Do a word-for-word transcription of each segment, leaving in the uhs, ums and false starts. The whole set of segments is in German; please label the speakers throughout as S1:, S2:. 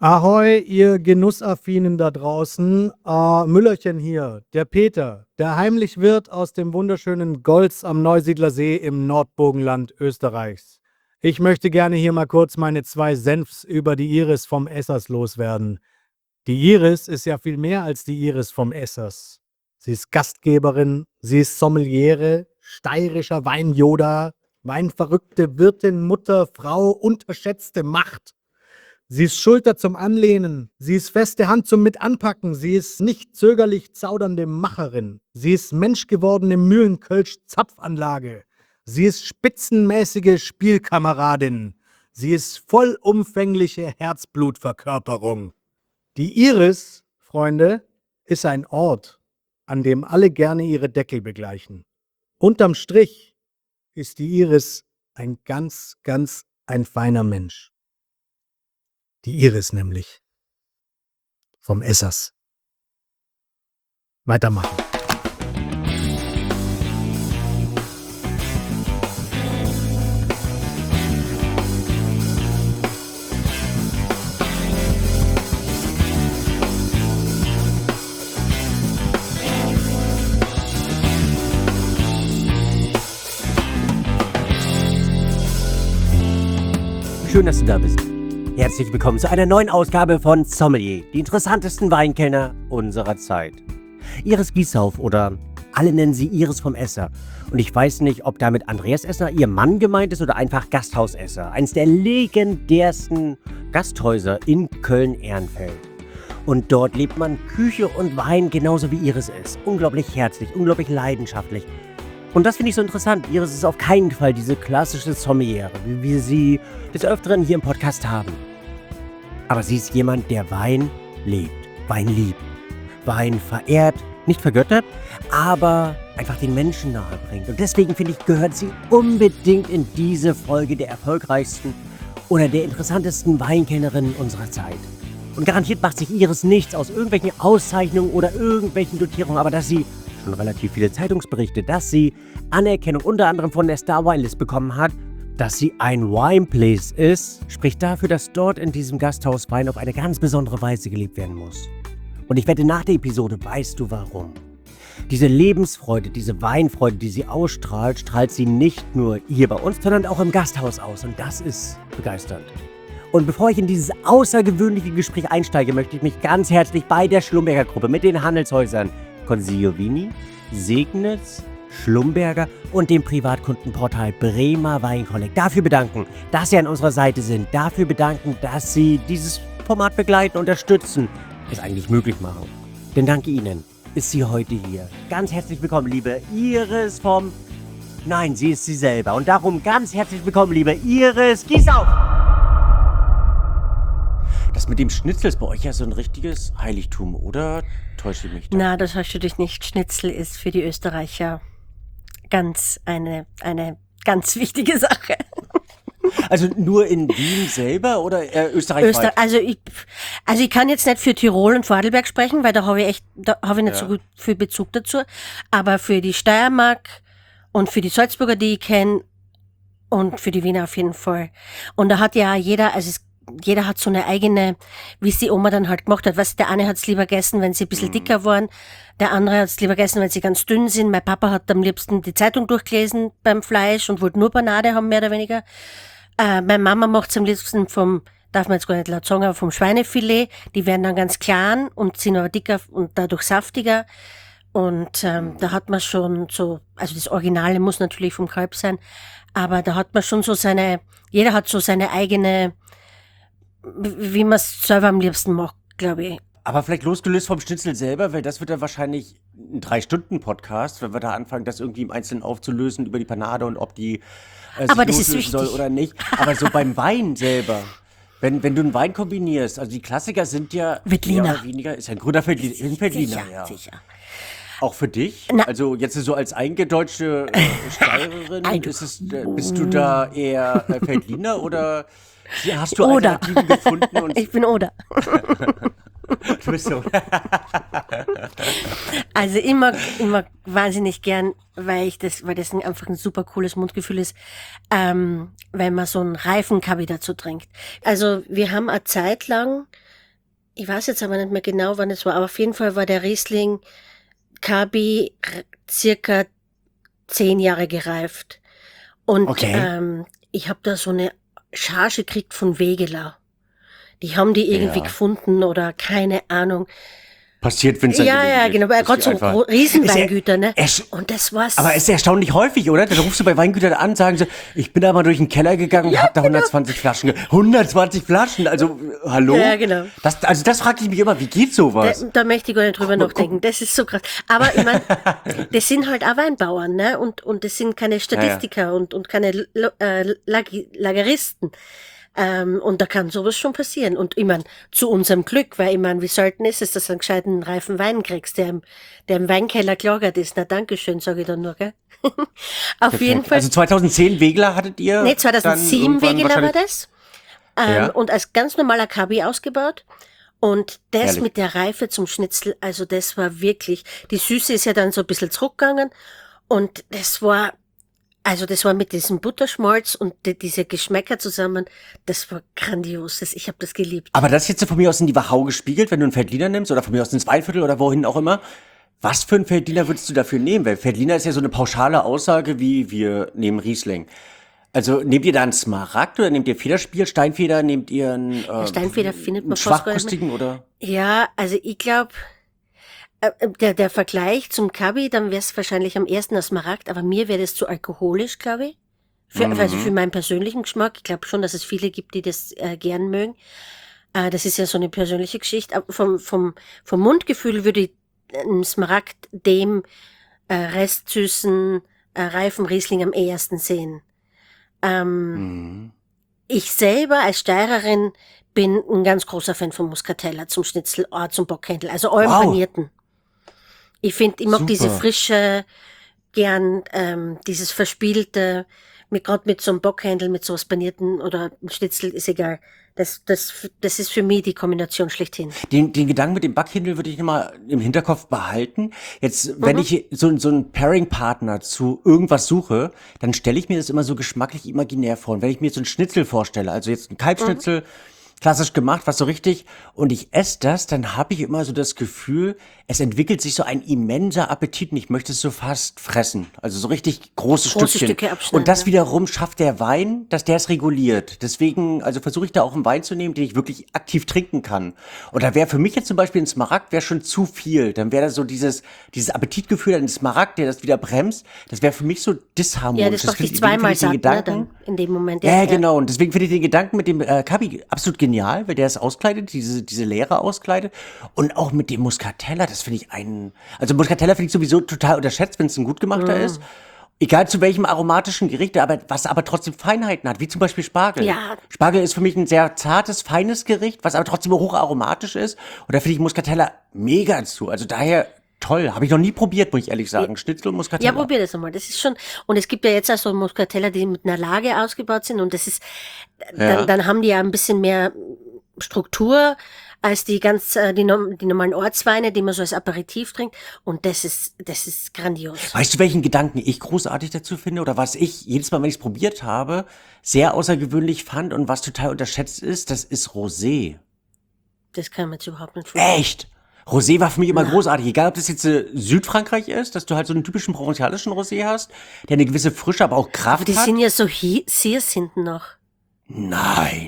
S1: Ahoi, ihr Genussaffinen da draußen. Äh, Müllerchen hier, der Peter, der Heimlichwirt aus dem wunderschönen Golz am Neusiedler See im Nordburgenland Österreichs. Ich möchte gerne hier mal kurz meine zwei Senfs über die Iris vom Essers loswerden. Die Iris ist ja viel mehr als die Iris vom Essers. Sie ist Gastgeberin, sie ist Sommeliere, steirischer Weinjoda, weinverrückte Wirtin, Mutter, Frau, unterschätzte Macht. Sie ist Schulter zum Anlehnen, sie ist feste Hand zum Mitanpacken, sie ist nicht zögerlich zaudernde Macherin, sie ist menschgewordene Mühlenkölsch-Zapfanlage, sie ist spitzenmäßige Spielkameradin, sie ist vollumfängliche Herzblutverkörperung. Die Iris, Freunde, ist ein Ort, an dem alle gerne ihre Deckel begleichen. Unterm Strich ist die Iris ein ganz, ganz ein feiner Mensch. Die Iris nämlich. Vom Essers. Weitermachen.
S2: Schön, dass du da bist. Herzlich willkommen zu einer neuen Ausgabe von Sommelier, die interessantesten Weinkenner unserer Zeit. Iris Giesauf oder alle nennen sie Iris vom Esser. Und ich weiß nicht, ob damit Andreas Esser, ihr Mann, gemeint ist oder einfach Gasthaus-Esser. Eines der legendärsten Gasthäuser in Köln-Ehrenfeld. Und dort lebt man Küche und Wein genauso wie Iris ist. Unglaublich herzlich, unglaublich leidenschaftlich. Und das finde ich so interessant. Iris ist auf keinen Fall diese klassische Sommeliere, wie wir sie des Öfteren hier im Podcast haben. Aber sie ist jemand, der Wein lebt, Wein liebt, Wein verehrt, nicht vergöttert, aber einfach den Menschen nahe bringt. Und deswegen finde ich, gehört sie unbedingt in diese Folge der erfolgreichsten oder der interessantesten Weinkennerinnen unserer Zeit. Und garantiert macht sich Iris nichts aus irgendwelchen Auszeichnungen oder irgendwelchen Dotierungen, aber dass sie schon relativ viele Zeitungsberichte, dass sie Anerkennung unter anderem von der Star Wine List bekommen hat, dass sie ein Wine Place ist, spricht dafür, dass dort in diesem Gasthaus Wein auf eine ganz besondere Weise gelebt werden muss. Und ich wette, nach der Episode weißt du warum. Diese Lebensfreude, diese Weinfreude, die sie ausstrahlt, strahlt sie nicht nur hier bei uns, sondern auch im Gasthaus aus. Und das ist begeisternd. Und bevor ich in dieses außergewöhnliche Gespräch einsteige, möchte ich mich ganz herzlich bei der Schlumberger Gruppe mit den Handelshäusern Consiglio Vini, Segnitz, Schlumberger und dem Privatkundenportal Bremer Weinkolleg dafür bedanken, dass sie an unserer Seite sind, dafür bedanken, dass sie dieses Format begleiten, unterstützen, es eigentlich möglich machen. Denn dank ihnen ist sie heute hier. Ganz herzlich willkommen, liebe Iris vom... Nein, sie ist sie selber. Und darum ganz herzlich willkommen, liebe Iris Giesauf! Das mit dem Schnitzel ist bei euch ja so ein richtiges Heiligtum, oder täusche ich mich da?
S3: Na, das täuscht du dich nicht. Schnitzel ist für die Österreicher ganz eine, eine ganz wichtige Sache.
S2: Also nur in Wien selber oder äh, österreichweit?
S3: Öster- also, ich, also ich kann jetzt nicht für Tirol und Vorarlberg sprechen, weil da habe ich echt, da habe ich nicht ja. so gut viel Bezug dazu. Aber für die Steiermark und für die Salzburger, die ich kenne, und für die Wiener auf jeden Fall. Und da hat ja jeder, also es jeder hat so eine eigene, wie es die Oma dann halt gemacht hat. Weißt du, der eine hat es lieber gegessen, wenn sie ein bisschen dicker waren. Der andere hat es lieber gegessen, wenn sie ganz dünn sind. Mein Papa hat am liebsten die Zeitung durchgelesen beim Fleisch und wollte nur Panade haben, mehr oder weniger. Äh, meine Mama macht es am liebsten vom, darf man jetzt gar nicht laut sagen, aber vom Schweinefilet. Die werden dann ganz klein und sind aber dicker und dadurch saftiger. Und ähm, da hat man schon so, also das Originale muss natürlich vom Kalb sein, aber da hat man schon so seine, jeder hat so seine eigene, wie man es selber am liebsten macht, glaube ich.
S2: Aber vielleicht losgelöst vom Schnitzel selber, weil das wird ja wahrscheinlich ein Drei-Stunden-Podcast, wenn wir da anfangen, das irgendwie im Einzelnen aufzulösen über die Panade und ob die äh,
S3: Aber
S2: sich
S3: das ist
S2: loslösen
S3: wichtig.
S2: soll oder nicht. Aber so beim Wein selber, wenn, wenn du einen Wein kombinierst, also die Klassiker sind ja
S3: Veltliner.
S2: mehr oder weniger, ist ein grüner Veltliner, Veltliner,
S3: Sicher,
S2: ja.
S3: sicher.
S2: Auch für dich?
S3: Na.
S2: Also jetzt so als eingedeutschte äh, Steirerin,
S3: Ein-
S2: ist es, äh, bist du da eher äh, Veltliner oder hast du
S3: Oder.
S2: Alternativen gefunden? Und
S3: Ich bin Oder.
S2: du bist so.
S3: Also ich mag, ich mag wahnsinnig gern, weil ich das, weil das ein, einfach ein super cooles Mundgefühl ist, ähm, wenn man so einen reifen Kaffee dazu trinkt. Also wir haben eine Zeit lang Ich weiß jetzt aber nicht mehr genau, wann es war, aber auf jeden Fall war der Riesling Kabi r- circa zehn Jahre gereift. Und
S2: Okay.
S3: ähm, ich habe da so eine Charge gekriegt von Wegeler. Die haben die irgendwie
S2: Ja.
S3: gefunden oder keine Ahnung.
S2: Passiert Vincent.
S3: Ja, ja, genau, weil gerade so gro- Riesenweingüter, ne?
S2: Er, er,
S3: Und das war's.
S2: aber es ist erstaunlich häufig, oder? Dann rufst du bei Weingütern an, sagen sie, ich bin da mal durch den Keller gegangen und hab da hundertzwanzig Flaschen. ge- hundertzwanzig Flaschen, also, äh, hallo?
S3: Ja, genau.
S2: Das, also das frage ich mich immer, wie geht sowas?
S3: Da, da möchte ich gar nicht drüber nachdenken. Das ist so krass. Aber ich meine, das sind halt auch Weinbauern, ne? Und, und das sind keine Statistiker und, und keine Lo- äh, Lag- Lageristen. Ähm, und da kann sowas schon passieren. Und ich meine, zu unserem Glück, weil ich meine, wie selten ist es, dass du einen gescheiten reifen Wein kriegst, der im, der im Weinkeller gelagert ist. Na, Dankeschön, sage ich dann nur, gell? Auf jeden Fall.
S2: Also zweitauszehn Wegeler hattet ihr?
S3: Nee,
S2: dann
S3: zweitausendsieben
S2: irgendwann
S3: Wegeler war
S2: wahrscheinlich-
S3: das. Ähm,
S2: Ja.
S3: Und als ganz normaler Kabi ausgebaut. Und das
S2: Herrlich.
S3: mit der Reife zum Schnitzel, also das war wirklich, die Süße ist ja dann so ein bisschen zurückgegangen. Und das war, also das war mit diesem Butterschmalz und die, diese Geschmäcker zusammen, das war grandios. Das, ich habe das geliebt.
S2: Aber das jetzt so von mir aus in die Wachau gespiegelt, wenn du einen Feldliner nimmst oder von mir aus ins Weinviertel oder wohin auch immer. Was für einen Feldliner würdest du dafür nehmen? Weil Feldliner ist ja so eine pauschale Aussage wie wir nehmen Riesling. Also nehmt ihr da einen Smaragd oder nehmt ihr Federspiel, Steinfeder, nehmt ihr einen, äh,
S3: Steinfeder findet
S2: einen
S3: man fast gar nicht mehr.
S2: schwachbrüstigen oder?
S3: Ja, also ich glaube, der, der Vergleich zum Kabi, dann wäre es wahrscheinlich am ersten das Smaragd, aber mir wäre das zu alkoholisch, glaube ich. Für,
S2: Mhm.
S3: Also für meinen persönlichen Geschmack. Ich glaube schon, dass es viele gibt, die das äh, gern mögen. Äh, das ist ja so eine persönliche Geschichte. Aber vom, vom, vom Mundgefühl würde ich einen Smaragd dem äh, restsüßen, äh, reifen Riesling am ehesten sehen. Ähm,
S2: Mhm.
S3: Ich selber als Steirerin bin ein ganz großer Fan von Muscatella zum Schnitzel, oh, zum Bockhändel, also allem
S2: Wow.
S3: panierten. Ich finde, ich mag
S2: Super.
S3: diese Frische gern, ähm, dieses Verspielte, mit gerade mit so einem Bockhändel, mit so was panierten oder einem Schnitzel, ist egal. Das, das, das ist für mich die Kombination schlechthin.
S2: Den, den Gedanken mit dem Backhändel würde ich immer im Hinterkopf behalten. Jetzt, wenn
S3: Mhm.
S2: ich so, so einen Pairing-Partner zu irgendwas suche, dann stelle ich mir das immer so geschmacklich imaginär vor. Und wenn ich mir so einen Schnitzel vorstelle, also jetzt ein Kalbschnitzel, klassisch gemacht, was so richtig, und ich esse das, dann habe ich immer so das Gefühl, es entwickelt sich so ein immenser Appetit und ich möchte es so fast fressen. Also so richtig große,
S3: Große
S2: Stückchen.
S3: Stücke abschneiden,
S2: Und das
S3: ja.
S2: wiederum schafft der Wein, dass der es reguliert. Deswegen, also versuche ich da auch einen Wein zu nehmen, den ich wirklich aktiv trinken kann. Und da wäre für mich jetzt zum Beispiel ein Smaragd wäre schon zu viel. Dann wäre das so dieses, dieses Appetitgefühl, ein Smaragd, der das wieder bremst. Das wäre für mich so disharmonisch.
S3: Ja, das macht
S2: find
S3: dich
S2: ich- deswegen
S3: zweimal
S2: find ich den
S3: satt, ne,
S2: Gedanken,
S3: dann in dem Moment.
S2: ja, ja, genau. Und deswegen finde ich den Gedanken mit dem äh, Kabi absolut genial, weil der es auskleidet, diese, diese Leere auskleidet. Und auch mit dem Muscatella, das finde ich einen, also Muscatella finde ich sowieso total unterschätzt, wenn es ein gut gemachter ist. Egal zu welchem aromatischen Gericht, aber was aber trotzdem Feinheiten hat, wie zum Beispiel Spargel.
S3: Ja.
S2: Spargel ist für mich ein sehr zartes, feines Gericht, was aber trotzdem hoch aromatisch ist. Und da finde ich Muscatella mega zu. Also daher toll. Habe ich noch nie probiert, muss ich ehrlich sagen. Schnitzel und Muscatella.
S3: Ja, probier das einmal. Das ist schon, und es gibt ja jetzt auch so Muscatella, die mit einer Lage ausgebaut sind und das ist,
S2: Ja.
S3: dann, dann haben die ja ein bisschen mehr Struktur als die ganz, äh, die, norm- die normalen Ortsweine, die man so als Aperitif trinkt. Und das ist, das ist grandios.
S2: Weißt du, welchen Gedanken ich großartig dazu finde oder was ich jedes Mal, wenn ich es probiert habe, sehr außergewöhnlich fand und was total unterschätzt ist, das ist Rosé.
S3: Das kann man jetzt überhaupt nicht vorstellen.
S2: Echt? Rosé war für mich immer großartig, egal ob das jetzt äh, Südfrankreich ist, dass du halt so einen typischen provenzalischen Rosé hast, der eine gewisse Frische, aber auch Kraft
S3: Aber die
S2: hat.
S3: sind ja so hi- Sears hinten noch.
S2: Nein.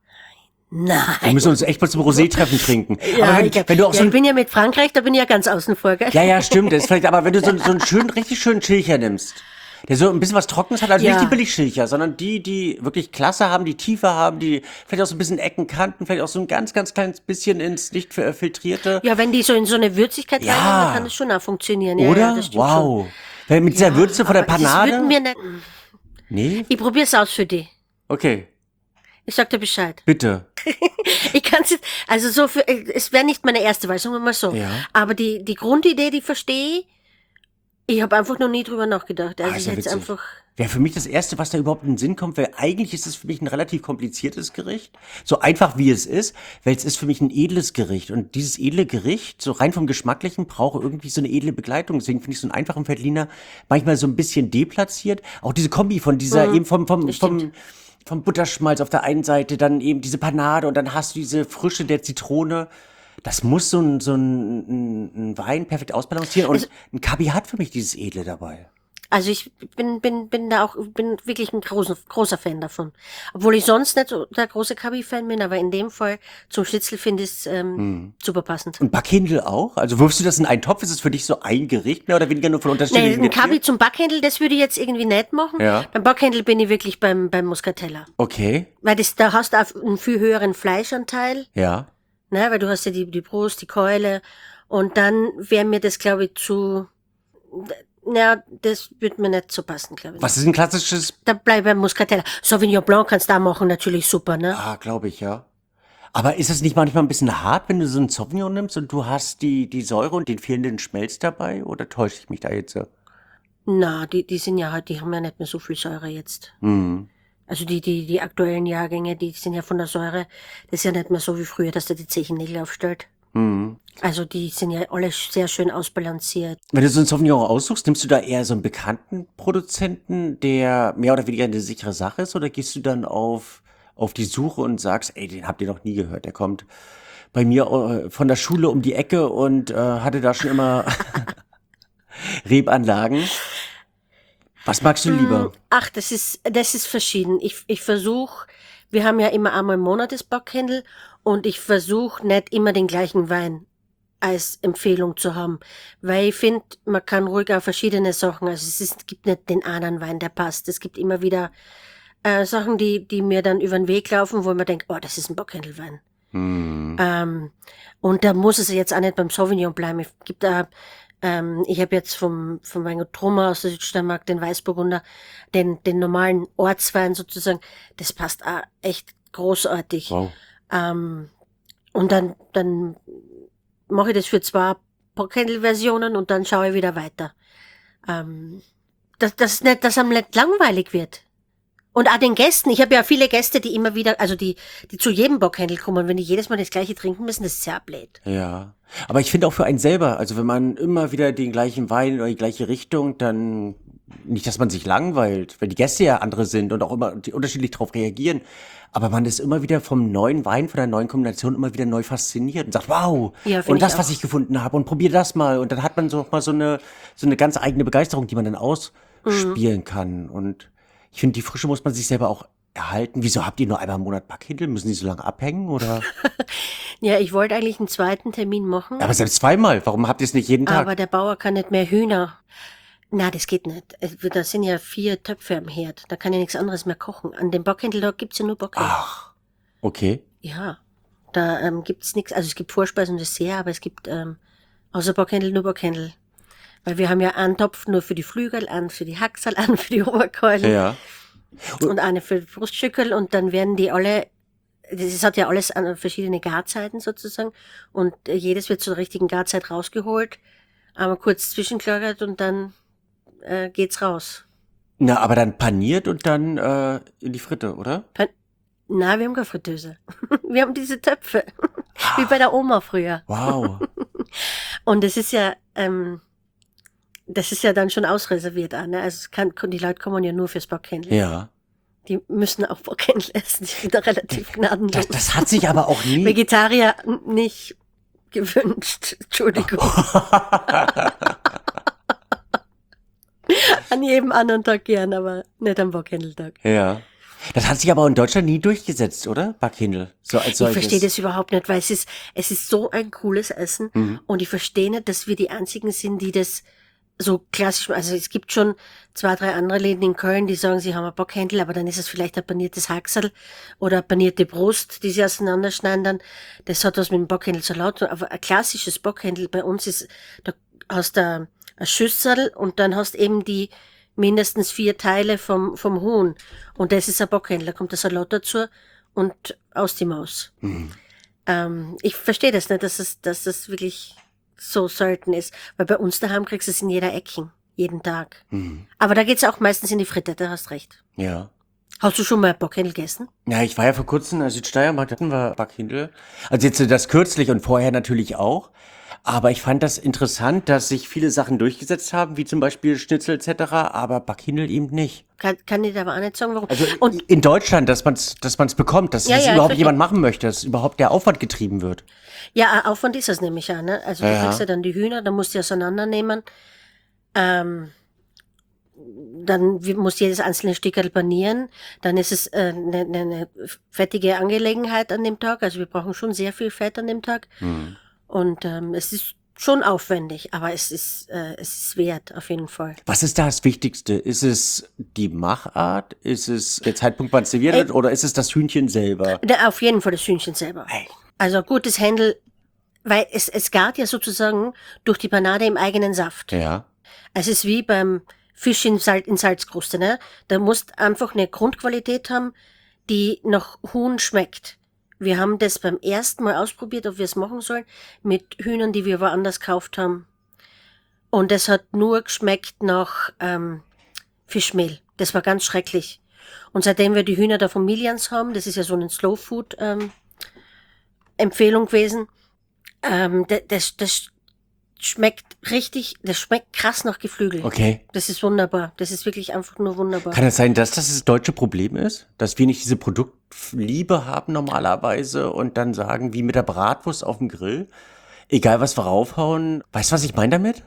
S2: Wir
S3: Nein.
S2: müssen uns echt mal zum Rosé-Treffen trinken.
S3: Ja,
S2: aber wenn,
S3: ich, glaub,
S2: wenn du auch
S3: ja,
S2: so
S3: ich
S2: ein,
S3: bin ja mit Frankreich, da bin ich ja ganz außen vor, gell?
S2: ja, ja, stimmt, das ist vielleicht, aber wenn du so, so einen schönen, richtig schönen Schilcher nimmst, der so ein bisschen was Trockenes hat, also
S3: Ja.
S2: nicht die Billigschilcher, sondern die, die wirklich Klasse haben, die Tiefe haben, die vielleicht auch so ein bisschen Ecken, Kanten, vielleicht auch so ein ganz, ganz kleines bisschen ins nicht äh, filtrierte.
S3: Ja, wenn die so in so eine Würzigkeit
S2: Ja.
S3: rein, dann kann das schon auch funktionieren. Ja,
S2: Oder?
S3: Ja, das stimmt schon.
S2: Wow. Weil mit dieser Würze von der
S3: Aber
S2: Panade.
S3: Das würden wir nicht.
S2: Nee?
S3: Ich probier's aus für dich.
S2: Okay,
S3: Ich sag dir Bescheid.
S2: bitte.
S3: Ich kann's jetzt, also so für, es wäre nicht meine erste Wahl, sagen wir mal so.
S2: Ja.
S3: Aber die, die Grundidee, die verstehe ich. Ich habe einfach noch nie drüber nachgedacht. Also
S2: Ah, ist
S3: ich
S2: ja
S3: hätte
S2: witzig.
S3: einfach.
S2: Wäre für mich das Erste, was da überhaupt in den Sinn kommt, weil eigentlich ist es für mich ein relativ kompliziertes Gericht. So einfach wie es ist, weil es ist für mich ein edles Gericht. Und dieses edle Gericht, so rein vom Geschmacklichen, braucht irgendwie so eine edle Begleitung. Deswegen finde ich so einen einfachen Veltliner manchmal so ein bisschen deplatziert. Auch diese Kombi von dieser,
S3: Mhm,
S2: eben vom, vom,
S3: das
S2: vom,
S3: stimmt.
S2: vom Butterschmalz auf der einen Seite, dann eben diese Panade und dann hast du diese Frische der Zitrone. Das muss so ein, so ein, ein, ein Wein perfekt ausbalancieren. Und
S3: Also-
S2: ein Kabi hat für mich dieses Edle dabei.
S3: Also ich bin, bin, bin da auch, bin wirklich ein großer, großer Fan davon. Obwohl ich sonst nicht so der große Kabi-Fan bin, aber in dem Fall zum Schnitzel finde ich es ähm,
S2: Hm.
S3: super passend.
S2: Und Backhändel auch? Also wirfst du das in einen Topf? Ist es für dich so ein Gericht, mehr oder weniger nur von
S3: Nee,
S2: unterschiedlichen
S3: ein Kabi
S2: Getieren?
S3: zum Backhändel, das würde ich jetzt irgendwie nicht machen.
S2: Ja.
S3: Beim Backhändel bin ich wirklich beim, beim Muscatella.
S2: Okay,
S3: Weil das, da hast du auch einen viel höheren Fleischanteil,
S2: ja.
S3: ne, weil du hast ja die, die Brust, die Keule. Und dann wäre mir das, glaube ich, zu, na, das würde mir nicht so passen, glaube ich.
S2: Was ist ein klassisches...
S3: Da bleib beim Muscatella. Sauvignon Blanc kannst du da machen, natürlich super, ne?
S2: Ah, glaube ich, ja. Aber ist es nicht manchmal ein bisschen hart, wenn du so einen Sauvignon nimmst und du hast die, die Säure und den fehlenden Schmelz dabei? Oder täusche ich mich da jetzt so?
S3: Na, die, die sind ja halt, die haben ja nicht mehr so viel Säure jetzt.
S2: Hm.
S3: Also die, die, die aktuellen Jahrgänge, die sind ja von der Säure, das ist ja nicht mehr so wie früher, dass der die Zechennägel aufstellt.
S2: Hm.
S3: Also die sind ja alle sehr schön ausbalanciert.
S2: Wenn du so einen Sauvignon aussuchst, nimmst du da eher so einen bekannten Produzenten, der mehr oder weniger eine sichere Sache ist? Oder gehst du dann auf, auf die Suche und sagst, ey, den habt ihr noch nie gehört, der kommt bei mir äh, von der Schule um die Ecke und äh, hatte da schon immer Rebanlagen? Was magst du lieber?
S3: Ach, das ist, das ist verschieden. Ich, ich versuche, wir haben ja immer einmal im Monat das Backhändel und ich versuche nicht immer den gleichen Wein als Empfehlung zu haben, weil ich finde, man kann ruhig auch verschiedene Sachen, also es ist, gibt nicht den einen Wein, der passt. Es gibt immer wieder äh, Sachen, die, die mir dann über den Weg laufen, wo man denkt, oh, das ist ein Backhändelwein.
S2: Hm.
S3: Ähm, und da muss es jetzt auch nicht beim Sauvignon bleiben. Es gibt da, ähm, ich habe jetzt vom, vom Weingut Troma aus der Südsteiermark den Weißburgunder, den, den normalen Ortswein sozusagen, das passt auch echt großartig.
S2: Wow.
S3: Ähm, und dann, dann mache ich das für zwei Backhändel-Versionen und dann schaue ich wieder weiter. Ähm, dass, dass, nicht, dass einem nicht langweilig wird. Und auch den Gästen. Ich habe ja viele Gäste, die immer wieder, also die, die zu jedem Backhändel kommen. Wenn die jedes Mal das Gleiche trinken müssen, das ist sehr blöd.
S2: Ja, aber ich finde auch für einen selber, also wenn man immer wieder den gleichen Wein oder die gleiche Richtung, dann nicht, dass man sich langweilt, weil die Gäste ja andere sind und auch immer die unterschiedlich darauf reagieren, aber man ist immer wieder vom neuen Wein, von der neuen Kombination immer wieder neu fasziniert und sagt, wow,
S3: Ja, find
S2: und
S3: ich
S2: das,
S3: auch.
S2: was ich gefunden habe und probier das mal und dann hat man so mal so eine so eine ganz eigene Begeisterung, die man dann ausspielen kann und ich finde, die Frische muss man sich selber auch erhalten. Wieso habt ihr nur einmal im Monat Backhändel? Müssen die so lange abhängen oder?
S3: Ja, ich wollte eigentlich einen zweiten Termin machen,
S2: Aber selbst zweimal, warum habt ihr es nicht jeden Tag?
S3: aber der Bauer kann nicht mehr Hühner. Na, das geht nicht. Es- Da sind ja vier Töpfe am Herd. Da kann ja nichts anderes mehr kochen. An dem Backhändeltag gibt's ja nur Backhändel.
S2: Ach, okay.
S3: Ja, da ähm, gibt's nichts. Also es gibt Vorspeisen und Dessert, aber es gibt ähm, außer Backhändel nur Backhändel. Weil wir haben ja einen Topf nur für die Flügel, einen für die Haxal, einen für die Oberkeule
S2: Ja.
S3: und eine für die Bruststückel und dann werden die alle, das hat ja alles an verschiedene Garzeiten sozusagen und äh, jedes wird zur richtigen Garzeit rausgeholt, einmal kurz zwischengelagert und dann äh, geht's raus.
S2: Na, aber dann paniert und dann äh, in die Fritte, oder?
S3: Pa- Na, wir haben keine Fritteuse. Wir haben diese Töpfe. Wie bei der Oma früher.
S2: Wow.
S3: Und es ist ja, ähm, das ist ja dann schon ausreserviert, auch, ne? Also es kann, die Leute kommen ja nur fürs Backhändel.
S2: Ja.
S3: Die müssen auch Backhändel essen. Ich bin da relativ gnadenlos.
S2: Das, das hat sich aber auch nie.
S3: Vegetarier n- nicht gewünscht. Entschuldigung. An jedem anderen Tag gern, aber nicht am Backhändeltag.
S2: Ja. Das hat sich aber in Deutschland nie durchgesetzt, oder? Backhändel. So als
S3: Ich
S2: solches.
S3: verstehe das überhaupt nicht, weil es ist, es ist so ein cooles Essen
S2: Mhm.
S3: und ich verstehe nicht, dass wir die einzigen sind, die das so klassisch, also es gibt schon zwei, drei andere Läden in Köln, die sagen, sie haben ein Backhändel, aber dann ist es vielleicht ein paniertes Haxerl oder eine panierte Brust, die sie auseinanderschneiden dann. Das hat was mit dem Backhändelsalat zu tun, aber ein klassisches Backhändel bei uns ist, da hast du eine Schüssel und dann hast eben die mindestens vier Teile vom, vom Huhn. Und das ist ein Backhändel, da kommt der Salat dazu und aus die Maus.
S2: Mhm.
S3: Ähm, ich verstehe das nicht, dass das, dass das wirklich so selten ist. Weil bei uns daheim kriegst du es in jeder Ecken. Jeden Tag.
S2: Mhm.
S3: Aber da geht's auch meistens in die Fritte, da hast recht.
S2: Ja.
S3: Hast du schon mal Backhändel gegessen?
S2: Ja, ich war ja vor kurzem in der Südsteiermark, da hatten wir Backhändel. Also jetzt das kürzlich und vorher natürlich auch. Aber ich fand das interessant, dass sich viele Sachen durchgesetzt haben, wie zum Beispiel Schnitzel et cetera, aber Backhindel eben nicht.
S3: Kann, kann ich dir aber auch nicht sagen, warum.
S2: Also
S3: Und
S2: in Deutschland, dass man es dass man's bekommt, dass
S3: Ja,
S2: das
S3: ja, ich
S2: überhaupt
S3: verstehe.
S2: jemand machen möchte, dass überhaupt der Aufwand getrieben wird.
S3: ja, Aufwand ist das nämlich ja, ne? Also du
S2: Ja.
S3: kriegst ja dann die Hühner, dann musst du die auseinandernehmen. Ähm, dann wi- muss jedes einzelne Stückerl panieren. Dann ist es eine äh, ne, ne ne fettige Angelegenheit an dem Tag. Also wir brauchen schon sehr viel Fett an dem Tag.
S2: Hm.
S3: Und ähm, es ist schon aufwendig, aber es ist, äh, es ist wert, auf jeden Fall.
S2: Was ist da das Wichtigste? Ist es die Machart? Ist es der Zeitpunkt, wann es serviert wird? Oder ist es das Hühnchen selber?
S3: Da, auf jeden Fall das Hühnchen selber.
S2: Ey.
S3: Also gutes Händel, weil es, es gart ja sozusagen durch die Panade im eigenen Saft.
S2: Ja.
S3: Es ist wie beim Fisch in, Sal in Salzkruste, ne? Da musst einfach eine Grundqualität haben, die nach Huhn schmeckt. Wir haben das beim ersten Mal ausprobiert, ob wir es machen sollen, mit Hühnern, die wir woanders gekauft haben. Und es hat nur geschmeckt nach ähm, Fischmehl. Das war ganz schrecklich. Und seitdem wir die Hühner da von Millians haben, das ist ja so eine Slow Food ähm, Empfehlung gewesen, ähm, das, das, das schmeckt richtig, das schmeckt krass nach Geflügel.
S2: Okay.
S3: Das ist wunderbar. Das ist wirklich einfach nur wunderbar.
S2: Kann es sein, dass das das deutsche Problem ist? Dass wir nicht diese Produktliebe haben normalerweise und dann sagen, wie mit der Bratwurst auf dem Grill, egal was wir raufhauen. Weißt du, was ich meine damit?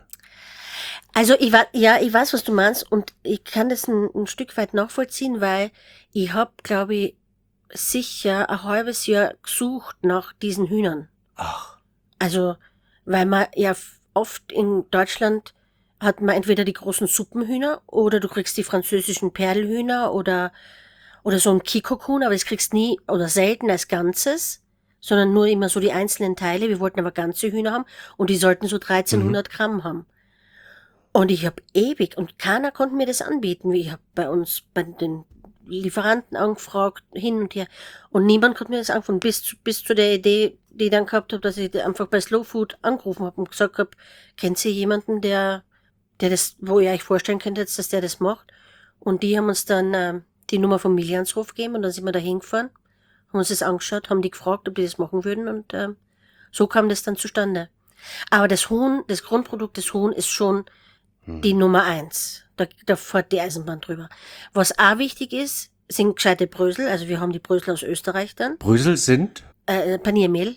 S3: Also ich wa- ja, ich weiß, was du meinst und ich kann das ein, ein Stück weit nachvollziehen, weil ich hab, glaube ich, sicher ein halbes Jahr gesucht nach diesen Hühnern.
S2: Ach,
S3: Also, weil man ja f- oft in Deutschland hat man entweder die großen Suppenhühner oder du kriegst die französischen Perlhühner oder oder so ein Kikokhuhn, aber das kriegst nie oder selten als Ganzes, sondern nur immer so die einzelnen Teile. Wir wollten aber ganze Hühner haben und die sollten so dreizehnhundert Gramm haben. Und ich habe ewig, und keiner konnte mir das anbieten. Ich habe bei uns, bei den Lieferanten angefragt, hin und her. Und niemand konnte mir das anfangen, bis, zu- bis zu der Idee, die ich dann gehabt habe, dass ich einfach bei Slow Food angerufen habe und gesagt habe, kennt ihr jemanden, der, der das, wo ihr euch vorstellen könntet, dass der das macht? Und die haben uns dann ähm, die Nummer von Millianshof gegeben und dann sind wir da hingefahren, haben uns das angeschaut, haben die gefragt, ob die das machen würden und ähm, so kam das dann zustande. Aber das Huhn, das Grundprodukt des Huhn ist schon die Nummer eins. Da, da fährt die Eisenbahn drüber. Was auch wichtig ist, sind gescheite Brösel. Also wir haben die Brösel aus Österreich dann.
S2: Brösel sind?
S3: Äh, Paniermehl.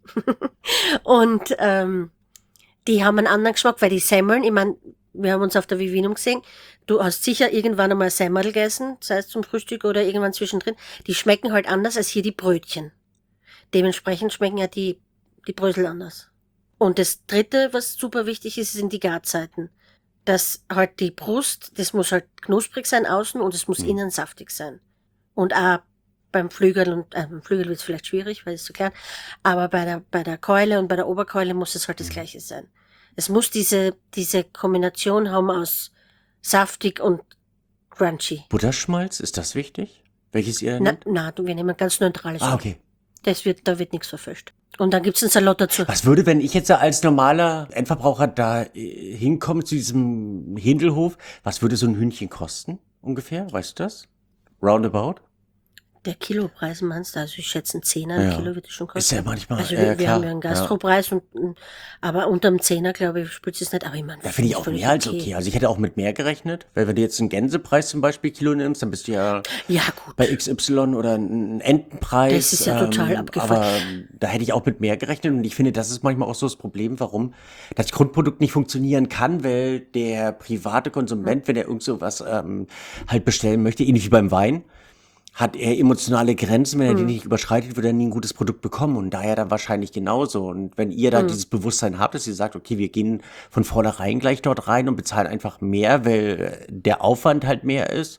S3: Und ähm, die haben einen anderen Geschmack, weil die Semmeln, ich meine, wir haben uns auf der Vivinum gesehen, du hast sicher irgendwann einmal Semmel gegessen, sei es zum Frühstück oder irgendwann zwischendrin. Die schmecken halt anders als hier die Brötchen. Dementsprechend schmecken ja die, die Brösel anders. Und das dritte, was super wichtig ist, sind die Garzeiten. Dass halt die Brust, das muss halt knusprig sein außen und es muss
S2: Mhm.
S3: innen saftig sein. Und auch beim Flügel, und äh, beim Flügel wird es vielleicht schwierig, weil es ist zu klein, aber bei der, bei der Keule und bei der Oberkeule muss es halt das Gleiche sein. Es muss diese, diese Kombination haben aus saftig und crunchy.
S2: Butterschmalz, ist das wichtig? Welches ihr
S3: Na,
S2: nennt?
S3: na, du, wir nehmen ganz neutrales.
S2: Ah,
S3: Öl.
S2: okay.
S3: Das wird, da wird nichts verfischt. Und dann gibt's einen Salat dazu.
S2: Was würde, wenn ich jetzt als normaler Endverbraucher da äh, hinkomme zu diesem Hindelhof, was würde so ein Hühnchen kosten ungefähr? Weißt du das? Roundabout?
S3: Der Kilopreis meinst du? Also ich schätze, ein Zehner,
S2: Ja.
S3: ein Kilo wird es schon kosten.
S2: Ist ja manchmal,
S3: Also
S2: ja,
S3: wir, wir
S2: klar,
S3: haben ja einen Gastropreis, und, und, aber unterm Zehner, glaube ich, spürt es nicht. Aber ich meine,
S2: Da finde ich auch
S3: völlig
S2: mehr als okay. Also ich hätte auch mit mehr gerechnet, weil wenn du jetzt einen Gänsepreis zum Beispiel Kilo nimmst, dann bist du ja
S3: Ja, gut.
S2: bei X Y oder einen Entenpreis.
S3: Das ist ja total abgefahren.
S2: Aber da hätte ich auch mit mehr gerechnet und ich finde, das ist manchmal auch so das Problem, warum das Grundprodukt nicht funktionieren kann, weil der private Konsument, wenn er irgend so was ähm, halt bestellen möchte, ähnlich wie beim Wein, hat er emotionale Grenzen, wenn er die nicht überschreitet, wird er nie ein gutes Produkt bekommen und daher dann wahrscheinlich genauso. Und wenn ihr da dieses Bewusstsein habt, dass ihr sagt, okay, wir gehen von vornherein gleich dort rein und bezahlen einfach mehr, weil der Aufwand halt mehr ist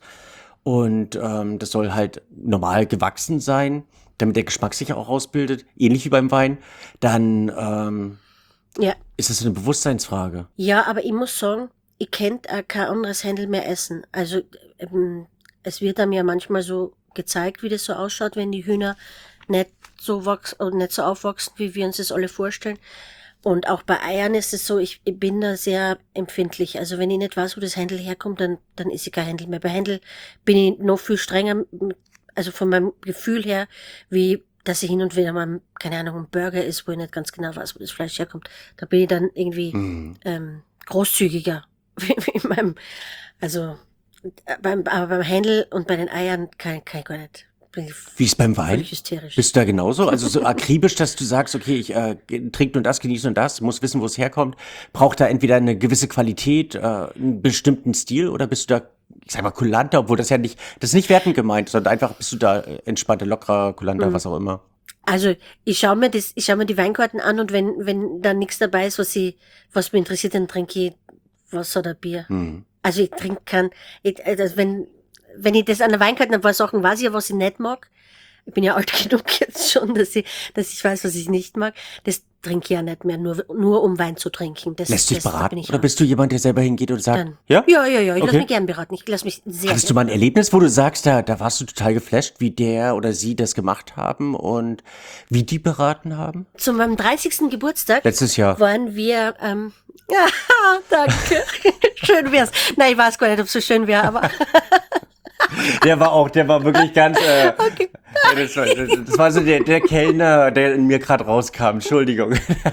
S2: und ähm, das soll halt normal gewachsen sein, damit der Geschmack sich auch ausbildet, ähnlich wie beim Wein, dann ähm,
S3: Ja.
S2: ist es eine Bewusstseinsfrage.
S3: Ja, aber ich muss sagen, ich kennt auch kein anderes Händel mehr essen. Also ähm, es wird einem ja manchmal so gezeigt, wie das so ausschaut, wenn die Hühner nicht so wachsen oder nicht so aufwachsen, wie wir uns das alle vorstellen. Und auch bei Eiern ist es so, ich, ich bin da sehr empfindlich. Also wenn ich nicht weiß, wo das Händel herkommt, dann, dann ist ich kein Händel mehr. Bei Händel bin ich noch viel strenger, mit- also von meinem Gefühl her, wie dass ich hin und wieder mal, keine Ahnung, ein Burger ist, wo ich nicht ganz genau weiß, wo das Fleisch herkommt. Da bin ich dann irgendwie
S2: Mhm.
S3: ähm, großzügiger. Wie, wie in meinem, also, äh, beim, aber beim Händel und bei den Eiern kann, kann ich gar nicht. Bin ich
S2: Wie ist beim Wein?
S3: völlig hysterisch.
S2: Bist du da genauso? Also so akribisch, dass du sagst, okay, ich äh, trinke nur das, genieße nur das, muss wissen, wo es herkommt. Braucht da entweder eine gewisse Qualität, äh, einen bestimmten Stil oder bist du da, ich sag mal, kulanter, obwohl das ja nicht, das ist nicht wertend gemeint, sondern einfach bist du da äh, entspannter, lockerer, kulanter,
S3: Mhm.
S2: was auch immer.
S3: Also ich schaue mir das, ich schaue mir die Weinkarten an und wenn wenn da nichts dabei ist, was ich, was mich interessiert, dann trinke ich Wasser oder Bier.
S2: Mhm.
S3: Also ich trinke kein, ich, also wenn wenn ich das an der Weinkarte, ein paar Sachen weiß ich ja, was ich nicht mag. Ich bin ja alt genug jetzt schon, dass ich dass ich weiß, was ich nicht mag. Das trinke ich ja nicht mehr, nur nur um Wein zu trinken. Das,
S2: Lässt dich
S3: das, da
S2: beraten
S3: bin ich
S2: oder
S3: raus.
S2: bist du jemand, der selber hingeht und sagt,
S3: Dann.
S2: ja?
S3: Ja, ja, ja, ich lasse
S2: Okay.
S3: mich gern beraten. Ich lasse mich sehr
S2: Hattest du mal ein Erlebnis, wo du sagst, da, da warst du total geflasht, wie der oder sie das gemacht haben und wie die beraten haben?
S3: Zu meinem dreißigsten Geburtstag
S2: Letztes Jahr.
S3: waren wir, ähm, ja, danke. Schön wär's. Nein, ich weiß gar nicht, ob es so schön wäre, aber
S2: Der war auch, der war wirklich ganz, äh, das, war, das war so der, der Kellner, der in mir gerade rauskam, Entschuldigung.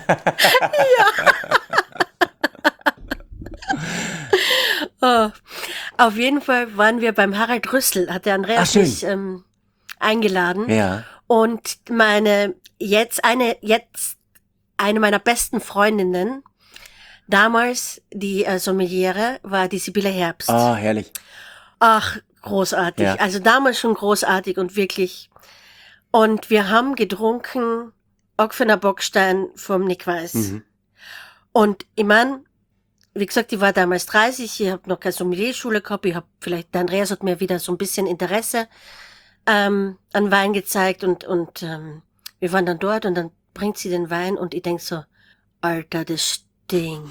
S3: oh, auf jeden Fall waren wir beim Harald Rüssel, hat der
S2: Ach,
S3: Andreas
S2: schön.
S3: mich ähm, eingeladen.
S2: Ja.
S3: Und meine, jetzt eine, jetzt eine meiner besten Freundinnen, damals die äh, Sommeliere, war die Sibylle Herbst.
S2: Ah, herrlich.
S3: Ach, großartig.
S2: Ja.
S3: Also damals schon großartig und wirklich. Und wir haben getrunken Ockfener Bockstein vom Nick Weiß.
S2: Mhm.
S3: Und ich mein, wie gesagt, ich war damals dreißig, ich habe noch keine Sommelierschule gehabt, ich habe vielleicht, der Andreas hat mir wieder so ein bisschen Interesse ähm, an Wein gezeigt und, und ähm, wir waren dann dort und dann bringt sie den Wein und ich denk so, Alter, das stinkt.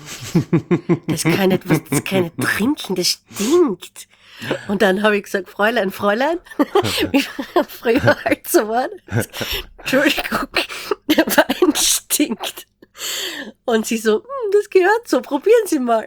S3: Das kann nicht, was, das kann nicht trinken, das stinkt. Und dann habe ich gesagt, Fräulein, Fräulein, wie früher halt so war. Entschuldigung, der Wein stinkt. Und sie so, hm, das gehört so, probieren Sie mal.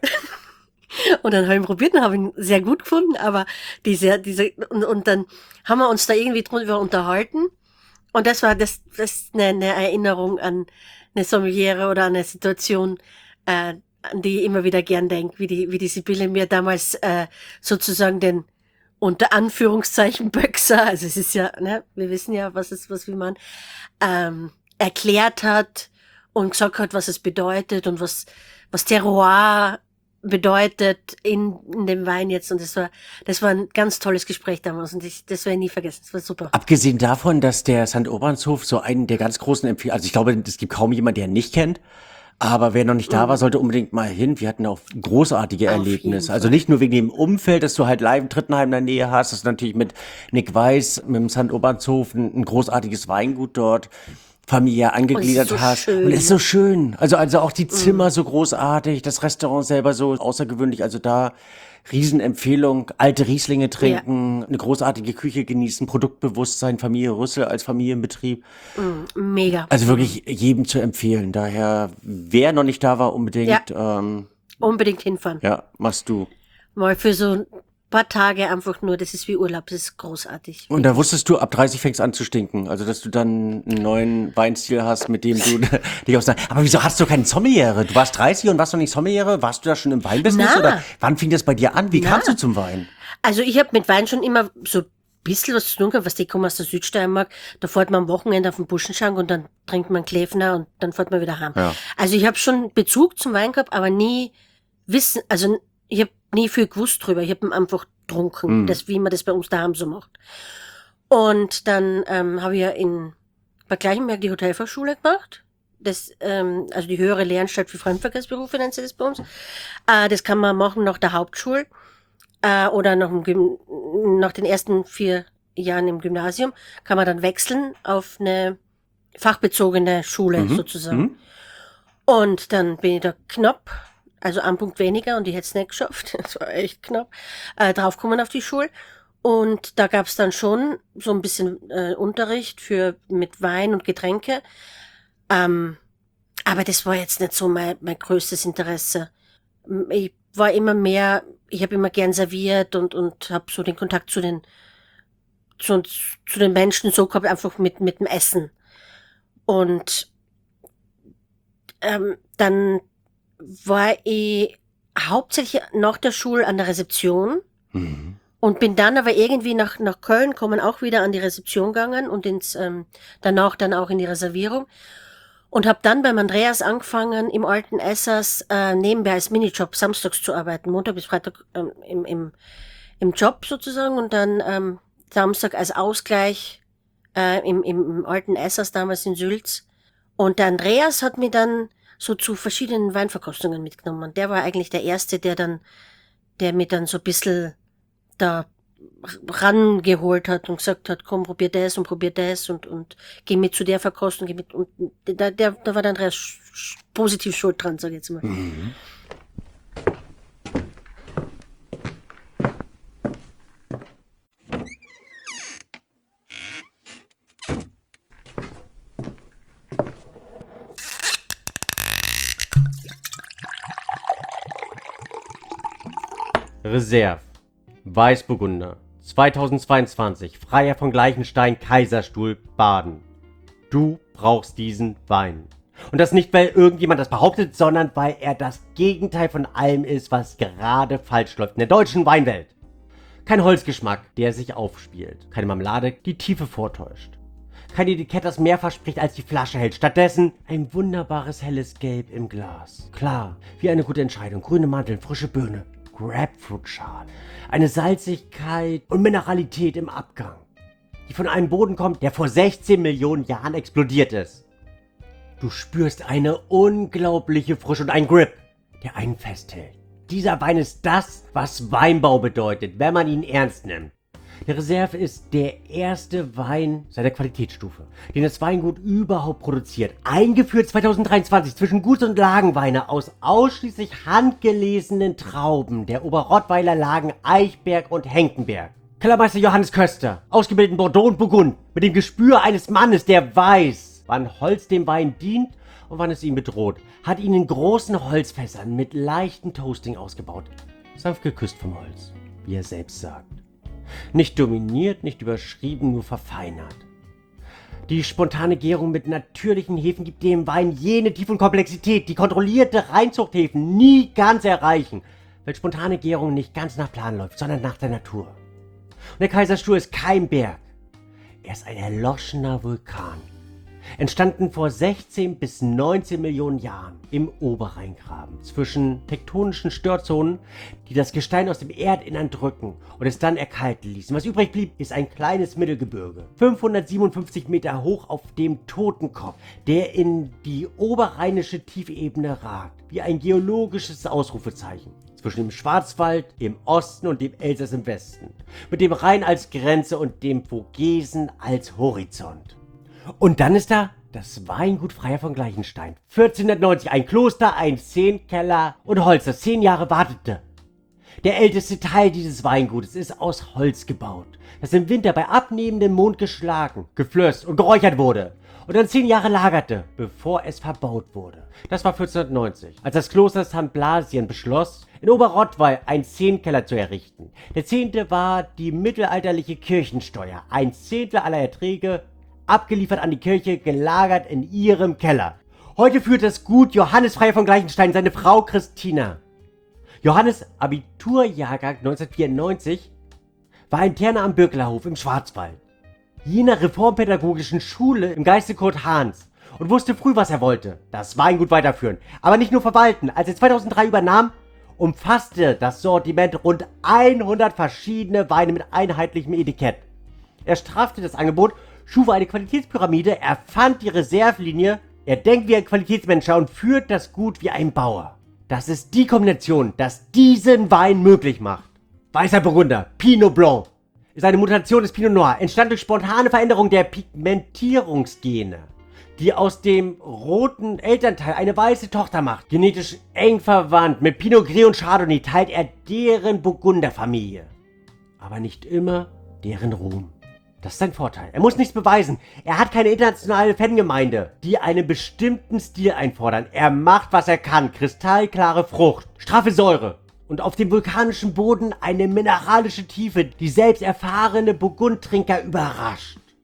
S3: Und dann habe ich ihn probiert und habe ihn sehr gut gefunden, aber diese, diese, und, und dann haben wir uns da irgendwie drüber unterhalten. Und das war das, das ist eine, eine Erinnerung an eine Sommeliere oder an eine Situation, äh, an die ich immer wieder gern denke, wie die, wie die Sibylle mir damals äh, sozusagen den unter Anführungszeichen Böxer, also es ist ja, ne, wir wissen ja, was es, was wie man ähm, erklärt hat und gesagt hat, was es bedeutet und was, was Terroir bedeutet in, in dem Wein jetzt. Und das war, das war ein ganz tolles Gespräch damals und ich, das werde ich nie vergessen. Das war super.
S2: Abgesehen davon, dass der Sankt Obernshof so einen der ganz großen Empfehlungen, also ich glaube, es gibt kaum jemanden, der ihn nicht kennt. Aber wer noch nicht da war, sollte unbedingt mal hin. Wir hatten auch großartige
S3: Auf
S2: Erlebnisse.
S3: jeden
S2: Also
S3: Fall.
S2: nicht nur wegen dem Umfeld, dass du halt live in Trittenheim in der Nähe hast, das ist natürlich mit Nick Weiß, mit dem Sankt Obernshof ein, ein großartiges Weingut dort familiär angegliedert
S3: so
S2: hast.
S3: schön.
S2: Und es ist so schön. Also, also auch die Zimmer so großartig, das Restaurant selber so außergewöhnlich. Also da Riesenempfehlung, alte Rieslinge trinken, eine großartige Küche genießen, Produktbewusstsein, Familie Rüssel als Familienbetrieb.
S3: Mega.
S2: Also wirklich jedem zu empfehlen. Daher, wer noch nicht da war, unbedingt, ähm,
S3: Unbedingt hinfahren.
S2: ja, machst du.
S3: Mal für so ein paar Tage einfach nur, das ist wie Urlaub, das ist großartig.
S2: Und da wusstest du, ab dreißig fängst an zu stinken. Also, dass du dann einen neuen Weinstil hast, mit dem du dich aufs... Aber wieso hast du keine Sommeliere? Du warst dreißig und warst noch nicht Sommeliere? Warst du da schon im Weinbusiness?
S3: Na.
S2: Oder wann fing das bei dir an? Wie
S3: Na.
S2: kamst du zum Wein?
S3: Also ich habe mit Wein schon immer so ein bisschen was zu tun gehabt, was die kommen aus der Südsteiermark, da fährt man am Wochenende auf den Buschenschank und dann trinkt man Klefner und dann fährt man wieder heim.
S2: Ja.
S3: Also ich habe schon Bezug zum Wein gehabt, aber nie wissen, also ich habe nie viel gewusst drüber, ich habe ihn einfach getrunken,
S2: Mhm.
S3: das, wie man das bei uns daheim so macht. Und dann ähm, habe ich ja in Bad Gleichenberg die Hotelfachschule gemacht. Das, ähm, also die höhere Lehranstalt für Fremdverkehrsberufe nennt sie das bei uns. Äh, das kann man machen nach der Hauptschule äh, oder nach, dem Gym nach den ersten vier Jahren im Gymnasium. Kann man dann wechseln auf eine fachbezogene Schule
S2: Mhm.
S3: sozusagen.
S2: Mhm.
S3: Und dann bin ich da knapp, also ein Punkt weniger und ich hätte es nicht geschafft, das war echt knapp, äh, draufgekommen auf die Schule. Und da gab es dann schon so ein bisschen äh, Unterricht für mit Wein und Getränke. Ähm, aber das war jetzt nicht so mein, mein größtes Interesse. Ich war immer mehr, ich habe immer gern serviert und, und habe so den Kontakt zu den, zu, zu den Menschen so gehabt, einfach mit, mit dem Essen. Und ähm, dann war ich hauptsächlich nach der Schule an der Rezeption
S2: Mhm.
S3: und bin dann aber irgendwie nach, nach Köln gekommen, auch wieder an die Rezeption gegangen und ins, ähm, danach dann auch in die Reservierung. Und habe dann beim Andreas angefangen, im alten Essers äh, nebenbei als Minijob samstags zu arbeiten, Montag bis Freitag ähm, im, im, im Job sozusagen und dann ähm, Samstag als Ausgleich äh, im, im, im alten Essers damals in Sülz. Und der Andreas hat mich dann so zu verschiedenen Weinverkostungen mitgenommen. Und der war eigentlich der Erste, der dann, der mich dann so ein bisschen da rangeholt hat und gesagt hat, komm, probier das und probier das und, und geh mit zu der Verkostung, geh mit, und da, der, da war der Andreas sch, sch, positiv schuld dran, sag ich jetzt mal.
S2: Mhm. Reserve. Weißburgunder. zweitausendzweiundzwanzig. Freier von Gleichenstein, Kaiserstuhl, Baden. Du brauchst diesen Wein. Und das nicht, weil irgendjemand das behauptet, sondern weil er das Gegenteil von allem ist, was gerade falsch läuft in der deutschen Weinwelt. Kein Holzgeschmack, der sich aufspielt. Keine Marmelade, die Tiefe vortäuscht. Kein Etikett, das mehr verspricht, als die Flasche hält. Stattdessen ein wunderbares helles Gelb im Glas. Klar, wie eine gute Entscheidung. Grüne Mandeln, frische Birne, Grapefruitschale. Eine Salzigkeit und Mineralität im Abgang, die von einem Boden kommt, der vor sechzehn Millionen Jahren explodiert ist. Du spürst eine unglaubliche Frische und einen Grip, der einen festhält. Dieser Wein ist das, was Weinbau bedeutet, wenn man ihn ernst nimmt. Der Reserve ist der erste Wein seiner Qualitätsstufe, den das Weingut überhaupt produziert. Eingeführt zweitausenddreiundzwanzig zwischen Guts- und Lagenweine aus ausschließlich handgelesenen Trauben der Oberrottweiler Lagen Eichberg und Henckenberg. Kellermeister Johannes Köster, ausgebildet in Bordeaux und Burgund, mit dem Gespür eines Mannes, der weiß, wann Holz dem Wein dient und wann es ihn bedroht, hat ihn in großen Holzfässern mit leichtem Toasting ausgebaut. Sanft geküsst vom Holz, wie er selbst sagt. Nicht dominiert, nicht überschrieben, nur verfeinert. Die spontane Gärung mit natürlichen Hefen gibt dem Wein jene Tiefe und Komplexität, die kontrollierte Reinzuchthäfen nie ganz erreichen, weil spontane Gärung nicht ganz nach Plan läuft, sondern nach der Natur. Und der Kaiserstuhl ist kein Berg, er ist ein erloschener Vulkan. Entstanden vor sechzehn bis neunzehn Millionen Jahren im Oberrheingraben zwischen tektonischen Störzonen, die das Gestein aus dem Erdinnern drücken und es dann erkalten ließen. Was übrig blieb, ist ein kleines Mittelgebirge, fünfhundertsiebenundfünfzig Meter hoch auf dem Totenkopf, der in die oberrheinische Tiefebene ragt, wie ein geologisches Ausrufezeichen. Zwischen dem Schwarzwald im Osten und dem Elsass im Westen, mit dem Rhein als Grenze und dem Vogesen als Horizont. Und dann ist da das Weingut Freier von Gleichenstein. vierzehnhundertneunzig, ein Kloster, ein Zehnkeller und Holz, das zehn Jahre wartete. Der älteste Teil dieses Weingutes ist aus Holz gebaut, das im Winter bei abnehmendem Mond geschlagen, geflößt und geräuchert wurde und dann zehn Jahre lagerte, bevor es verbaut wurde. Das war vierzehnhundertneunzig, als das Kloster Sankt Blasien beschloss, in Oberrottweil einen Zehnkeller zu errichten. Der Zehnte war die mittelalterliche Kirchensteuer, ein Zehntel aller Erträge, abgeliefert an die Kirche, gelagert in ihrem Keller. Heute führt das Gut Johannes Freier von Gleichenstein seine Frau Christina. Johannes, Abiturjahrgang neunzehnhundertvierundneunzig, war Interner am Birklerhof im Schwarzwald, jener reformpädagogischen Schule im Geiste Kurt Hahns, und wusste früh, was er wollte: das Weingut weiterführen, aber nicht nur verwalten. Als er zweitausenddrei übernahm, umfasste das Sortiment rund hundert verschiedene Weine mit einheitlichem Etikett. Er straffte das Angebot, schuf eine Qualitätspyramide, erfand die Reservelinie, er denkt wie ein Qualitätsmanager und führt das Gut wie ein Bauer. Das ist die Kombination, das diesen Wein möglich macht. Weißer Burgunder, Pinot Blanc, ist eine Mutation des Pinot Noir, entstand durch spontane Veränderung der Pigmentierungsgene, die aus dem roten Elternteil eine weiße Tochter macht. Genetisch eng verwandt mit Pinot Gris und Chardonnay teilt er deren Burgunderfamilie, aber nicht immer deren Ruhm. Das ist sein Vorteil. Er muss nichts beweisen. Er hat keine internationale Fangemeinde, die einen bestimmten Stil einfordern. Er macht, was er kann. Kristallklare Frucht, straffe Säure und auf dem vulkanischen Boden eine mineralische Tiefe, die selbst erfahrene Burgundtrinker überrascht.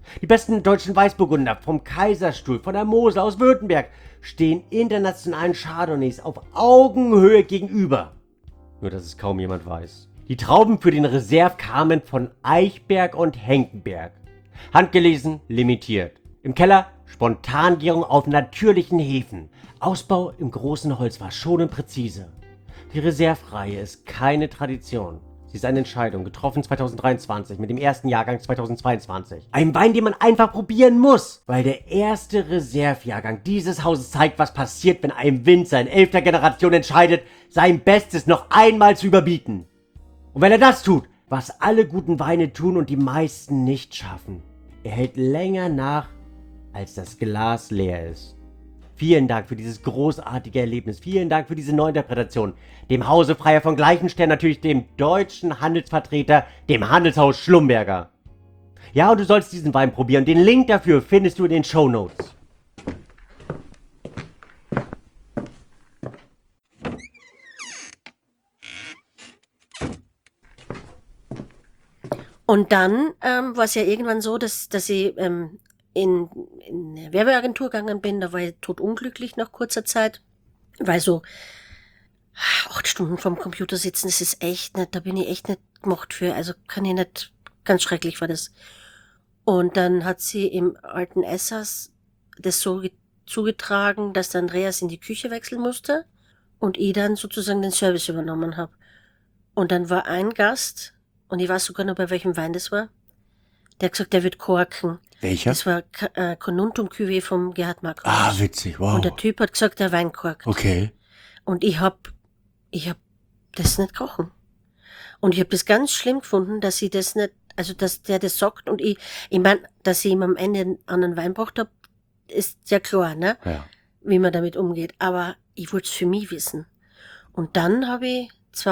S2: Die besten deutschen Weißburgunder vom Kaiserstuhl, von der Mosel aus Württemberg stehen internationalen Chardonnays auf Augenhöhe gegenüber. Nur, dass es kaum jemand weiß. Die Trauben für den Reserve kamen von Eichberg und Henckenberg. Handgelesen, limitiert. Im Keller Spontangärung auf natürlichen Hefen. Ausbau im großen Holz war schonend präzise. Die Reserve-Reihe ist keine Tradition. Sie ist eine Entscheidung, getroffen zwanzig dreiundzwanzig mit dem ersten Jahrgang zwanzig zweiundzwanzig. Ein Wein, den man einfach probieren muss, weil der erste Reserve-Jahrgang dieses Hauses zeigt, was passiert, wenn ein Winzer in elfter Generation entscheidet, sein Bestes noch einmal zu überbieten. Und wenn er das tut, was alle guten Weine tun und die meisten nicht schaffen, er hält länger nach, als das Glas leer ist. Vielen Dank für dieses großartige Erlebnis. Vielen Dank für diese Neuinterpretation. Dem Hause Freier von Gleichenstern, natürlich dem deutschen Handelsvertreter, dem Handelshaus Schlumberger. Ja, und du sollst diesen Wein probieren. Den Link dafür findest du in den Shownotes.
S3: Und dann ähm, war es ja irgendwann so, dass, dass ich ähm, in, in eine Werbeagentur gegangen bin. Da war ich totunglücklich nach kurzer Zeit, weil so acht Stunden vorm Computer sitzen, das ist echt nicht, da bin ich echt nicht gemacht für, also kann ich nicht, ganz schrecklich war das. Und dann hat sie im alten Essers das so zugetragen, dass der Andreas in die Küche wechseln musste und ich dann sozusagen den Service übernommen habe. Und dann war ein Gast, und ich weiß sogar noch, bei welchem Wein das war, der hat gesagt, der wird korken.
S2: Welcher?
S3: Das war äh, Conuntum Cuvée vom Gerhard Markowitsch.
S2: Ah, witzig, wow.
S3: Und der Typ hat gesagt, der Wein korkt.
S2: Okay.
S3: Und ich hab, ich hab das nicht kochen. Und ich hab das ganz schlimm gefunden, dass ich das nicht, also dass der das sagt und ich, ich mein, dass ich ihm am Ende einen anderen Wein braucht hab, ist ja klar, ne?
S2: Ja.
S3: Wie man damit umgeht. Aber ich wollte es für mich wissen. Und dann habe ich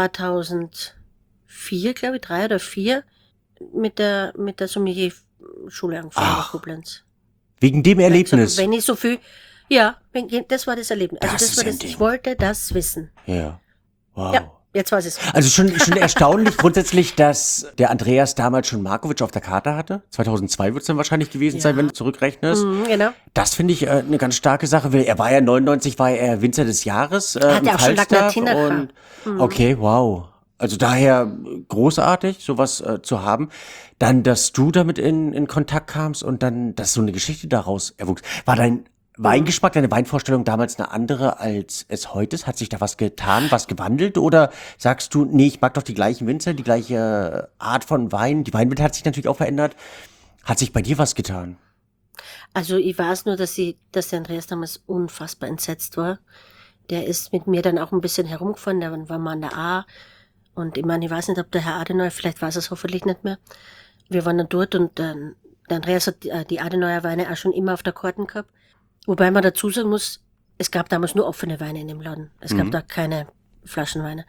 S3: zweitausendvier, glaube ich, drei oder vier, mit der, mit der Sommelier-Schule angefangen in Koblenz.
S2: Wegen dem Erlebnis?
S3: Also, wenn ich so viel, ja, wenn, das war das Erlebnis. Also
S2: Das
S3: das,
S2: ist
S3: war
S2: ein
S3: das,
S2: Ding.
S3: ich wollte das wissen.
S2: Ja. Wow.
S3: Ja, jetzt weiß ich es.
S2: Also schon, schon erstaunlich grundsätzlich, dass der Andreas damals schon Markowitsch auf der Karte hatte. zweitausendzwei wird es dann wahrscheinlich gewesen
S3: Ja.
S2: sein, wenn du zurückrechnest.
S3: Mhm, genau.
S2: Das finde ich äh, eine ganz starke Sache, weil er war ja neunundneunzig, war er Winzer des Jahres. Äh,
S3: Hat
S2: im
S3: er auch schon
S2: Falstaff
S3: Lagnatiner
S2: und
S3: Mhm.
S2: Okay, wow. Also daher großartig, sowas äh, zu haben. Dann, dass du damit in, in Kontakt kamst und dann, dass so eine Geschichte daraus erwuchs. War dein Weingeschmack, deine Weinvorstellung damals eine andere, als es heute ist? Hat sich da was getan, was gewandelt? Oder sagst du, nee, ich mag doch die gleichen Winzer, die gleiche Art von Wein? Die Weinwelt hat sich natürlich auch verändert. Hat sich bei dir was getan?
S3: Also ich weiß nur, dass sie, dass der Andreas damals unfassbar entsetzt war. Der ist mit mir dann auch ein bisschen herumgefahren, der war mal an der A. Und ich meine, ich weiß nicht, ob der Herr Adenauer, vielleicht weiß er es hoffentlich nicht mehr. Wir waren dann dort und ähm, der Andreas hat die, äh, die Adenauer Weine auch schon immer auf der Karten gehabt. Wobei man dazu sagen muss, es gab damals nur offene Weine in dem Laden. Es
S2: Mhm.
S3: gab da keine Flaschenweine.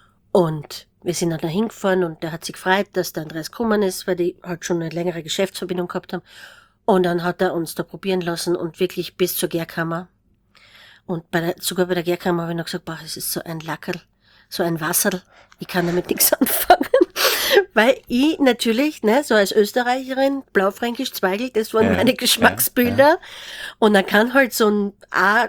S3: Und wir sind dann da hingefahren und der hat sich gefreut, dass der Andreas gekommen ist, weil die halt schon eine längere Geschäftsverbindung gehabt haben. Und dann hat er uns da probieren lassen und wirklich bis zur Gärkammer. Und bei der, sogar bei der Gärkammer habe ich noch gesagt, boah, es ist so ein Lackerl, so ein Wasserl. Ich kann damit nichts anfangen. Weil ich natürlich, ne, so als Österreicherin, Blaufränkisch, Zweigel, das waren
S2: Ja,
S3: meine Geschmacksbilder.
S2: ja, ja.
S3: Und dann kann halt so ein A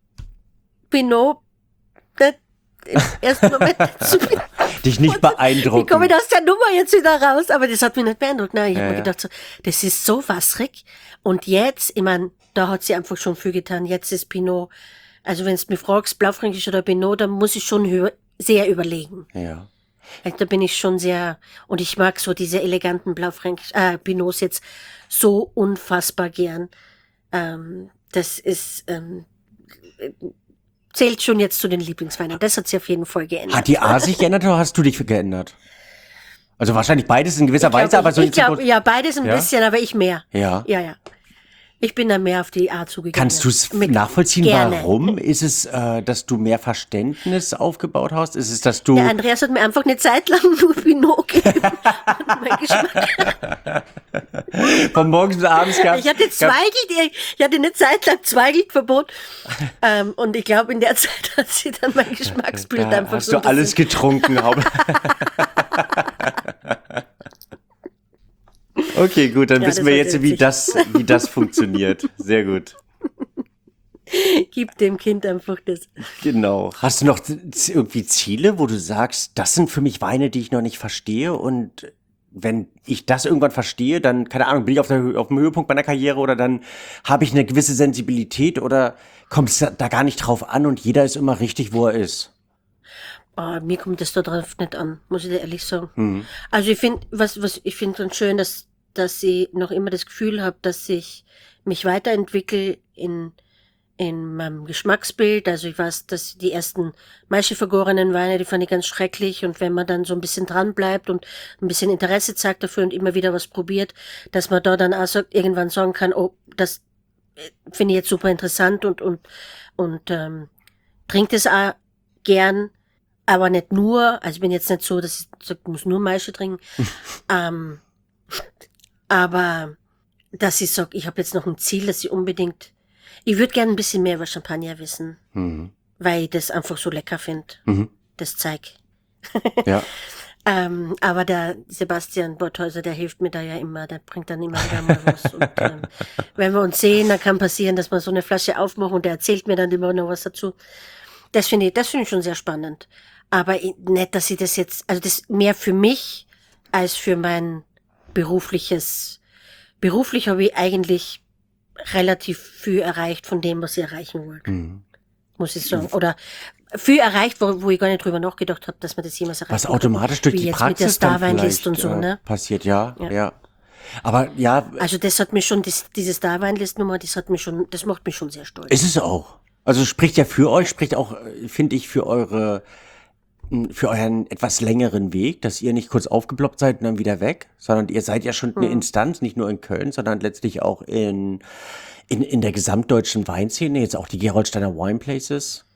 S3: Pinot nicht im ersten Moment zu
S2: Dich nicht
S3: Wie komme
S2: beeindrucken.
S3: ich aus der Nummer jetzt wieder raus? Aber das hat mich nicht beeindruckt. Nein, ich
S2: Ja,
S3: habe mir
S2: ja.
S3: gedacht, so, das ist so wasserig. Und jetzt, ich meine, da hat sie einfach schon viel getan. Jetzt ist Pinot, also wenn du mich fragst, Blaufränkisch oder Pinot, dann muss ich schon hö- sehr überlegen.
S2: Ja.
S3: Also da bin ich schon sehr, und ich mag so diese eleganten Blaufränkisch, äh, Pinots jetzt so unfassbar gern. Ähm, das ist, ähm, zählt schon jetzt zu den Lieblingsweinen. Das hat sich auf jeden Fall geändert.
S2: Hat die A sich geändert oder hast du dich geändert? Also wahrscheinlich beides in gewisser
S3: Ich glaub,
S2: Weise, aber
S3: ich,
S2: so
S3: ich
S2: in
S3: glaube,
S2: Zukunft-
S3: ja, beides ein
S2: Ja?
S3: bisschen, aber ich mehr.
S2: Ja.
S3: Ja, ja. Ich bin da mehr auf die A zugegangen.
S2: Kannst du es
S3: Mit-
S2: nachvollziehen,
S3: gerne.
S2: warum? Ist es, äh, dass du mehr Verständnis aufgebaut hast? Ist es, dass du...
S3: Der Andreas hat mir einfach eine Zeit lang nur Pinot gegeben. Und mein Geschmack.
S2: Von morgens bis abends gab
S3: Ich hatte Zweigelt, ich hatte eine Zeit lang Zweigelt-Verbot. ähm, und ich glaube, in der Zeit hat sie dann mein Geschmacksbild
S2: Da
S3: einfach
S2: hast
S3: so
S2: du
S3: ein bisschen-
S2: alles getrunken. Haupt- Okay, gut, dann
S3: Ja,
S2: wissen
S3: das
S2: wir
S3: war
S2: jetzt, wie
S3: witzig.
S2: das, wie das funktioniert. Sehr gut.
S3: Gib dem Kind einfach das.
S2: Genau. Hast du noch z- irgendwie Ziele, wo du sagst, das sind für mich Weine, die ich noch nicht verstehe und wenn ich das irgendwann verstehe, dann, keine Ahnung, bin ich auf, der, Hö- auf dem Höhepunkt meiner Karriere oder dann habe ich eine gewisse Sensibilität oder kommt es da, da gar nicht drauf an und jeder ist immer richtig, wo er ist?
S3: Oh, mir kommt das da drauf nicht an, muss ich dir ehrlich sagen.
S2: Mhm.
S3: Also ich finde, was, was ich finde ganz schön, dass, dass ich noch immer das Gefühl habe, dass ich mich weiterentwickle in, in meinem Geschmacksbild. Also ich weiß, dass die ersten Maischevergorenen Weine, die fand ich ganz schrecklich. Und wenn man dann so ein bisschen dran bleibt und ein bisschen Interesse zeigt dafür und immer wieder was probiert, dass man da dann auch so irgendwann sagen kann, oh, das äh, finde ich jetzt super interessant und, und, und ähm, trinkt es auch gern. Aber nicht nur, also ich bin jetzt nicht so, dass ich sage, ich muss nur Maische trinken. ähm, aber dass ich sage, ich habe jetzt noch ein Ziel, dass ich unbedingt, ich würde gerne ein bisschen mehr über Champagner wissen,
S2: Mhm.
S3: weil ich das einfach so lecker finde,
S2: Mhm.
S3: das Zeug.
S2: Ja.
S3: Ähm, aber der Sebastian Borthäuser, der hilft mir da ja immer, der bringt dann immer wieder mal was. Und ähm, wenn wir uns sehen, dann kann passieren, dass wir so eine Flasche aufmachen und der erzählt mir dann immer noch was dazu. Das finde ich, das finde ich schon sehr spannend. Aber ich- nicht, dass ich das jetzt, also das mehr für mich als für mein berufliches, beruflich habe ich eigentlich relativ viel erreicht von dem, was ich erreichen wollte,
S2: Mhm.
S3: muss ich sagen. Oder viel erreicht, wo, wo ich gar nicht drüber nachgedacht habe, dass man das jemals erreicht.
S2: Was automatisch durch
S3: Wie
S2: die
S3: jetzt mit der
S2: Praxis dann
S3: Starweinlist
S2: vielleicht
S3: und so,
S2: äh,
S3: ne?
S2: passiert, ja, ja,
S3: Ja.
S2: Aber ja,
S3: Also das hat mich schon, das, diese Starweinlist-Nummer, das hat mich schon, das macht mich schon sehr stolz.
S2: ist es auch. Also spricht ja für euch, spricht auch, äh, finde ich, für eure, mh, für euren etwas längeren Weg, dass ihr nicht kurz aufgeploppt seid und dann wieder weg, sondern ihr seid ja schon eine Instanz, nicht nur in Köln, sondern letztlich auch in, in, in der gesamtdeutschen Weinszene, jetzt auch die Geroldsteiner Wine Places,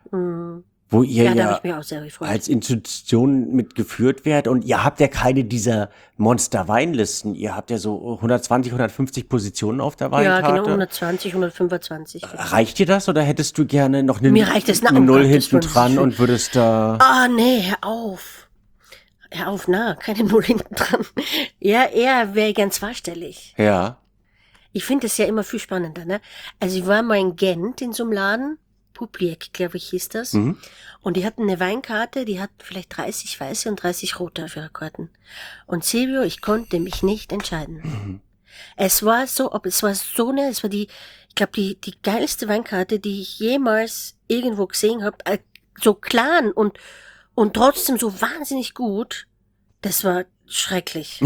S2: wo ihr
S3: Ja, da
S2: ja,
S3: habe ich mich auch sehr gefreut.
S2: als Institution mitgeführt werdet und ihr habt ja keine dieser Monster-Weinlisten. Ihr habt ja so hundertzwanzig, hundertfünfzig Positionen auf der
S3: Ja,
S2: Weinkarte.
S3: genau, hundertzwanzig, hundertfünfundzwanzig.
S2: Reicht dir das oder hättest du gerne noch eine,
S3: Mir reicht es, na,
S2: eine
S3: um
S2: Null
S3: Gottes
S2: hinten
S3: Willen, das
S2: dran
S3: ist
S2: und würdest da...
S3: Ah, nee, hör auf. Hör auf, na, keine Null hinten dran. Ja, eher wäre ich gern zweistellig.
S2: Ja.
S3: Ich finde es ja immer viel spannender, ne? Also ich war mal in Gent in so einem Laden, Publiek, glaube ich, hieß das.
S2: Mhm.
S3: Und die hatten eine Weinkarte, die hatten vielleicht dreißig weiße und dreißig rote auf ihrer Karten. Und Silvio, ich konnte mich nicht entscheiden.
S2: Mhm.
S3: Es war so, ob es war so eine, es war die, ich glaube, die, die geilste Weinkarte, die ich jemals irgendwo gesehen habe. Äh, so klein und, und trotzdem so wahnsinnig gut. Das war schrecklich.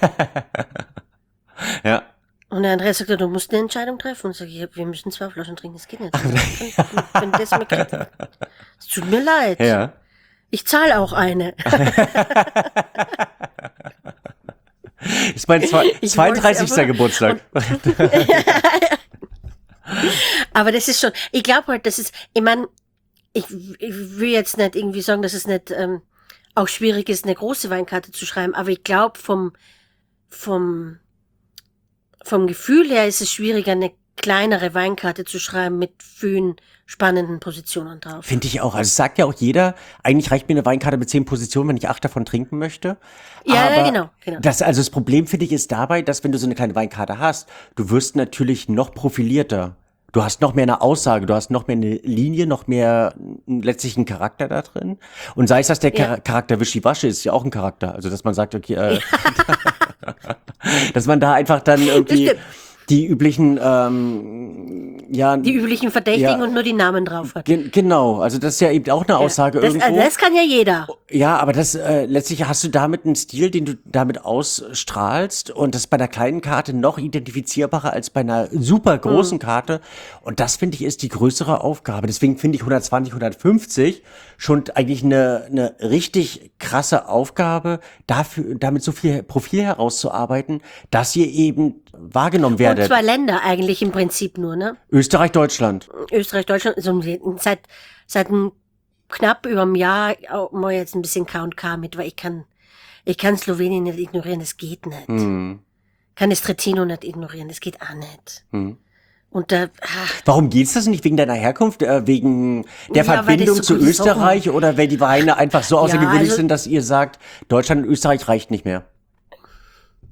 S2: Ja.
S3: Und der Andreas sagte, du musst eine Entscheidung treffen. Und ich sage, ja, wir müssen zwei Flaschen trinken, das geht nicht. Ich kann- wenn das mir kriegt, es tut mir leid.
S2: Ja.
S3: Ich zahle auch eine.
S2: Ist mein zwei,
S3: Ich
S2: zweiunddreißigster
S3: wollte aber-
S2: Geburtstag.
S3: Aber das ist schon, ich glaube halt, das ist, ich meine, ich, ich will jetzt nicht irgendwie sagen, dass es nicht ähm, auch schwierig ist, eine große Weinkarte zu schreiben, aber ich glaube, vom, vom, vom Gefühl her ist es schwieriger, eine kleinere Weinkarte zu schreiben mit vielen spannenden Positionen drauf.
S2: Finde ich auch. Also es sagt ja auch jeder, eigentlich reicht mir eine Weinkarte mit zehn Positionen, wenn ich acht davon trinken möchte.
S3: Ja,
S2: Aber
S3: ja, genau, genau.
S2: Das, also das Problem, finde ich, ist dabei, dass wenn du so eine kleine Weinkarte hast, du wirst natürlich noch profilierter. Du hast noch mehr eine Aussage, du hast noch mehr eine Linie, noch mehr einen letztlichen Charakter da drin. Und sei es, dass der
S3: Ja.
S2: Char- Charakter Wischiwaschi ist, ist ja auch ein Charakter. Also dass man sagt, okay, äh, dass man da einfach dann irgendwie
S3: stimmt.
S2: die üblichen, ähm, ja,
S3: Die üblichen Verdächtigen
S2: Ja.
S3: und nur die Namen drauf hat.
S2: Gen genau, also das ist ja eben auch eine Aussage
S3: das,
S2: irgendwo.
S3: das kann ja jeder.
S2: Ja, aber das äh, letztlich hast du damit einen Stil, den du damit ausstrahlst und das ist bei einer kleinen Karte noch identifizierbarer als bei einer super großen Karte und das finde ich ist die größere Aufgabe. Deswegen finde ich hundertzwanzig, hundertfünfzig schon eigentlich eine eine richtig krasse Aufgabe, dafür damit so viel Profil herauszuarbeiten, dass ihr eben wahrgenommen
S3: Und
S2: werdet.
S3: zwei Länder eigentlich im Prinzip nur, ne?
S2: Österreich, Deutschland.
S3: Österreich, Deutschland, so seit, seit ein, knapp über einem Jahr auch mal jetzt ein bisschen K und K mit, weil ich kann, ich kann Slowenien nicht ignorieren, das geht nicht.
S2: Hm.
S3: Kann das Trentino nicht ignorieren, das geht auch nicht.
S2: Hm.
S3: Und da, ach,
S2: Warum geht's das nicht? Wegen deiner Herkunft? Äh, wegen der
S3: Ja, weil das
S2: Verbindung
S3: so
S2: zu
S3: gut ist,
S2: Österreich? Oder weil die Weine einfach so außergewöhnlich
S3: also-
S2: sind, dass ihr sagt, Deutschland und Österreich reicht nicht mehr?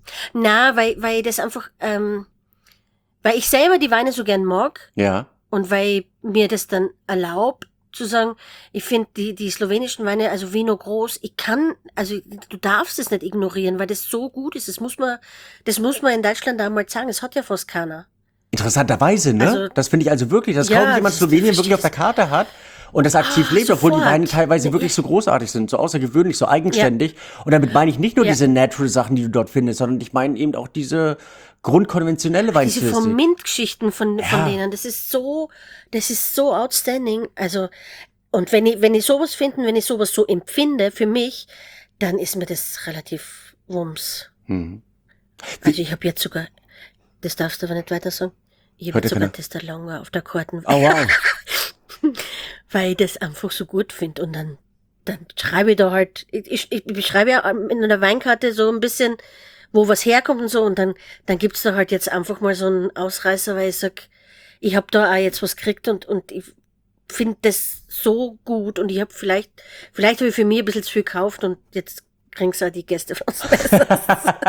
S3: Na, weil, weil ich das einfach, ähm, weil ich selber die Weine so gern mag
S2: Ja.
S3: und weil mir das dann erlaubt, zu sagen, ich finde die, die slowenischen Weine, also Vino Groß, ich kann, also du darfst es nicht ignorieren, weil das so gut ist. Das muss man, das muss man in Deutschland einmal sagen. Es hat ja fast keiner.
S2: Interessanterweise, ne?
S3: Also-
S2: das finde ich also wirklich, dass
S3: Ja,
S2: kaum jemand
S3: das ist-
S2: Slowenien
S3: das
S2: wirklich auf der
S3: verstehe
S2: Karte hat und das aktiv
S3: Ah,
S2: lebt, obwohl die
S3: sofort.
S2: Weine teilweise
S3: Ja.
S2: wirklich so großartig sind, so außergewöhnlich, so eigenständig. Und damit meine ich nicht nur
S3: Ja.
S2: diese natural Sachen, die du dort findest, sondern ich meine eben auch diese grundkonventionelle
S3: Diese
S2: Weinstilistik.
S3: vom Mint-Geschichten von,
S2: Ja.
S3: von denen, das ist so, das ist so outstanding. Also, und wenn ich, wenn ich sowas finde, wenn ich sowas so empfinde für mich, dann ist mir das relativ wumms.
S2: Mhm.
S3: Also ich habe jetzt sogar, das darfst du aber nicht weiter sagen, ich habe
S2: Hört
S3: jetzt
S2: ja
S3: sogar
S2: keiner.
S3: das da lange auf der Karten,
S2: Oh wow.
S3: weil ich das einfach so gut finde. Und dann, dann schreibe ich da halt, ich, ich, ich schreibe ja in einer Weinkarte so ein bisschen, wo was herkommt und so. Und dann, dann gibt's da halt jetzt einfach mal so einen Ausreißer, weil ich sag, ich habe da auch jetzt was gekriegt und, und ich finde das so gut. Und ich habe vielleicht, vielleicht habe ich für mich ein bisschen zu viel gekauft und jetzt kriegst du auch die Gäste von uns besser.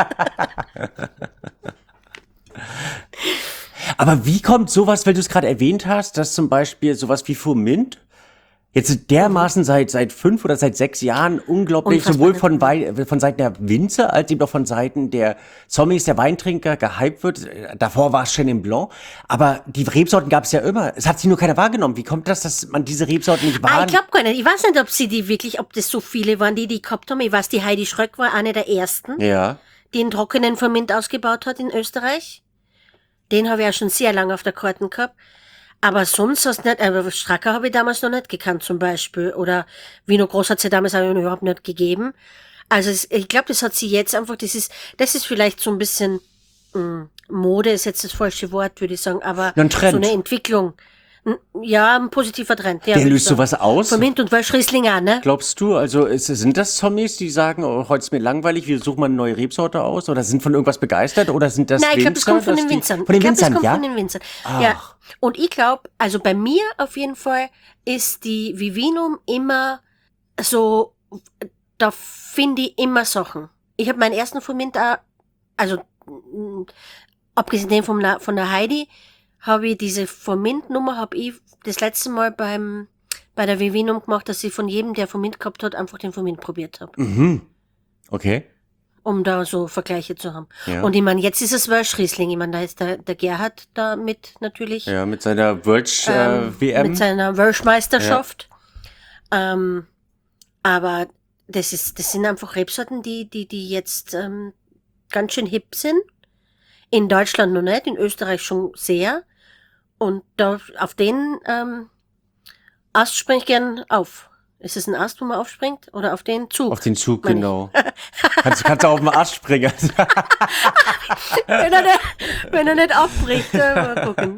S2: Aber wie kommt sowas, weil du es gerade erwähnt hast, dass zum Beispiel sowas wie Furmint jetzt dermaßen seit seit fünf oder seit sechs Jahren unglaublich
S3: Unfassbar,
S2: sowohl
S3: ne?
S2: von Wei von Seiten der Winzer als eben auch von Seiten der Sommeliers, der Weintrinker gehypt wird. Davor war es Chenin Blanc, aber die Rebsorten gab es ja immer. Es hat sich nur keiner wahrgenommen. Wie kommt das, dass man diese Rebsorten nicht
S3: Ah,
S2: wahrnimmt?
S3: ich glaube gar nicht. Ich weiß nicht, ob sie die wirklich, ob das so viele waren, die die gehabt haben. Ich weiß, die Heidi Schröck war eine der ersten,
S2: Ja.
S3: die einen trockenen Ferment ausgebaut hat in Österreich. Den habe ich ja schon sehr lange auf der Karten gehabt. Aber sonst hast du nicht, aber Stracker habe ich damals noch nicht gekannt zum Beispiel. Oder Vino Groß hat es ja damals auch überhaupt nicht gegeben. Also es, ich glaube, das hat sie jetzt einfach, das ist, das ist vielleicht so ein bisschen, mh, Mode ist jetzt das falsche Wort, würde ich sagen, aber
S2: Ein Trend.
S3: so eine Entwicklung. N- Ja, ein positiver Trend. Ja,
S2: Der
S3: würde ich
S2: löst
S3: sagen.
S2: sowas aus?
S3: Ferment und Welschriesling auch, ne?
S2: Glaubst du, also ist, sind das Sommeliers, die sagen, oh, heute ist mir langweilig, wir suchen mal eine neue Rebsorte aus? Oder sind von irgendwas begeistert? Oder sind das
S3: Nein, ich glaube, das
S2: Winzer,
S3: kommt von
S2: dass
S3: den
S2: die-
S3: Winzern.
S2: Von den
S3: ich glaube,
S2: Winzern,
S3: das kommt
S2: ja?
S3: von den Winzern.
S2: Ach.
S3: Ja. Und ich glaube, also bei mir auf jeden Fall ist die Vivinum immer so, da finde ich immer Sachen. Ich habe meinen ersten Ferment auch, also mh, abgesehen vom, Na- von der Heidi, habe ich diese Ferment-Nummer, habe ich das letzte Mal beim bei der Vivinum gemacht, dass ich von jedem, der Ferment gehabt hat, einfach den Ferment probiert habe,
S2: Mhm. Okay.
S3: um da so Vergleiche zu haben.
S2: Ja.
S3: Und ich meine, jetzt ist es Welschriesling. Ich meine, da ist der, der Gerhard da mit natürlich.
S2: Ja, mit seiner Wölsch
S3: ähm,
S2: äh, W M.
S3: Mit seiner Welschmeisterschaft. Ähm, aber das ist, das sind einfach Rebsorten, die, die, die jetzt ähm, ganz schön hip sind. In Deutschland noch nicht, in Österreich schon sehr. Und da auf den ähm, Ast springe ich gern auf. Ist es ein Ast, wo man aufspringt? Oder auf den Zug?
S2: Auf den Zug,
S3: meine ich.
S2: genau. kannst, kannst du auf den Arsch springen.
S3: wenn, er nicht, wenn er nicht abbricht, äh, mal gucken.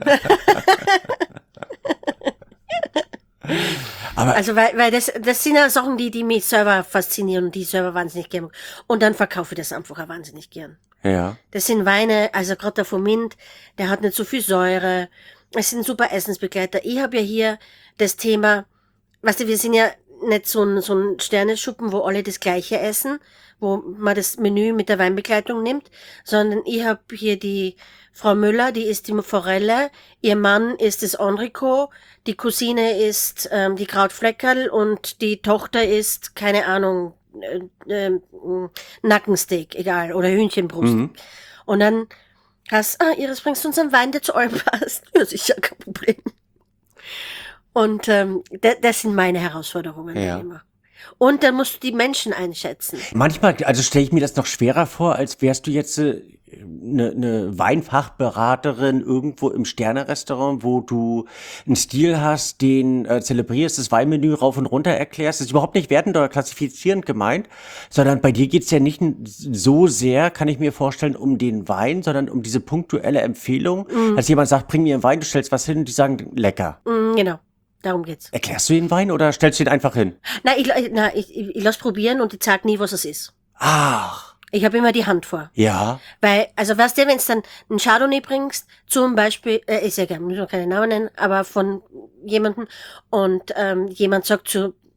S2: Aber
S3: Also, weil, weil das, das sind ja Sachen, die, die mich selber faszinieren und die ich selber wahnsinnig gern mag. Und dann verkaufe ich das einfach auch wahnsinnig gern.
S2: ja.
S3: Das sind Weine, also gerade der Fomint, der hat nicht so viel Säure. Es sind super Essensbegleiter. Ich habe ja hier das Thema, weißt du, wir sind ja nicht so ein, so ein Sterneschuppen, wo alle das Gleiche essen, wo man das Menü mit der Weinbegleitung nimmt, sondern ich habe hier die Frau Müller, die isst die Forelle, ihr Mann isst das Enrico, die Cousine isst ähm, die Krautfleckerl und die Tochter isst, keine Ahnung, äh, äh, Nackensteak, egal, oder Hühnchenbrust.
S2: Mhm.
S3: Und dann hast, ah, Iris, bringst du uns einen Wein, der zu allem passt? Ja, sicher, kein Problem. Und ähm, das, das sind meine Herausforderungen
S2: Ja.
S3: immer. Und dann musst du die Menschen einschätzen.
S2: Manchmal, also stelle ich mir das noch schwerer vor, als wärst du jetzt eine äh, ne, ne Weinfachberaterin irgendwo im Sternerestaurant, wo du einen Stil hast, den äh, zelebrierst, das Weinmenü rauf und runter erklärst. Das ist überhaupt nicht wertend oder klassifizierend gemeint, sondern bei dir geht's ja nicht so sehr, kann ich mir vorstellen, um den Wein, sondern um diese punktuelle Empfehlung, dass jemand sagt, bring mir einen Wein, du stellst was hin und die sagen, lecker.
S3: Mm, genau, darum geht's.
S2: Erklärst du den Wein oder stellst du ihn einfach hin?
S3: Na, ich, na, ich, ich, ich lass probieren und ich sag nie, was es ist.
S2: Ach,
S3: Ich habe immer die Hand vor.
S2: ja.
S3: Weil, also weißt du, wenn du dann einen Chardonnay bringst, zum Beispiel, äh, ist ja gerne, muss man keine Namen nennen, aber von jemandem, und ähm, jemand sagt zu,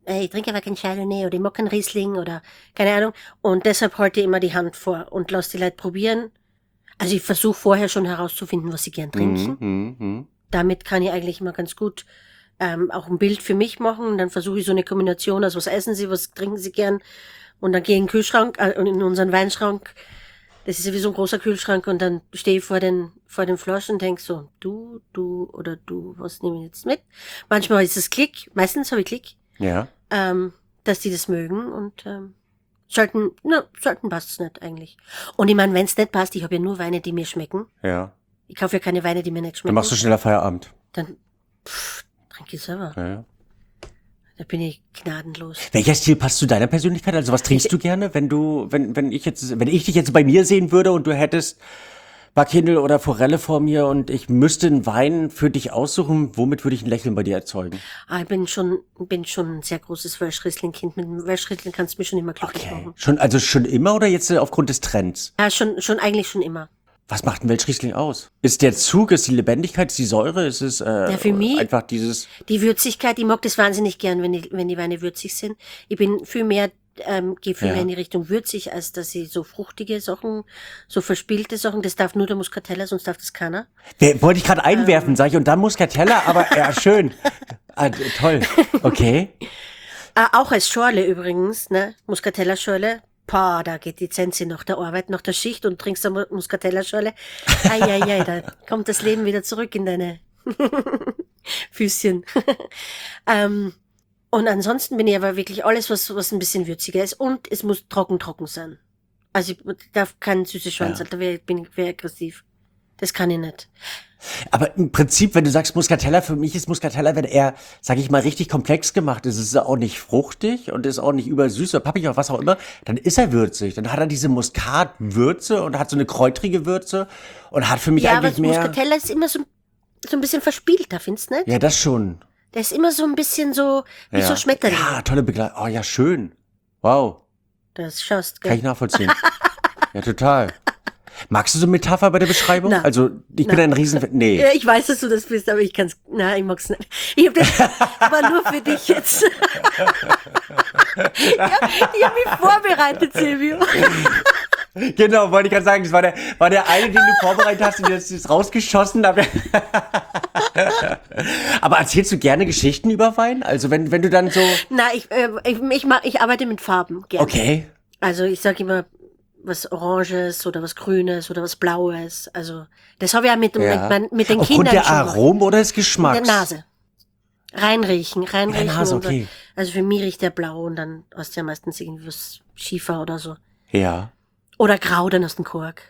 S3: Ey, ich trinke aber kein Chardonnay oder ich mag keinen Riesling oder keine Ahnung. Und deshalb halte ich immer die Hand vor und lasse die Leute probieren. Also ich versuche vorher schon herauszufinden, was sie gern trinken.
S2: Mhm, mhm.
S3: Damit kann ich eigentlich immer ganz gut ähm, auch ein Bild für mich machen. Und dann versuche ich so eine Kombination, also was essen sie, was trinken sie gern. Und dann gehe ich in den Kühlschrank, äh, in unseren Weinschrank. Das ist ja wie so ein großer Kühlschrank. Und dann stehe ich vor den, vor den Flaschen und denke so, du, du oder du, was nehme ich jetzt mit? Manchmal ist es Klick, meistens habe ich Klick,
S2: Ja.
S3: ähm, dass die das mögen. Und ähm, sollten, na, sollten passt es nicht eigentlich. Und ich meine, wenn es nicht passt, ich habe ja nur Weine, die mir schmecken.
S2: Ja.
S3: Ich kaufe ja keine Weine, die mir nicht schmecken.
S2: Dann machst du schneller Feierabend.
S3: Dann pff, trinke ich selber.
S2: Ja, ja.
S3: Da bin ich gnadenlos.
S2: Welcher Stil passt zu deiner Persönlichkeit? Also was trinkst du gerne, wenn du, wenn, wenn ich jetzt, wenn ich dich jetzt bei mir sehen würde und du hättest Backhindel oder Forelle vor mir und ich müsste einen Wein für dich aussuchen, womit würde ich ein Lächeln bei dir erzeugen?
S3: Ah, ich bin schon, bin schon ein sehr großes Welschriesling-Kind. Mit dem Welschriesling kannst du mich schon immer glücklich
S2: Okay.
S3: machen.
S2: Schon, also schon immer oder jetzt äh, aufgrund des Trends?
S3: Ja, schon, schon eigentlich schon immer.
S2: Was macht ein Welschriesling aus? Ist der Zug, ist die Lebendigkeit, ist die Säure, ist es äh,
S3: Ja, für mich-
S2: einfach dieses...
S3: Die Würzigkeit, ich mag das wahnsinnig gern, wenn die, wenn die Weine würzig sind. Ich bin viel mehr, ähm, gehe viel
S2: Ja.
S3: mehr in die Richtung würzig, als dass ich so fruchtige Sachen, so verspielte Sachen, das darf nur der Muscatella, sonst darf das keiner.
S2: Wer, wollte ich gerade
S3: Ähm.
S2: einwerfen, sag ich, und dann Muscatella, aber ja, schön. Ah, toll. Okay.
S3: Ah, auch als Schorle übrigens, ne? Muscatella-Schorle. Pah, da geht die Zensi nach der Arbeit, nach der Schicht und trinkst eine Muscatella-Schorle. Eieiei, da kommt das Leben wieder zurück in deine Füßchen. ähm, und ansonsten bin ich aber wirklich alles, was, was ein bisschen würziger ist. Und es muss trocken, trocken sein. Also ich darf keinen süße Schwanz,
S2: Ja.
S3: da wär, bin ich wär aggressiv. Das kann ich nicht.
S2: Aber im Prinzip, wenn du sagst Muscatella, für mich ist Muscatella, wenn er, sag ich mal, richtig komplex gemacht ist, ist er auch nicht fruchtig und ist auch nicht übersüß oder pappig oder was auch immer, dann ist er würzig. Dann hat er diese Muskatwürze und hat so eine kräutrige Würze und hat für mich
S3: Ja, aber
S2: eigentlich mehr...
S3: Muscatella ist immer so, so ein bisschen verspielter, findest du nicht?
S2: Ja, das schon.
S3: Der ist immer so ein bisschen so, wie
S2: ja.
S3: so Schmetterling.
S2: Ja, tolle Begleitung. Oh ja, schön. Wow.
S3: Das schaust,
S2: Kann
S3: gell?
S2: ich nachvollziehen. Ja, total. Magst du so Metapher bei der Beschreibung?
S3: Na.
S2: Also, ich bin
S3: Na.
S2: ein Riesen... Nee.
S3: Ja, ich weiß, dass du das bist, aber ich kann's, na, ich mag's nicht. Ich hab das, aber nur für dich jetzt. ja, ich hab mich vorbereitet, Silvio.
S2: Genau, wollte ich gerade sagen, das war der, war der eine, den du vorbereitet hast und jetzt ist rausgeschossen. Aber, aber erzählst du gerne Geschichten über Wein? Also wenn, wenn du dann so...
S3: Na, ich, äh, ich, ich, mag, ich arbeite mit Farben gerne.
S2: Okay.
S3: Also ich sag immer was Oranges oder was Grünes oder was Blaues. Also das habe ich ja mit,
S2: Ja.
S3: mit, mein, mit den
S2: Aufgrund
S3: Kindern
S2: der
S3: schon gemacht.
S2: Aromen oder des
S3: In
S2: Geschmacks?
S3: der Nase. Reinriechen, reinriechen.
S2: In der Nase,
S3: und so.
S2: okay.
S3: Also für mich riecht der blau und dann hast du ja meistens irgendwie was Schiefer oder so.
S2: Ja.
S3: Oder grau, dann hast du einen Kork.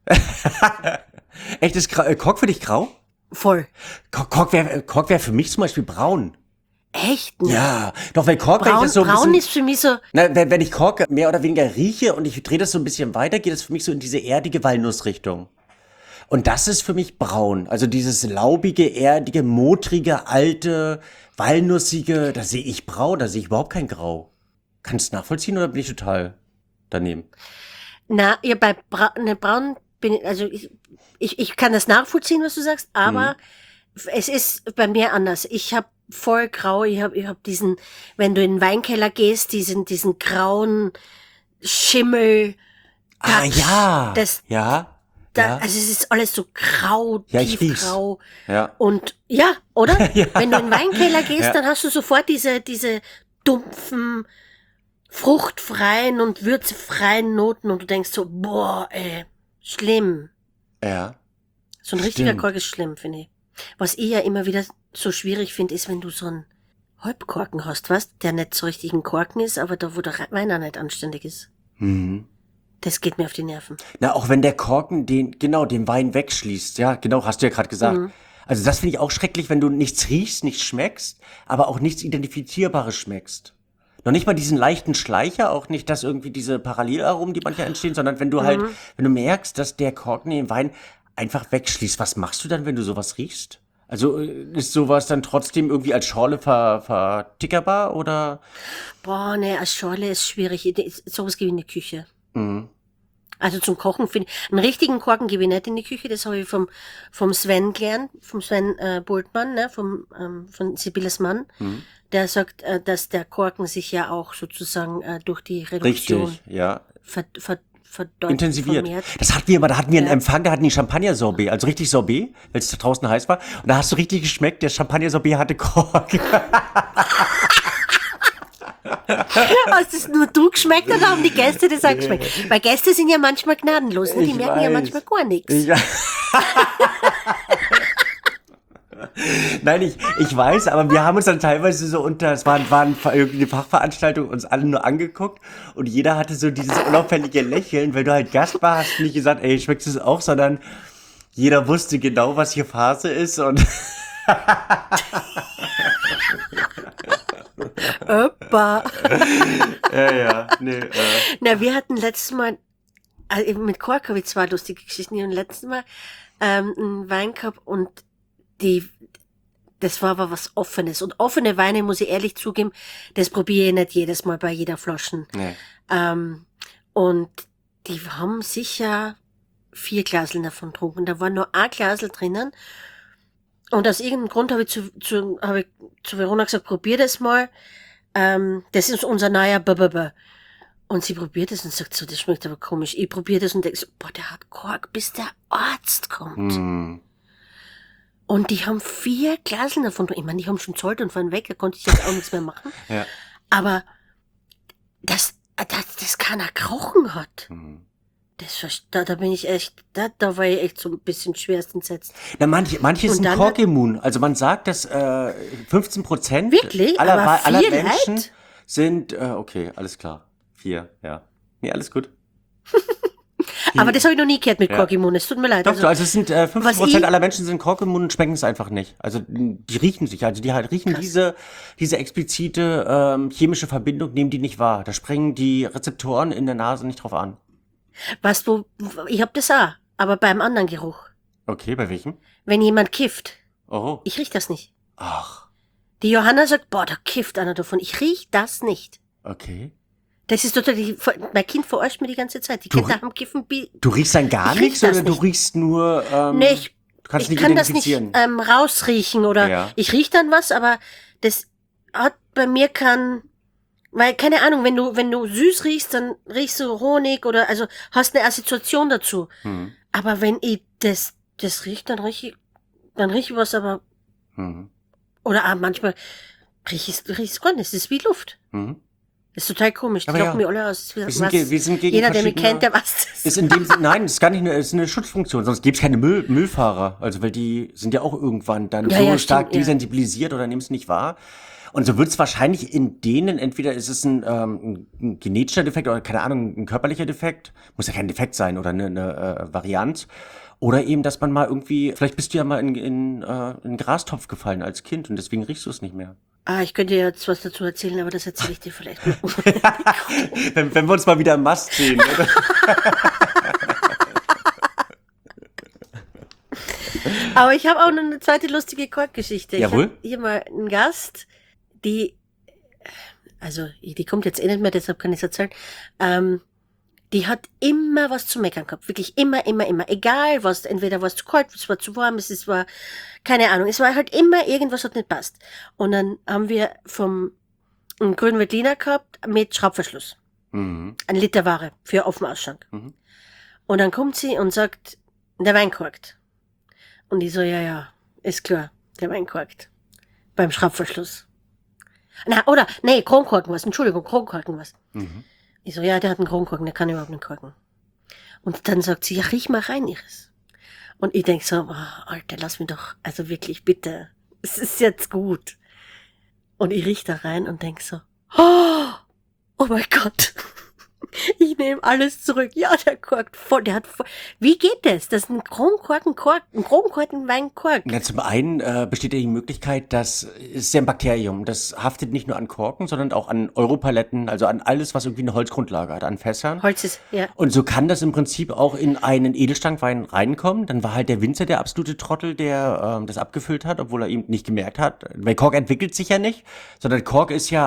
S2: Echtes Grau, äh, Kork für dich grau?
S3: Voll.
S2: Kork, Kork wäre Kork wär für mich zum Beispiel braun.
S3: Echt? Ne?
S2: Ja. Doch, weil Kork, wenn ich
S3: Braun,
S2: das so ein
S3: braun
S2: bisschen...
S3: ist für mich so,
S2: Na, wenn, wenn ich Kork mehr oder weniger rieche und ich drehe das so ein bisschen weiter, geht es für mich so in diese erdige Walnussrichtung. Und das ist für mich braun. Also dieses laubige, erdige, motrige, alte, walnussige, da sehe ich braun, da sehe ich überhaupt kein Grau. Kannst du nachvollziehen oder bin ich total daneben?
S3: na, ja, bei Bra ne, braun bin ich, also ich, ich, ich kann das nachvollziehen, was du sagst, aber
S2: Mhm.
S3: es ist bei mir anders. Ich habe voll grau, ich habe ich hab diesen, wenn du in den Weinkeller gehst, diesen, diesen grauen Schimmel.
S2: Ah,
S3: Touch.
S2: ja.
S3: Das,
S2: ja.
S3: da,
S2: ja.
S3: Also es ist alles so grau,
S2: Ja, ich riech's.
S3: tiefgrau.
S2: Ja.
S3: Und ja, oder?
S2: Ja.
S3: Wenn du in den Weinkeller gehst,
S2: Ja.
S3: dann hast du sofort diese, diese dumpfen, fruchtfreien und würzefreien Noten und du denkst so, boah, ey, schlimm.
S2: Ja.
S3: So ein richtiger
S2: Stimmt.
S3: Kork ist schlimm, finde ich. Was ich ja immer wieder so schwierig finde, ist, wenn du so einen Halbkorken hast, weißt, der nicht so richtig ein Korken ist, aber da, wo der Wein auch nicht anständig ist.
S2: Mhm.
S3: Das geht mir auf die Nerven.
S2: Na, auch wenn der Korken den, genau, den Wein wegschließt. Ja, genau, hast du ja gerade gesagt.
S3: Mhm.
S2: Also das finde ich auch schrecklich, wenn du nichts riechst, nichts schmeckst, aber auch nichts Identifizierbares schmeckst. Noch nicht mal diesen leichten Schleicher, auch nicht das irgendwie diese Parallelaromen, die manchmal entstehen, sondern wenn du halt, wenn du merkst, dass der Korken den Wein einfach wegschließt. Was machst du dann, wenn du sowas riechst? Also äh, ist sowas dann trotzdem irgendwie als Schorle ver, vertickerbar oder?
S3: Boah, ne, als Schorle ist schwierig. Sowas gebe ich in die Küche.
S2: Mhm.
S3: Also zum Kochen finde ich, einen richtigen Korken gebe ich nicht in die Küche, das habe ich vom, vom Sven gelernt, vom Sven äh, Bultmann, ne, vom, ähm, von Sibylles Mann. Mhm. Der sagt, äh, dass der Korken sich ja auch sozusagen äh, durch die Reduktion
S2: Richtig, ja.
S3: ver, ver,
S2: intensiviert. Vermehrt. Das hatten wir aber, da hatten wir einen ja. Empfang, da hatten die Champagner-Sorbet, also richtig Sorbet, weil es da draußen heiß war. Und da hast du richtig geschmeckt, der Champagner-Sorbet hatte Kork.
S3: Hast das nur du geschmeckt oder haben die Gäste das auch geschmeckt? Weil Gäste sind ja manchmal gnadenlos, ne? Die ich merken weiß. ja manchmal gar nichts.
S2: Ja. Nein, ich, ich weiß, aber wir haben uns dann teilweise so unter, es war, war irgendwie eine Fachveranstaltung, uns alle nur angeguckt und jeder hatte so dieses unauffällige Lächeln, weil du halt Gast warst, hast nicht gesagt, ey, schmeckt es auch, sondern jeder wusste genau, was hier Phase ist und
S3: Opa.
S2: Ja, ja, nee. Äh.
S3: Na, wir hatten letztes Mal, also mit Kork habe ich zwei lustige Geschichten, und letztes Mal ähm, einen Wein gehabt und die, das war aber was Offenes. Und offene Weine, muss ich ehrlich zugeben, das probiere ich nicht jedes Mal bei jeder Flaschen. Nee. Ähm, und die haben sicher vier Glaseln davon getrunken. Da war nur ein Glasel drinnen. Und aus irgendeinem Grund habe ich zu, zu, habe ich zu Verona gesagt, probier das mal. Ähm, das ist unser neuer B-B-B. Und sie probiert es und sagt so, das schmeckt aber komisch. Ich probiere das und denke so, boah, der hat Kork, bis der Arzt kommt. Mm. Und die haben vier Glaseln davon. Ich meine, die haben schon zahlt und fahren weg, da konnte ich jetzt auch nichts mehr machen. Ja. Aber dass das, das keiner gerochen hat, mhm. das, da, da bin ich echt, da, da war ich echt so ein bisschen schwerst entsetzt.
S2: Na, manche, manche sind Korkimmun. Also man sagt, dass äh, fünfzehn Prozent
S3: Wirklich?
S2: aller,
S3: Aber
S2: aller Menschen Leid? sind, äh, okay, alles klar. Vier, ja. Nee, alles gut.
S3: Aber das habe ich noch nie gehört mit ja. Korkimmun, es tut mir leid.
S2: Doch, also, also es sind äh, fünfzehn Prozent aller Menschen sind Korkimmun und schmecken es einfach nicht. Also die riechen sich, also die halt riechen Krass. diese diese explizite ähm, chemische Verbindung, nehmen die nicht wahr. Da springen die Rezeptoren in der Nase nicht drauf an.
S3: Was du, ich hab das auch, aber beim anderen Geruch.
S2: Okay, bei welchem?
S3: Wenn jemand kifft.
S2: Oh.
S3: Ich riech das nicht.
S2: Ach.
S3: Die Johanna sagt, boah, da kifft einer davon. Ich riech das nicht.
S2: Okay.
S3: Das ist total, die, mein Kind verarscht mir die ganze Zeit. Die Kinder haben Kiffen.
S2: Du riechst dann gar nichts oder du riechst nur, ähm,
S3: nee, ich,
S2: du kannst
S3: ich
S2: nicht
S3: kann das nicht ähm, rausriechen oder ja. ich riech dann was, aber das hat bei mir kein, weil, keine Ahnung, wenn du, wenn du süß riechst, dann riechst du Honig oder, also, hast eine Assoziation dazu. Hm. Aber wenn ich das, das riecht, dann riech ich, dann riech ich was, aber, hm. oder ah, manchmal riech ich, riech ich gar nicht, es ist wie Luft. Hm. Das ist total komisch. Die
S2: aber
S3: locken
S2: ja.
S3: mir alle aus.
S2: Wir sind, ge- wir sind gegen
S3: Jeder, der mich kennt, der weiß das.
S2: Ist in dem Sinne, nein, das ist gar nicht eine, ist eine Schutzfunktion, sonst gäbe es keine Müll, Müllfahrer. Also, weil die sind ja auch irgendwann dann
S3: ja,
S2: so
S3: ja,
S2: stark
S3: stimmt,
S2: desensibilisiert ja. oder nehmen es nicht wahr. Und so wird es wahrscheinlich in denen, entweder ist es ein, ähm, ein genetischer Defekt oder keine Ahnung, ein körperlicher Defekt, muss ja kein Defekt sein oder eine, eine äh, Variante. Oder eben, dass man mal irgendwie, vielleicht bist du ja mal in, in, äh, in einen Grastopf gefallen als Kind und deswegen riechst du es nicht mehr.
S3: Ah, ich könnte dir jetzt was dazu erzählen, aber das erzähle ich dir vielleicht mal.
S2: wenn, wenn wir uns mal wieder im Mast sehen, oder?
S3: Aber ich habe auch noch eine zweite lustige Korkgeschichte.
S2: Jawohl.
S3: Ich habe hier mal einen Gast, die, also die kommt jetzt eh nicht mehr, deshalb kann ich es erzählen, ähm, die hat immer was zu meckern gehabt. Wirklich immer, immer, immer. Egal was, entweder war es zu kalt, es war zu warm, es war, keine Ahnung, es war halt immer irgendwas, hat nicht passt. Und dann haben wir vom einen grünen Veltliner gehabt mit Schraubverschluss. Mhm. Ein Liter Ware für Offenausschank. Mhm. Und dann kommt sie und sagt, der Wein korkt. Und ich so, ja, ja, ist klar, der Wein korkt. Beim Schraubverschluss. Na, oder, nee, Kronkorken was, Entschuldigung, Kronkorken was. Mhm. Ich so, ja, der hat einen Kronkorken, der kann überhaupt nicht korken. Und dann sagt sie, ja, riech mal rein, Iris. Und ich denk so, oh, Alter, lass mich doch, also wirklich, bitte, es ist jetzt gut. Und ich riech da rein und denk so, oh, oh mein Gott. Ich nehme alles zurück. Ja, der korkt voll, der hat voll. Wie geht das? Das ist ein Kronkorken korkt, ein Kronkorken Wein korkt.
S2: Na, zum einen äh, besteht ja die Möglichkeit, dass es ist ja ein Bakterium, das haftet nicht nur an Korken, sondern auch an Europaletten, also an alles, was irgendwie eine Holzgrundlage hat, an Fässern.
S3: Holz ist, ja.
S2: Und so kann das im Prinzip auch in einen Edelstankwein reinkommen. Dann war halt der Winzer der absolute Trottel, der ähm, das abgefüllt hat, obwohl er ihm nicht gemerkt hat. Weil Kork entwickelt sich ja nicht, sondern Kork ist ja ab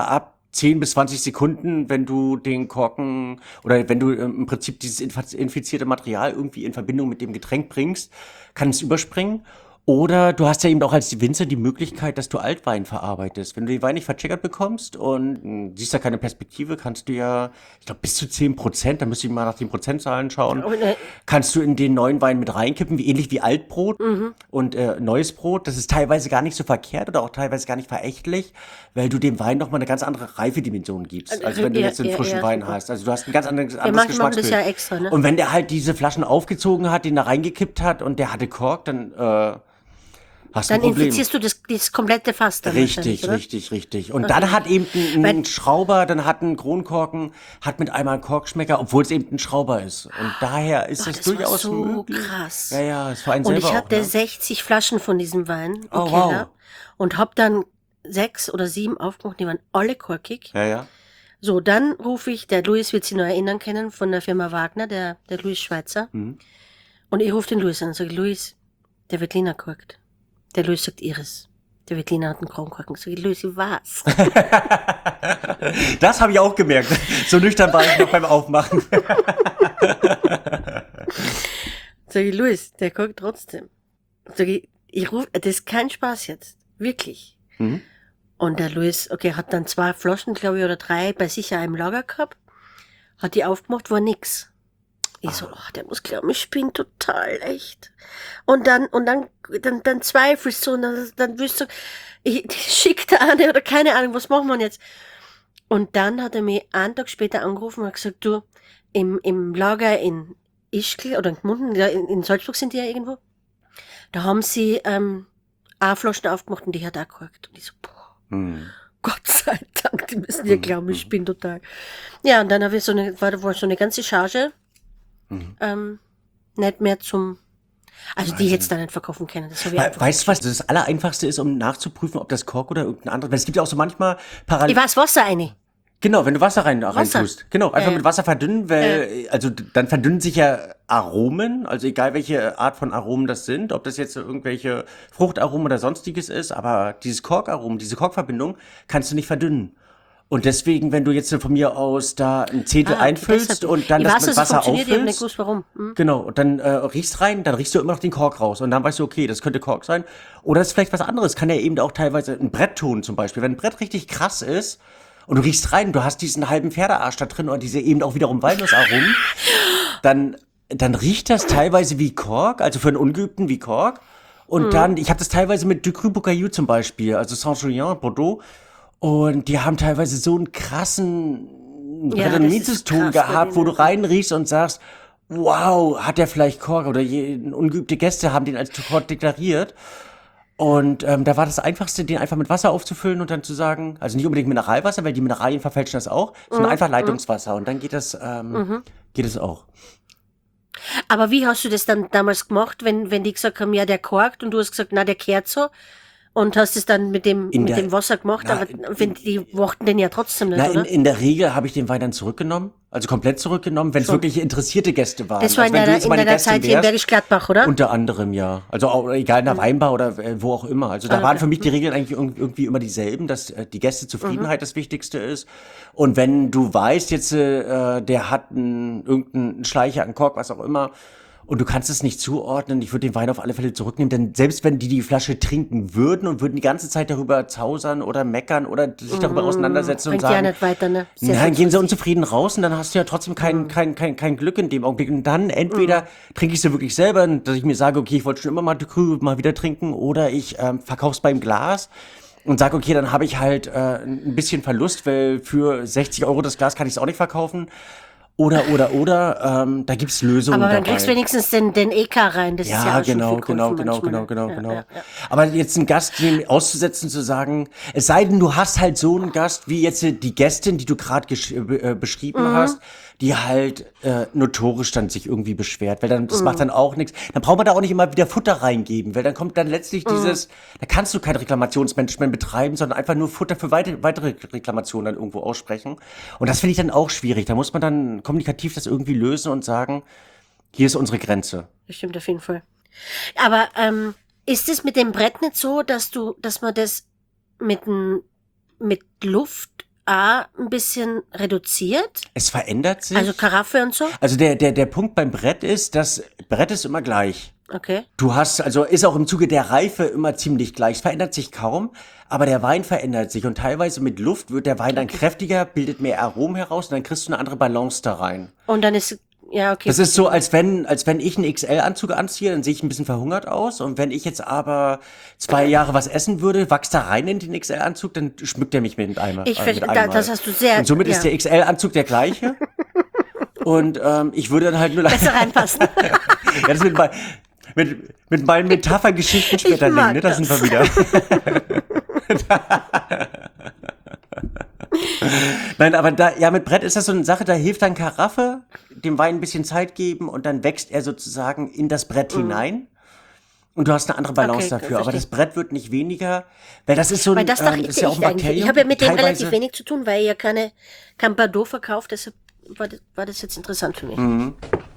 S2: zehn bis zwanzig Sekunden, wenn du den Korken oder wenn du ähm, im Prinzip dieses inf- infizierte Material irgendwie in Verbindung mit dem Getränk bringst, kann es überspringen. Oder du hast ja eben auch als Winzer die Möglichkeit, dass du Altwein verarbeitest. Wenn du den Wein nicht vercheckert bekommst und mh, siehst da keine Perspektive, kannst du ja, ich glaube, bis zu zehn Prozent, da müsste ich mal nach den Prozentzahlen schauen,
S3: Und, äh,
S2: kannst du in den neuen Wein mit reinkippen, wie ähnlich wie Altbrot und äh, neues Brot. Das ist teilweise gar nicht so verkehrt oder auch teilweise gar nicht verächtlich, weil du dem Wein nochmal eine ganz andere Reifedimension gibst, als wenn du
S3: ja,
S2: jetzt einen
S3: ja,
S2: frischen
S3: ja,
S2: Wein
S3: super.
S2: hast. Also du hast ein ganz anderes,
S3: Wir
S2: anderes
S3: manchmal machen das
S2: Geschmacksbild.
S3: ja extra, ne?
S2: Und wenn der halt diese Flaschen aufgezogen hat, den da reingekippt hat und der hatte Kork, dann äh, hast du ein
S3: Dann
S2: Problem.
S3: infizierst du das, das komplette Fass dann
S2: Richtig,
S3: wahrscheinlich, oder?
S2: richtig, richtig. Und dann hat eben ein, ein
S3: Weil-
S2: Schrauber, dann hat ein Kronkorken, hat mit einmal einen Korkschmecker, obwohl es eben ein Schrauber ist. Und daher ist
S3: Boah,
S2: es
S3: das war
S2: durchaus
S3: so
S2: möglich.
S3: krass.
S2: Ja, ja, es war ein
S3: Und
S2: selber
S3: ich hatte
S2: auch, ne?
S3: sechzig Flaschen von diesem Wein im
S2: Oh,
S3: Keller
S2: wow.
S3: und hab dann sechs oder sieben aufgemacht, die waren alle korkig.
S2: Ja, ja.
S3: So, dann rufe ich, der Luis wird sich noch erinnern können, von der Firma Wagner, der, der Luis Schweizer.
S2: Mhm.
S3: Und ich rufe den Luis an und sage, Luis, der Veltliner korkt. Der Luis sagt Iris. Der Veltliner hat einen Kronkorken. Sag ich, Luis, was?
S2: Das habe ich auch gemerkt. So nüchtern war ich noch beim Aufmachen.
S3: Sag ich, Luis, der korkt trotzdem. Sag ich, ich ruf, das ist kein Spaß jetzt. Wirklich.
S2: Mhm.
S3: Und der Luis, okay, hat dann zwei Flaschen, glaube ich, oder drei bei sich ja im Lager gehabt. Hat die aufgemacht, war nix. Ich so, ach, der muss glauben, ich bin total echt. Und dann, und dann, dann, dann zweifelst du und dann, dann willst du, ich, ich schick da eine oder keine Ahnung, was machen wir denn jetzt? Und dann hat er mich einen Tag später angerufen und hat gesagt, du, im, im Lager in Ischgl oder in Gmunden, ja, in, in Salzburg sind die ja irgendwo, da haben sie, ähm, auch Flaschen aufgemacht und die hat auch gekorkt. Und ich so, boah,
S2: Mhm.
S3: Gott sei Dank, die müssen ja glauben, ich bin total. Ja, und dann habe ich so eine, war, war so eine ganze Charge,
S2: Mhm.
S3: ähm, nicht mehr zum, also die jetzt da nicht verkaufen können. Das habe ich
S2: We
S3: einfach.
S2: weißt du, was das Allereinfachste ist, um nachzuprüfen, ob das Kork oder irgendein anderes, weil es gibt ja auch so manchmal
S3: Ich
S2: parallel.
S3: weiß Wasser eine.
S2: Genau, wenn du Wasser rein,
S3: Wasser.
S2: reintust. Genau, einfach
S3: Äh.
S2: mit Wasser verdünnen, weil, also d- dann verdünnen sich ja Aromen, also egal welche Art von Aromen das sind, ob das jetzt so irgendwelche Fruchtaromen oder sonstiges ist, aber dieses Korkaromen, diese Korkverbindung kannst du nicht verdünnen. Und deswegen, wenn du jetzt von mir aus da ein Zehntel
S3: Ah, okay,
S2: einfüllst
S3: deshalb.
S2: und dann
S3: Ich
S2: das
S3: weiß,
S2: mit
S3: dass es
S2: Wasser
S3: funktioniert, ich habe nicht
S2: auffüllst,
S3: gewusst, warum. Hm?
S2: genau, und dann äh, riechst rein, dann riechst du immer noch den Kork raus. Und dann weißt du, okay, das könnte Kork sein. Oder es ist vielleicht was anderes. Kann ja eben auch teilweise ein Brettton zum Beispiel. Wenn ein Brett richtig krass ist und du riechst rein, du hast diesen halben Pferdearsch da drin und diese eben auch wiederum Walnussaromen, dann, dann riecht das teilweise wie Kork, also für einen Ungeübten wie Kork. Und
S3: Mhm.
S2: dann, ich habe das teilweise mit De Cru Bocayou zum Beispiel, also Saint-Julien, Bordeaux. Und die haben teilweise so einen krassen
S3: Ja, das
S2: Brettanomyces-Ton
S3: ist krass bei
S2: gehabt, wo du
S3: denen.
S2: reinriechst und sagst, wow, hat der vielleicht Kork oder je, ungeübte Gäste haben den als Kork deklariert. Und ähm, da war das Einfachste, den einfach mit Wasser aufzufüllen und dann zu sagen, also nicht unbedingt Mineralwasser, weil die Mineralien verfälschen das auch, sondern einfach Leitungswasser und dann geht das, ähm, geht es auch.
S3: Aber wie hast du das dann damals gemacht, wenn, wenn die gesagt haben, ja, der korkt und du hast gesagt, na, der kehrt so? Und hast es dann mit dem,
S2: In
S3: mit
S2: der-
S3: dem Wasser gemacht,
S2: Na,
S3: aber
S2: in-
S3: wenn die mochten den ja trotzdem nicht,
S2: Na, in,
S3: oder?
S2: in der Regel habe ich den Wein dann zurückgenommen, also komplett zurückgenommen, wenn es
S3: Schon.
S2: wirklich interessierte Gäste waren.
S3: Das war
S2: also
S3: in
S2: wenn du
S3: deiner,
S2: jetzt
S3: in
S2: meine
S3: deiner
S2: Gästin
S3: Zeit hier in
S2: wärst,
S3: Bergisch Gladbach, oder?
S2: unter anderem, ja. Also auch, egal in der Weinbar oder äh, wo auch immer. Also da
S3: Ah,
S2: waren
S3: okay.
S2: für mich die Regeln eigentlich irg- irgendwie immer dieselben, dass äh, die Gästezufriedenheit
S3: Mhm.
S2: das Wichtigste ist. Und wenn du weißt, jetzt äh, der hat einen, irgendeinen Schleicher, einen Kork, was auch immer, und du kannst es nicht zuordnen, ich würde den Wein auf alle Fälle zurücknehmen, denn selbst wenn die die Flasche trinken würden und würden die ganze Zeit darüber zausern oder meckern oder sich darüber auseinandersetzen und
S3: Bringt ja
S2: sagen,
S3: nicht weiter, ne? Sehr
S2: Nein, gehen sie
S3: kurzfristig.
S2: unzufrieden raus und dann hast du ja trotzdem kein, kein, kein, kein Glück in dem Augenblick. Und dann entweder trinke ich sie wirklich selber, dass ich mir sage, okay, ich wollte schon immer mal De Cru mal wieder trinken, oder ich ähm, verkauf's beim Glas und sage, okay, dann habe ich halt äh, ein bisschen Verlust, weil für sechzig Euro das Glas kann ich es auch nicht verkaufen. Oder, oder, oder, ähm, da gibt's Lösungen
S3: Aber dann
S2: dabei.
S3: kriegst du wenigstens den, den E K rein, das ist ja
S2: Ja,
S3: auch schon
S2: genau,
S3: viel
S2: genau,
S3: geholfen
S2: genau,
S3: manchmal,
S2: genau,
S3: ne?
S2: genau,
S3: Ja,
S2: genau.
S3: ja, ja.
S2: Aber jetzt einen Gast den auszusetzen, zu sagen, es sei denn, du hast halt so einen Gast, wie jetzt die Gästin, die du gerade äh, beschrieben
S3: Mhm.
S2: hast, die halt äh, notorisch dann sich irgendwie beschwert, weil dann, das
S3: Mhm.
S2: macht dann auch nichts. Dann braucht man da auch nicht immer wieder Futter reingeben, weil dann kommt dann letztlich
S3: Mhm.
S2: dieses, da kannst du kein Reklamationsmanagement betreiben, sondern einfach nur Futter für weitere, weitere Reklamationen dann irgendwo aussprechen. Und das finde ich dann auch schwierig. Da muss man dann kommunikativ das irgendwie lösen und sagen, hier ist unsere Grenze.
S3: Das stimmt auf jeden Fall. Aber ähm, ist es mit dem Brett nicht so, dass du, dass man das mit, n- mit Luft auch ein bisschen reduziert?
S2: Es verändert sich.
S3: Also Karaffe und so?
S2: Also der, der, der Punkt beim Brett ist, das Brett ist immer gleich.
S3: Okay.
S2: Du hast, also ist auch im Zuge der Reife immer ziemlich gleich. Es verändert sich kaum, aber der Wein verändert sich und teilweise mit Luft wird der Wein dann kräftiger, bildet mehr Aromen heraus und dann kriegst du eine andere Balance da rein.
S3: Und dann ist, ja, okay.
S2: Das ist so, als wenn, als wenn ich einen X L-Anzug anziehe, dann sehe ich ein bisschen verhungert aus und wenn ich jetzt aber zwei Jahre was essen würde, wachst da rein in den X L-Anzug, dann schmückt er mich mit einmal.
S3: Ich
S2: äh,
S3: verstehe,
S2: mit
S3: da,
S2: einmal.
S3: das hast du sehr,
S2: Und somit
S3: ja.
S2: ist der X L-Anzug der gleiche. Und ähm, ich würde dann halt nur
S3: besser reinpassen.
S2: ja, das mit, mein, mit, mit meinen Metaphergeschichten später
S3: Ich mag
S2: legen, ne? Da
S3: das.
S2: sind wir wieder. Nein, aber da, ja, mit Brett ist das so eine Sache, da hilft dann Karaffe, dem Wein ein bisschen Zeit geben und dann wächst er sozusagen in das Brett
S3: Mhm.
S2: hinein. Und du hast eine andere Balance
S3: Okay,
S2: dafür. Aber
S3: verstehe.
S2: das Brett wird nicht weniger, weil das ist so ein,
S3: Weil das dachte
S2: ähm,
S3: ich,
S2: das ist ja auch ein
S3: ich eigentlich.
S2: Bakterium.
S3: Ich habe ja mit dem
S2: teilweise-
S3: relativ wenig zu tun, weil ihr keine kein Bordeaux verkauft, deshalb war das, war das jetzt interessant für mich.
S2: Mhm.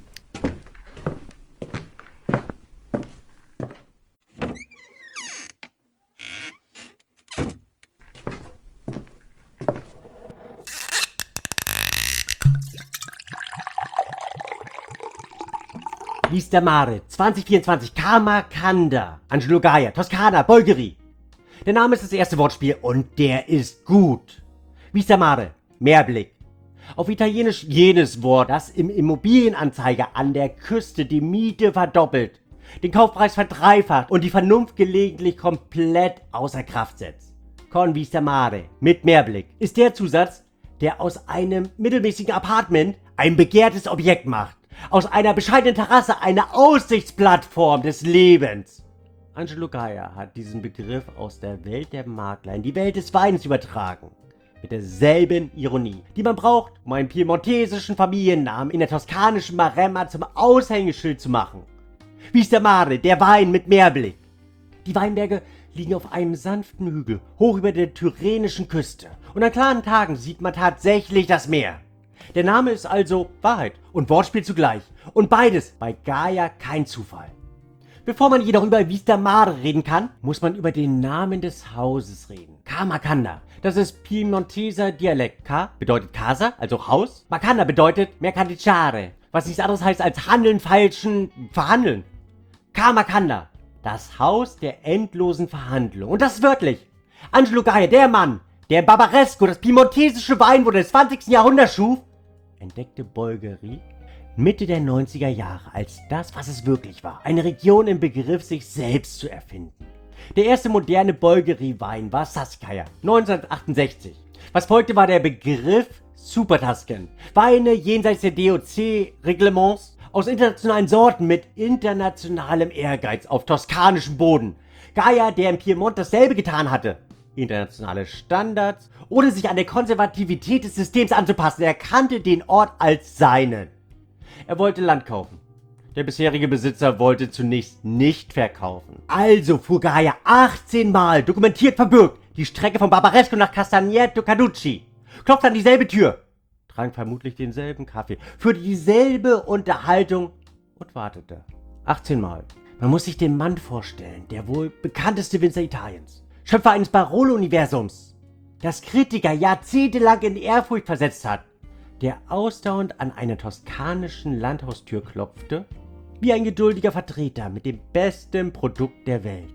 S4: Vista Mare, zwanzig vierundzwanzig, Camarcanda, Angelo Gaia, Toskana, Bolgheri. Der Name ist das erste Wortspiel und der ist gut. Vista Mare, Meerblick. Auf Italienisch jenes Wort, das im Immobilienanzeiger an der Küste die Miete verdoppelt, den Kaufpreis verdreifacht und die Vernunft gelegentlich komplett außer Kraft setzt. Con Vista Mare, mit Meerblick, ist der Zusatz, der aus einem mittelmäßigen Apartment ein begehrtes Objekt macht. Aus einer bescheidenen Terrasse eine Aussichtsplattform des Lebens. Angelo Gaia hat diesen Begriff aus der Welt der Makler in die Welt des Weins übertragen. Mit derselben Ironie, die man braucht, um einen piemontesischen Familiennamen in der toskanischen Maremma zum Aushängeschild zu machen. Vista Mare, der Wein mit Meerblick. Die Weinberge liegen auf einem sanften Hügel, hoch über der tyrrhenischen Küste. Und an klaren Tagen sieht man tatsächlich das Meer. Der Name ist also Wahrheit und Wortspiel zugleich. Und beides bei Gaia kein Zufall. Bevor man jedoch über Vista Mare reden kann, muss man über den Namen des Hauses reden. Camarcanda, das ist Piemonteser Dialekt. Ca bedeutet Casa, also Haus. Macanda bedeutet Mercanticiare, was nichts anderes heißt als handeln, feilschen, verhandeln. Camarcanda, das Haus der endlosen Verhandlung. Und das ist wörtlich. Angelo Gaia, der Mann, der Barbaresco, das piemontesische Weinwunder des zwanzigsten Jahrhunderts schuf, entdeckte Bolgheri Mitte der neunziger Jahre als das, was es wirklich war. Eine Region im Begriff, sich selbst zu erfinden. Der erste moderne Bolgheri-Wein war Saskaya, neunzehnhundertachtundsechzig. Was folgte, war der Begriff Supertuscan. Weine jenseits der D O C-Reglements aus internationalen Sorten mit internationalem Ehrgeiz auf toskanischem Boden. Gaia, der im Piemont dasselbe getan hatte. Internationale Standards, ohne sich an der Konservativität des Systems anzupassen. Er kannte den Ort als seinen. Er wollte Land kaufen. Der bisherige Besitzer wollte zunächst nicht verkaufen. Also fuhr Gaia achtzehn Mal, dokumentiert verbürgt, die Strecke von Barbaresco nach Castagneto Carducci, klopfte an dieselbe Tür, trank vermutlich denselben Kaffee, führte dieselbe Unterhaltung und wartete. achtzehn Mal. Man muss sich den Mann vorstellen, der wohl bekannteste Winzer Italiens. Schöpfer eines Barolo-Universums, das Kritiker jahrzehntelang in Ehrfurcht versetzt hat, der ausdauernd an einer toskanischen Landhaustür klopfte, wie ein geduldiger Vertreter mit dem besten Produkt der Welt.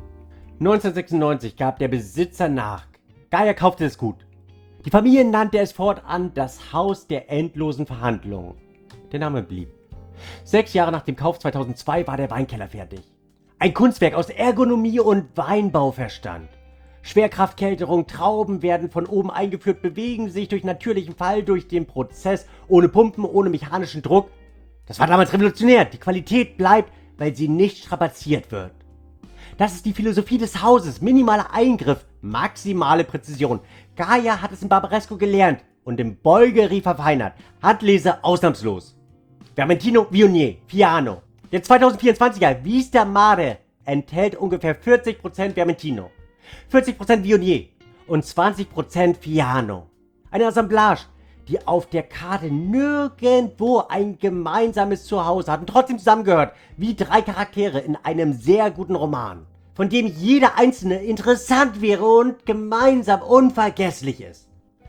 S4: neunzehnhundertsechsundneunzig gab der Besitzer nach. Gaia kaufte es gut. Die Familie nannte es fortan das Haus der endlosen Verhandlungen. Der Name blieb. Sechs Jahre nach dem Kauf zweitausendzwei war der Weinkeller fertig. Ein Kunstwerk aus Ergonomie und Weinbauverstand. Schwerkraftkälterung, Trauben werden von oben eingeführt, bewegen sich durch natürlichen Fall durch den Prozess, ohne Pumpen, ohne mechanischen Druck. Das war damals revolutionär. Die Qualität bleibt, weil sie nicht strapaziert wird. Das ist die Philosophie des Hauses. Minimaler Eingriff, maximale Präzision. Gaia hat es in Barbaresco gelernt und im Bolgheri verfeinert. Handlese ausnahmslos. Vermentino Viognier, Fiano. Der zweitausendvierundzwanziger Vista Mare enthält ungefähr vierzig Prozent Vermentino, vierzig Prozent Viognier und zwanzig Prozent Fiano. Eine Assemblage, die auf der Karte nirgendwo ein gemeinsames Zuhause hat und trotzdem zusammengehört, wie drei Charaktere in einem sehr guten Roman, von dem jeder einzelne interessant wäre und gemeinsam unvergesslich ist.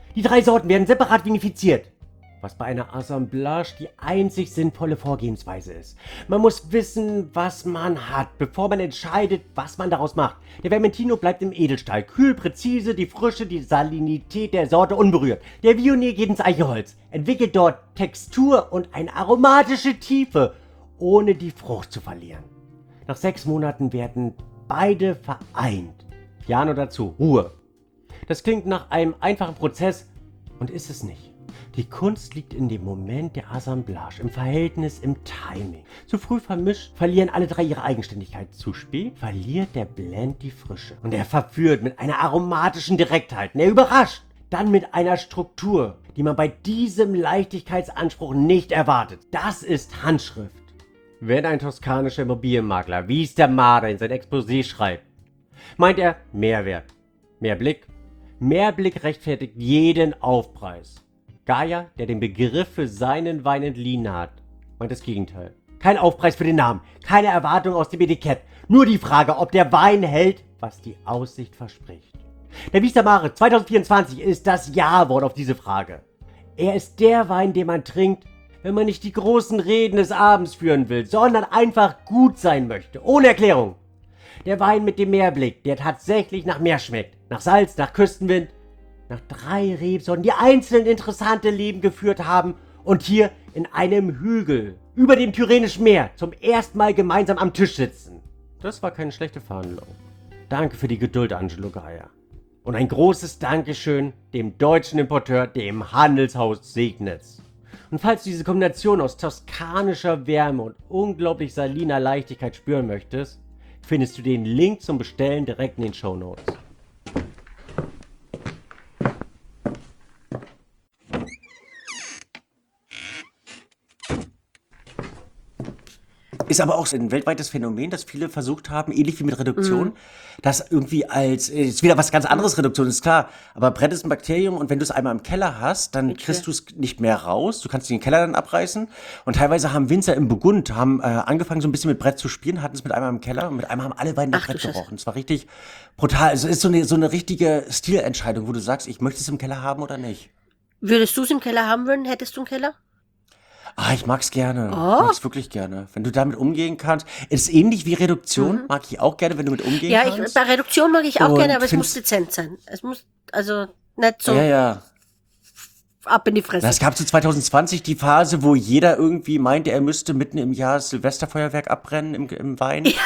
S4: Die drei Sorten werden separat vinifiziert, was bei einer Assemblage die einzig sinnvolle Vorgehensweise ist. Man muss wissen, was man hat, bevor man entscheidet, was man daraus macht. Der Vermentino bleibt im Edelstahl, kühl, präzise, die Frische, die Salinität der Sorte unberührt. Der Viognier geht ins Eichenholz, entwickelt dort Textur und eine aromatische Tiefe, ohne die Frucht zu verlieren. Nach sechs Monaten werden beide vereint. Piano dazu, Ruhe. Das klingt nach einem einfachen Prozess und ist es nicht. Die Kunst liegt in dem Moment der Assemblage, im Verhältnis, im Timing. Zu früh vermischt, verlieren alle drei ihre Eigenständigkeit. Zu spät verliert der Blend die Frische. Und er verführt mit einer aromatischen Direktheit. Und er überrascht. Dann mit einer Struktur, die man bei diesem Leichtigkeitsanspruch nicht erwartet. Das ist Handschrift. Wenn ein toskanischer Immobilienmakler, wie es der Mare in sein Exposé schreibt, meint er Mehrwert, mehr Blick. Mehr Blick rechtfertigt jeden Aufpreis. Gaia, der den Begriff für seinen Wein entliehen hat, meint das Gegenteil. Kein Aufpreis für den Namen, keine Erwartung aus dem Etikett, nur die Frage, ob der Wein hält, was die Aussicht verspricht. Der Wies der Mare zwanzig vierundzwanzig ist das Ja-Wort auf diese Frage. Er ist der Wein, den man trinkt, wenn man nicht die großen Reden des Abends führen will, sondern einfach gut sein möchte, ohne Erklärung. Der Wein mit dem Meerblick, der tatsächlich nach Meer schmeckt, nach Salz, nach Küstenwind, nach drei Rebsorten, die einzeln interessante Leben geführt haben und hier in einem Hügel über dem Tyrrhenischen Meer zum ersten Mal gemeinsam am Tisch sitzen. Das war keine schlechte Verhandlung. Danke für die Geduld, Angelo Gaia. Und ein großes Dankeschön dem deutschen Importeur, dem Handelshaus Segnitz. Und falls du diese Kombination aus toskanischer Wärme und unglaublich saliner Leichtigkeit spüren möchtest, findest du den Link zum Bestellen direkt in den Shownotes.
S2: Ist aber auch ein weltweites Phänomen, dass viele versucht haben, ähnlich wie mit Reduktion, mhm. das irgendwie als, ist wieder was ganz anderes, Reduktion ist klar, aber Brett ist ein Bakterium und wenn du es einmal im Keller hast, dann okay. kriegst du es nicht mehr raus, du kannst den Keller dann abreißen und teilweise haben Winzer im Burgund, haben äh, angefangen so ein bisschen mit Brett zu spielen, hatten es mit einmal im Keller und mit einmal haben alle Weine nach Brett gerochen. Es war richtig brutal, also es ist so eine, so eine richtige Stilentscheidung, wo du sagst, ich möchte es im Keller haben oder nicht.
S3: Würdest du es im Keller haben wollen, hättest du einen Keller?
S2: Ah, ich mag's gerne.
S3: Oh.
S2: Ich mag's wirklich gerne. Wenn du damit umgehen kannst. Ist ähnlich wie Reduktion. Mhm. Mag ich auch gerne, wenn du mit umgehen
S3: ja,
S2: kannst.
S3: Ja, bei Reduktion mag ich auch
S2: Und
S3: gerne, aber es muss dezent sein. Es muss, also, nicht so
S2: ja, ja.
S3: ab in die Fresse.
S2: Es gab zu zwanzig zwanzig die Phase, wo jeder irgendwie meinte, er müsste mitten im Jahr das Silvesterfeuerwerk abbrennen im, im Wein. Ja.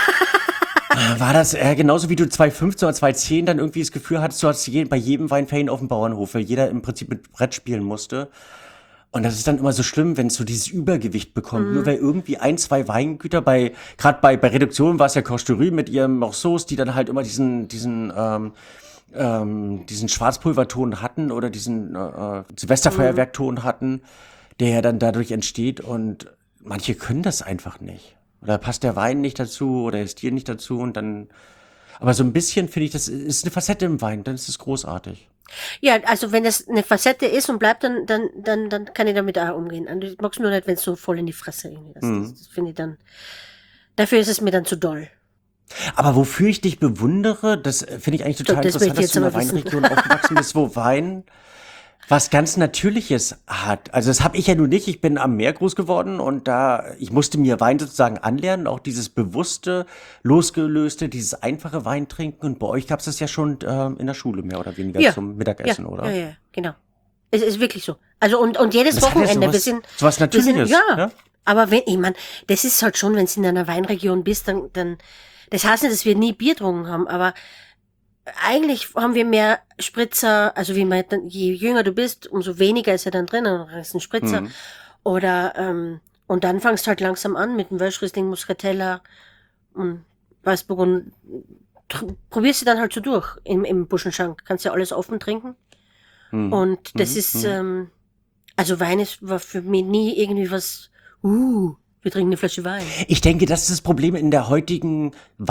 S2: War das äh, genauso wie du zwanzig fünfzehn oder zwanzig zehn dann irgendwie das Gefühl hattest, du hattest je, bei jedem Wein Ferien auf dem Bauernhof, weil jeder im Prinzip mit Brett spielen musste. Und das ist dann immer so schlimm, wenn es so dieses Übergewicht bekommt. Mhm. Nur weil irgendwie ein, zwei Weingüter bei, gerade bei, bei Reduktion war es ja Costerie mit ihrem Morceaus, die dann halt immer diesen, diesen, ähm, ähm, diesen Schwarzpulverton hatten oder diesen äh, Silvesterfeuerwerkton hatten, der ja dann dadurch entsteht. Und manche können das einfach nicht. Oder passt der Wein nicht dazu oder der Stil nicht dazu und dann. Aber so ein bisschen finde ich, das ist eine Facette im Wein, dann ist es großartig.
S3: Ja, also wenn das eine Facette ist und bleibt, dann, dann, dann, dann kann ich damit auch umgehen. Und ich mag's nur nicht, wenn es so voll in die Fresse irgendwie ist. Mhm. Das, das finde ich dann, dafür ist es mir dann zu doll.
S2: Aber wofür ich dich bewundere, das finde ich eigentlich total so, das interessant, dass du in einer Weinregion aufgewachsen bist, wo Wein was ganz Natürliches hat. Also das habe ich ja nun nicht. Ich bin am Meer groß geworden und da, ich musste mir Wein sozusagen anlernen, auch dieses bewusste, losgelöste, dieses einfache Weintrinken. Und bei euch gab es das ja schon äh, in der Schule mehr oder weniger ja. zum Mittagessen,
S3: ja.
S2: oder?
S3: Ja, ja, genau. Es ist wirklich so. Also und, und jedes das Wochenende. Ja sowas,
S2: wir sind, sowas Natürliches.
S3: Wir sind, ja, ja, aber wenn, ich meine, das ist halt schon, wenn du in einer Weinregion bist, dann, dann, das heißt nicht, dass wir nie Bier getrunken haben, aber eigentlich haben wir mehr Spritzer, also wie man, je jünger du bist, umso weniger ist ja dann drin, dann ist ein Spritzer. Mhm. Oder, ähm, und dann fangst du halt langsam an mit dem Welschriesling, Muscatella und Weißburgund. Probierst du dann halt so durch im, im Buschenschank. Kannst ja alles offen trinken. Mhm. Und das mhm. ist, ähm, also Wein ist, war für mich nie irgendwie was, uh, wir trinken eine Flasche Wein.
S2: Ich denke, das ist das Problem in der heutigen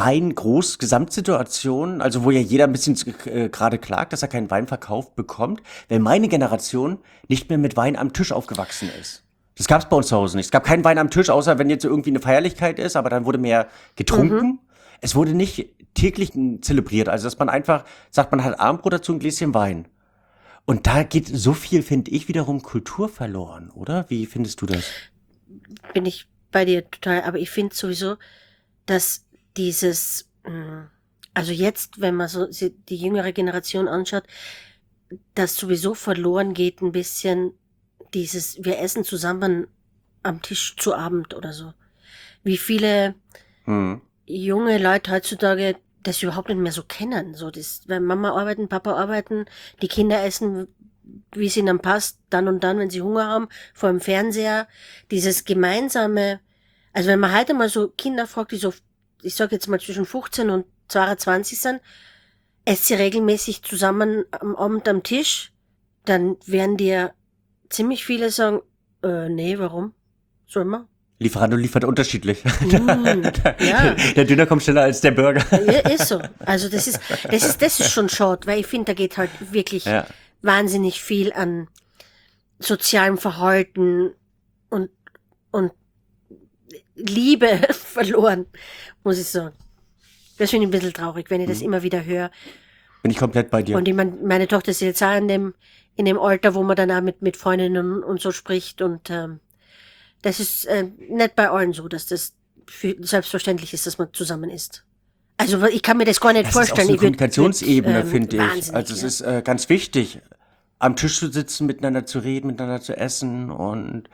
S2: Wein-Groß-Gesamtsituation, also wo ja jeder ein bisschen äh, gerade klagt, dass er keinen Wein verkauft bekommt, weil meine Generation nicht mehr mit Wein am Tisch aufgewachsen ist. Das gab es bei uns zu Hause nicht. Es gab keinen Wein am Tisch, außer wenn jetzt irgendwie eine Feierlichkeit ist, aber dann wurde mehr getrunken. Mhm. Es wurde nicht täglich zelebriert, also dass man einfach sagt, man hat Abendbrot dazu, ein Gläschen Wein. Und da geht so viel, finde ich, wiederum Kultur verloren, oder? Wie findest du das?
S3: Bin ich bei dir total, aber ich finde sowieso, dass dieses, mh, also jetzt, wenn man so si- die jüngere Generation anschaut, dass sowieso verloren geht ein bisschen dieses, wir essen zusammen am Tisch zu Abend oder so. Wie viele
S2: Hm.
S3: junge Leute heutzutage das überhaupt nicht mehr so kennen. So das, wenn Mama arbeiten, Papa arbeiten, die Kinder essen, wie es ihnen passt, dann und dann, wenn sie Hunger haben, vor dem Fernseher. Dieses gemeinsame, also wenn man heute mal so Kinder fragt, die so, ich sag jetzt mal zwischen fünfzehn und zweiundzwanzig sind, esst sie regelmäßig zusammen am Abend am Tisch, dann werden dir ziemlich viele sagen, äh, nee, warum? Soll man?
S2: Lieferando liefert unterschiedlich.
S3: Mm, ja.
S2: Der Döner kommt schneller als der Burger.
S3: Ja, ist so. Also das ist, das ist, das ist schon schade, weil ich finde, da geht halt wirklich
S2: Ja.
S3: wahnsinnig viel an sozialem Verhalten und, und Liebe verloren, muss ich sagen. Das finde ich ein bisschen traurig, wenn ich das immer wieder höre.
S2: Bin ich komplett bei dir.
S3: Und ich mein, meine Tochter ist jetzt auch in dem, in dem Alter, wo man dann auch mit, mit Freundinnen und so spricht und ähm, das ist äh, nicht bei allen so, dass das für, selbstverständlich ist, dass man zusammen isst. Also ich kann mir das gar nicht
S2: Das
S3: vorstellen.
S2: ist auch so eine
S3: Ich würd-
S2: Kommunikationsebene,
S3: würd, ähm,
S2: finde ich.
S3: wahnsinnig,
S2: Also es
S3: ja.
S2: ist äh, ganz wichtig, am Tisch zu sitzen, miteinander zu reden, miteinander zu essen und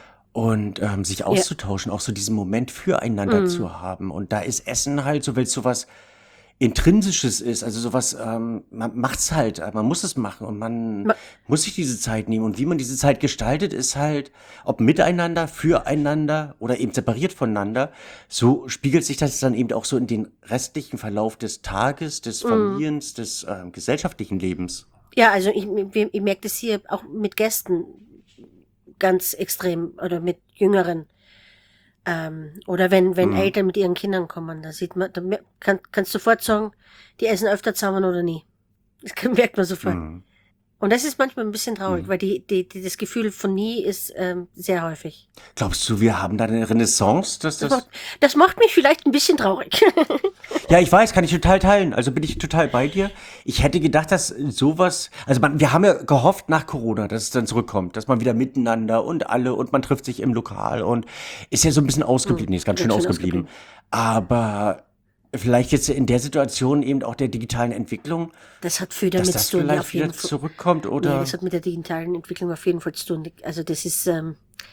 S2: und ähm, sich auszutauschen, auch so diesen Moment füreinander
S3: Mhm.
S2: zu haben. Und da ist Essen halt so, weil es sowas Intrinsisches ist, also sowas, ähm, man macht's halt, äh, man muss es machen und man
S3: Ma-
S2: muss sich diese Zeit nehmen. Und wie man diese Zeit gestaltet, ist halt, ob miteinander, füreinander oder eben separiert voneinander, so spiegelt sich das dann eben auch so in den restlichen Verlauf des Tages, des
S3: Mhm.
S2: Familiens, des ähm, gesellschaftlichen Lebens.
S3: Ja, also ich, ich, ich merke das hier auch mit Gästen ganz extrem oder mit Jüngeren. Ähm, oder wenn, wenn
S2: Mhm.
S3: Eltern mit ihren Kindern kommen, da sieht man, da mer- kann, kannst du sofort sagen, die essen öfter zusammen oder nie. Das kann- merkt man sofort.
S2: Mhm.
S3: Und das ist manchmal ein bisschen traurig,
S2: Mhm.
S3: weil die, die, die, das Gefühl von nie ist ähm, sehr häufig.
S2: Glaubst du, wir haben da eine Renaissance, dass
S3: Das
S2: das...
S3: macht, das macht mich vielleicht ein bisschen traurig.
S2: Ja, ich weiß, kann ich total teilen. Also bin ich total bei dir. Ich hätte gedacht, dass sowas, also man, wir haben ja gehofft nach Corona, dass es dann zurückkommt, dass man wieder miteinander und alle und man trifft sich im Lokal und ist ja so ein bisschen ausgeblieben, nee, ist ganz schön
S3: Ganz schön
S2: ausgeblieben. Aber vielleicht jetzt in der Situation eben auch der digitalen Entwicklung,
S3: Das hat viel
S2: dass
S3: damit
S2: das
S3: zu tun, ja,
S2: vielleicht
S3: auf jeden
S2: wieder
S3: Fall.
S2: zurückkommt
S3: Nee,
S2: oder...
S3: das hat mit der digitalen Entwicklung auf jeden Fall zu tun. Also das ist, ähm,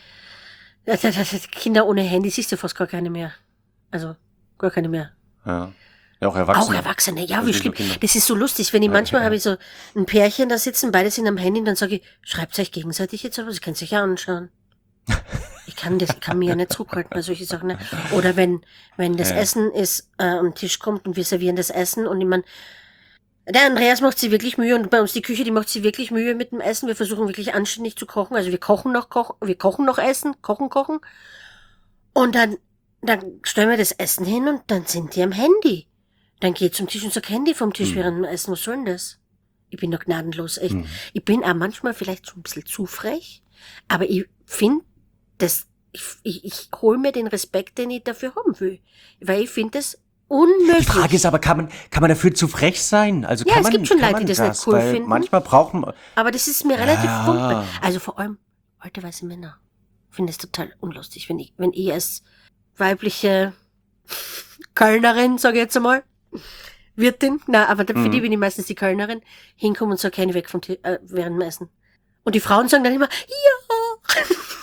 S3: das, das, das, Kinder ohne Handy siehst du fast gar keine mehr. Also gar keine mehr.
S2: Ja. Ja, auch
S3: Auch
S2: Erwachsene.
S3: Erwachsene, ja,
S2: Also
S3: wie
S2: nicht
S3: schlimm.
S2: nur Kinder.
S3: Das ist so lustig, wenn ich manchmal
S2: ja.
S3: habe ich so ein Pärchen da sitzen, beide sind am Handy und dann sage ich, schreibt euch gegenseitig jetzt aber, sie können sich ja anschauen. Ich kann das, ich kann mir ja nicht zurückhalten bei solchen Sachen. Ne? Oder wenn, wenn das
S2: Ja.
S3: Essen ist, äh, am Tisch kommt und wir servieren das Essen und ich mein, der Andreas macht sich wirklich Mühe und bei uns die Küche, die macht sich wirklich Mühe mit dem Essen. Wir versuchen wirklich anständig zu kochen. Also wir kochen noch, kochen, wir kochen noch Essen, kochen, kochen. Und dann, dann stellen wir das Essen hin und dann sind die am Handy. Dann geht zum Tisch und sagt Handy vom Tisch
S2: Mhm.
S3: während dem Essen. Was soll denn das? Ich bin doch gnadenlos, echt.
S2: Mhm.
S3: Ich bin auch manchmal vielleicht so ein bisschen zu frech, aber ich finde, das, ich, ich, ich hole mir den Respekt, den ich dafür haben will. Weil ich finde das unmöglich.
S2: Die Frage ist aber, kann man, kann man dafür zu frech sein? Also
S3: Ja,
S2: kann
S3: es
S2: man,
S3: gibt schon
S2: kann
S3: Leute,
S2: man
S3: die das nicht cool
S2: weil
S3: finden.
S2: Manchmal braucht man,
S3: Aber das ist mir relativ
S2: Ja.
S3: wumpe. Also vor allem alte weiße Männer. Ich finde es total unlustig, wenn ich, wenn ich als weibliche Kölnerin, sage ich jetzt einmal, Wirtin, na, aber für
S2: Mhm.
S3: die bin ich meistens die Kölnerin, hinkomme und sage, keine weg vom Ti- äh, während dem Essen. Und die Frauen sagen dann immer, ja.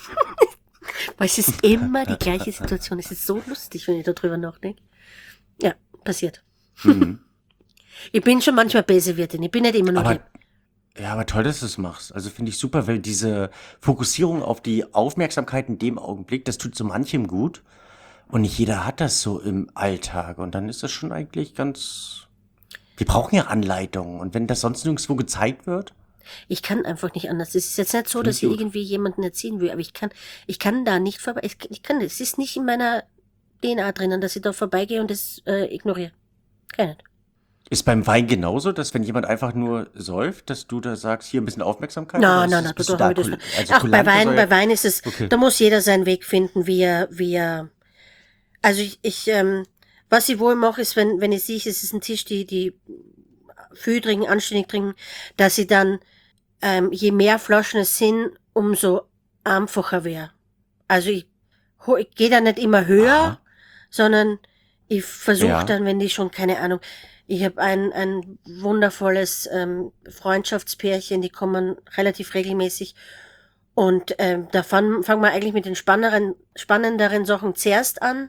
S3: Weil es ist immer die gleiche Situation. Es ist so lustig, wenn ich darüber nachdenke. Ja, passiert.
S2: Mhm.
S3: Ich bin schon manchmal böse Wirtin. Ich bin nicht immer nur
S2: Aber,
S3: lieb.
S2: ja, aber toll, dass du es machst. Also finde ich super, weil diese Fokussierung auf die Aufmerksamkeit in dem Augenblick, das tut so manchem gut. Und nicht jeder hat das so im Alltag. Und dann ist das schon eigentlich ganz, wir brauchen ja Anleitungen. Und wenn das sonst nirgendwo gezeigt wird,
S3: Ich kann einfach nicht anders. Es ist jetzt nicht so,
S2: Finde
S3: dass
S2: ich
S3: ich
S2: gut.
S3: irgendwie jemanden erziehen will, aber ich kann, ich kann da nicht vorbei. Ich, ich kann, es ist nicht in meiner D N A drinnen, dass ich da vorbeigehe und das äh, ignoriere. Kann ich nicht.
S2: ist beim Wein genauso, dass wenn jemand einfach nur säuft, dass du da sagst, hier ein bisschen Aufmerksamkeit?
S3: Nein,
S2: oder ist
S3: nein,
S2: das-
S3: nein,
S2: bist
S3: da
S2: du da
S3: habe ich das
S2: kul-
S3: nicht.
S2: also
S3: Ach, bei
S2: kulant,
S3: Wein,
S2: soll-
S3: bei Wein ist es,
S2: Okay.
S3: da muss jeder seinen Weg finden, wie er, wie er, also ich, ich ähm, was ich wohl mache, ist, wenn, wenn ich sehe, es ist ein Tisch, die, die viel trinken, anständig trinken, dass ich dann ähm, je mehr Flaschen es sind, umso einfacher wäre. Also ich, ho- ich gehe da nicht immer höher,
S2: Aha.
S3: sondern ich versuche
S2: Ja.
S3: dann, wenn die schon, keine Ahnung, ich habe ein, ein wundervolles ähm, Freundschaftspärchen, die kommen relativ regelmäßig und ähm, da fangen fangen wir eigentlich mit den spannenderen, spannenderen Sachen zuerst an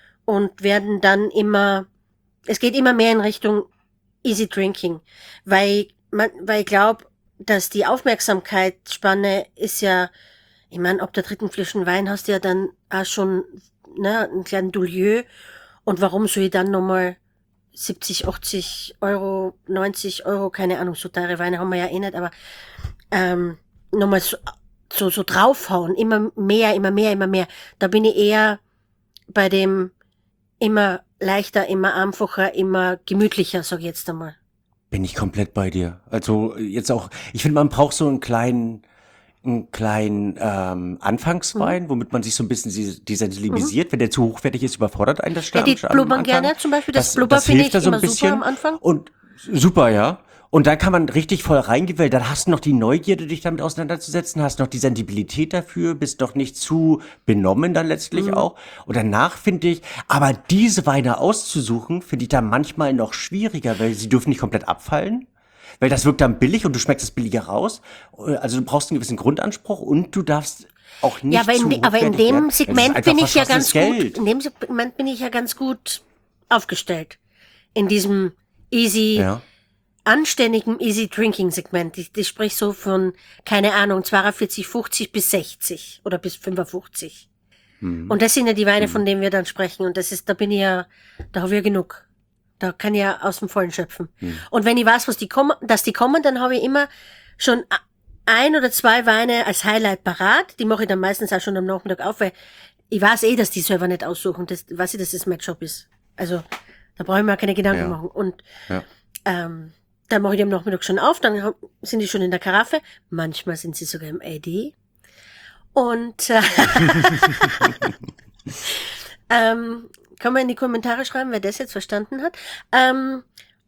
S3: und werden dann immer, es geht immer mehr in Richtung Easy Drinking, weil man, weil ich glaube, dass die Aufmerksamkeitsspanne ist ja, ich meine, ab der dritten Flaschen Wein hast du ja dann auch schon ne, einen kleinen Doulieu und warum soll ich dann nochmal siebzig, achtzig Euro, neunzig Euro, keine Ahnung, so teure Weine haben wir ja eh nicht, aber ähm, nochmal so, so, so draufhauen, immer mehr, immer mehr, immer mehr. Da bin ich eher bei dem immer leichter, immer einfacher, immer gemütlicher, sag ich jetzt einmal.
S2: Bin ich komplett bei dir. Also jetzt auch, ich finde, man braucht so einen kleinen, einen kleinen ähm, Anfangswein,
S3: Mhm.
S2: womit man sich so ein bisschen des- desensibilisiert. Wenn der zu hochwertig ist, überfordert einen das
S3: Ja, die
S2: Stamm am
S3: blubbern
S2: Anfang.
S3: gerne zum Beispiel. Das,
S2: Das,
S3: Blubber
S2: das
S3: finde
S2: hilft
S3: ich
S2: da so ein
S3: immer super
S2: bisschen.
S3: am Anfang.
S2: Und super, ja. Und dann kann man richtig voll reingehen, weil dann hast du noch die Neugierde, dich damit auseinanderzusetzen, hast noch die Sensibilität dafür, bist doch nicht zu benommen dann letztlich
S3: Mhm.
S2: auch. Und danach finde ich, aber diese Weine auszusuchen, finde ich dann manchmal noch schwieriger, weil sie dürfen nicht komplett abfallen. Weil das wirkt dann billig und du schmeckst es billiger raus. Also du brauchst einen gewissen Grundanspruch und du darfst auch nicht
S3: Ja, aber in,
S2: zu
S3: de- aber in
S2: hochwertig werden.
S3: dem
S2: Das ist
S3: Segment
S2: einfach
S3: bin ich ja ganz
S2: verschossenes
S3: gut,
S2: Geld.
S3: in dem Segment bin ich ja ganz gut aufgestellt. In diesem easy,
S2: Ja.
S3: anständigen Easy Drinking Segment. Ich, ich sprich so von, keine Ahnung, zweiundvierzig, fünfzig bis sechzig oder bis fünfundfünfzig.
S2: Mhm.
S3: Und das sind ja die Weine,
S2: Mhm.
S3: von denen wir dann sprechen. Und das ist, da bin ich ja, da habe ich ja genug. Da kann ich ja aus dem Vollen schöpfen.
S2: Mhm.
S3: Und wenn ich weiß, was die kommen, dass die kommen, dann habe ich immer schon a- ein oder zwei Weine als Highlight parat. Die mache ich dann meistens auch schon am Nachmittag auf, weil ich weiß eh, dass die selber nicht aussuchen. Das weiß ich, dass das mein Job ist. Also, da brauche ich mir keine Gedanken
S2: Ja.
S3: machen. Und
S2: Ja.
S3: ähm, dann mache ich die am Nachmittag schon auf, dann hab- sind die schon in der Karaffe. Manchmal sind sie sogar im A D. Und äh, ähm, kann man in die Kommentare schreiben, wer das jetzt verstanden hat. Ähm,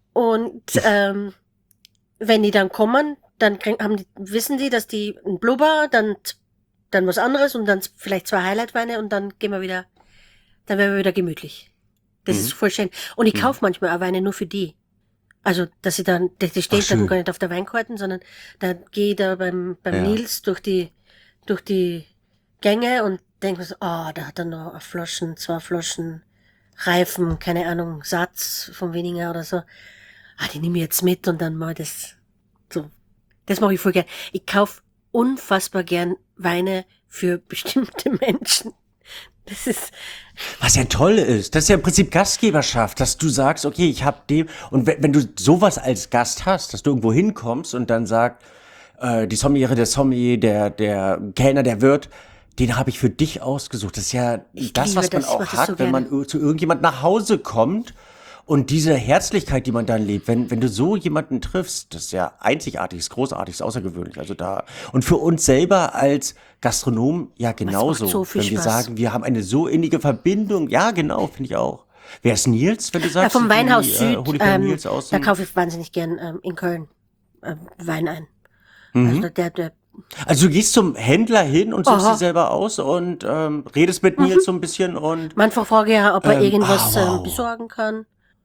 S3: und ähm, wenn die dann kommen, dann krieg, haben die, wissen die, dass die ein Blubber, dann dann was anderes und dann vielleicht zwei Highlight-Weine und dann gehen wir wieder, dann werden wir wieder gemütlich. Das
S2: Mhm.
S3: ist voll schön. Und ich
S2: Mhm.
S3: kaufe manchmal auch Weine nur für die. Also, dass sie dann, die, die steht
S2: Ach,
S3: dann
S2: schön.
S3: gar nicht auf der Weinkarten, sondern da gehe ich da beim, beim
S2: Ja.
S3: Nils durch die, durch die Gänge und denke mir so, ah, da hat er noch eine Flaschen, zwei Flaschen Reifen, keine Ahnung, Satz von weniger oder so. Ah, die nehme ich jetzt mit und dann mal das, so. Das mache ich voll gern. Ich kauf unfassbar gern Weine für bestimmte Menschen. Das ist,
S2: Was ja toll ist, das ist ja im Prinzip Gastgeberschaft, dass du sagst, okay, ich hab dem, und wenn, wenn du sowas als Gast hast, dass du irgendwo hinkommst und dann sagt, äh, die Sommeliere, der Sommelier, der, der Kellner, der Wirt, den habe ich für dich ausgesucht. Das ist ja
S3: Ich
S2: das,
S3: liebe
S2: was man
S3: das, ich
S2: auch
S3: mach das
S2: hat,
S3: so
S2: wenn
S3: gerne.
S2: man ir- zu irgendjemand nach Hause kommt und diese Herzlichkeit, die man dann lebt, wenn, wenn du so jemanden triffst, das ist ja einzigartig, ist großartig, ist außergewöhnlich. Also da, und für uns selber als Gastronom ja genauso.
S3: so viel
S2: wenn wir
S3: Spaß.
S2: sagen, wir haben eine so innige Verbindung, ja genau, finde ich auch. Wer ist Nils, wenn du
S3: ja,
S2: sagst,
S3: vom Weinhaus
S2: die,
S3: Süd,
S2: äh, hol ich mal
S3: ähm,
S2: Nils aus
S3: da
S2: dem-
S3: kaufe ich wahnsinnig gern ähm, in Köln ähm, Wein ein.
S2: Mhm.
S3: Also der, der,
S2: Also du gehst zum Händler hin und suchst
S3: Aha.
S2: sie selber aus und ähm, redest mit Nils so ein bisschen und
S3: manchmal frage ich ja, ob er
S2: Ähm,
S3: irgendwas
S2: ah, wow.
S3: ähm, besorgen kann.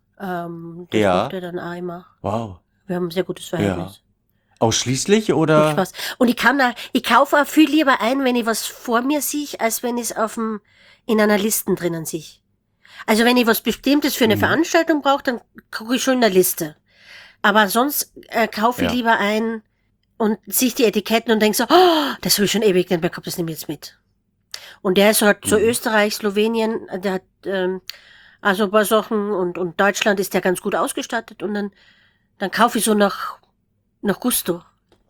S3: Ähm, das
S2: Ja.
S3: macht er dann auch immer.
S2: wow.
S3: Wir haben ein sehr gutes Verhältnis.
S2: Ausschließlich
S3: Macht
S2: oder?
S3: Spaß. Und ich kann auch, ich kaufe auch viel lieber ein, wenn ich was vor mir sehe, als wenn ich es auf dem, in einer Liste drinnen sehe. Also wenn ich was Bestimmtes für eine
S2: Mhm.
S3: Veranstaltung brauche, dann gucke ich schon in der Liste. Aber sonst äh, kaufe ich
S2: Ja.
S3: lieber ein und sehe die Etiketten und denke so, oh, das habe ich schon ewig nicht mehr gehabt, das nehme ich jetzt mit. Und der ist halt so
S2: Mhm.
S3: Österreich, Slowenien, der hat ähm, also ein paar Sachen und, und Deutschland ist der ganz gut ausgestattet und dann, dann kaufe ich so nach, nach Gusto.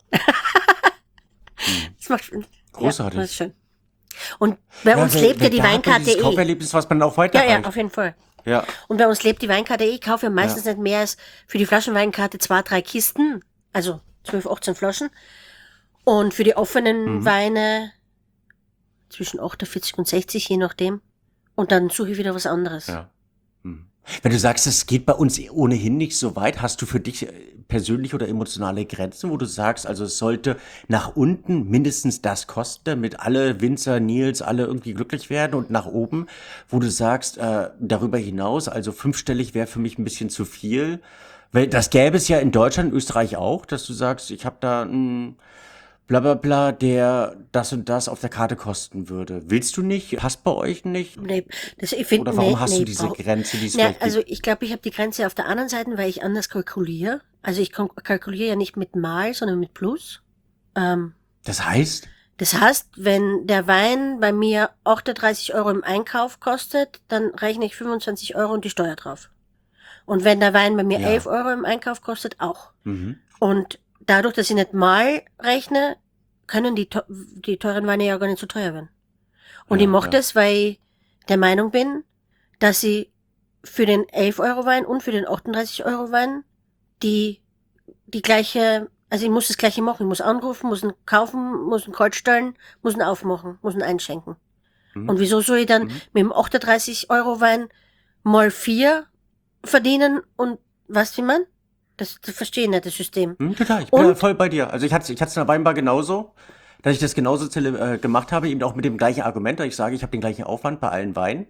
S3: Das macht
S2: Großartig.
S3: Ja, das ist schön. Und bei uns
S2: weil-
S3: lebt ja
S2: weil
S3: die
S2: da hat man
S3: Weinkarte
S2: dieses
S3: eh.
S2: Kauferlebnis, was man auch
S3: Ja,
S2: weiterreicht.
S3: ja, auf jeden Fall.
S2: Ja.
S3: Und bei uns lebt die Weinkarte eh. Ich kaufe ja meistens nicht mehr als für die Flaschenweinkarte zwei, drei Kisten. Also zwölf, achtzehn Flaschen. Und für die offenen
S2: Mhm.
S3: Weine zwischen achtundvierzig und sechzig, je nachdem. Und dann suche ich wieder was anderes.
S2: Ja. Hm. Wenn du sagst, es geht bei uns ohnehin nicht so weit, hast du für dich äh, persönliche oder emotionale Grenzen, wo du sagst, also es sollte nach unten mindestens das kosten, damit alle Winzer, Nils, alle irgendwie glücklich werden und nach oben, wo du sagst, äh, darüber hinaus, also fünfstellig wäre für mich ein bisschen zu viel. Weil das gäbe es ja in Deutschland, Österreich auch, dass du sagst, ich habe da ein bla bla bla, der das und das auf der Karte kosten würde. Willst du nicht? Passt bei euch nicht?
S3: Nee, das, ich find,
S2: Oder warum
S3: nee,
S2: hast
S3: nee,
S2: du diese
S3: brauch-
S2: Grenze, die es
S3: Nee,
S2: vielleicht
S3: also
S2: gibt?
S3: ich glaube, ich habe die Grenze auf der anderen Seite, weil ich anders kalkuliere. Also ich kon- kalkuliere ja nicht mit Mal, sondern mit Plus. Ähm,
S2: Das heißt?
S3: das heißt, wenn der Wein bei mir achtunddreißig Euro im Einkauf kostet, dann rechne ich fünfundzwanzig Euro und die Steuer drauf. Und wenn der Wein bei mir
S2: Ja.
S3: elf Euro im Einkauf kostet, auch.
S2: Mhm.
S3: Und dadurch, dass ich nicht mal rechne, können die, teu- die teuren Weine ja gar nicht so teuer werden. Und
S2: Ja,
S3: ich mache
S2: ja.
S3: das, weil ich der Meinung bin, dass ich für den elf Euro Wein und für den achtunddreißig Euro Wein die, die gleiche, also ich muss das gleiche machen. Ich muss anrufen, muss ihn kaufen, muss ihn kalt stellen, muss ihn aufmachen, muss ihn einschenken.
S2: Mhm.
S3: Und wieso soll ich dann
S2: Mhm.
S3: mit dem achtunddreißig Euro Wein mal vier verdienen und was wie man? Das, das verstehe ich nicht, das System.
S2: Hm, total, ich bin
S3: Und-
S2: da voll bei dir. Also ich hatte ich hatte es in der Weinbar genauso, dass ich das genauso zele- äh, gemacht habe, eben auch mit dem gleichen Argument, dass ich sage, ich habe den gleichen Aufwand bei allen Weinen.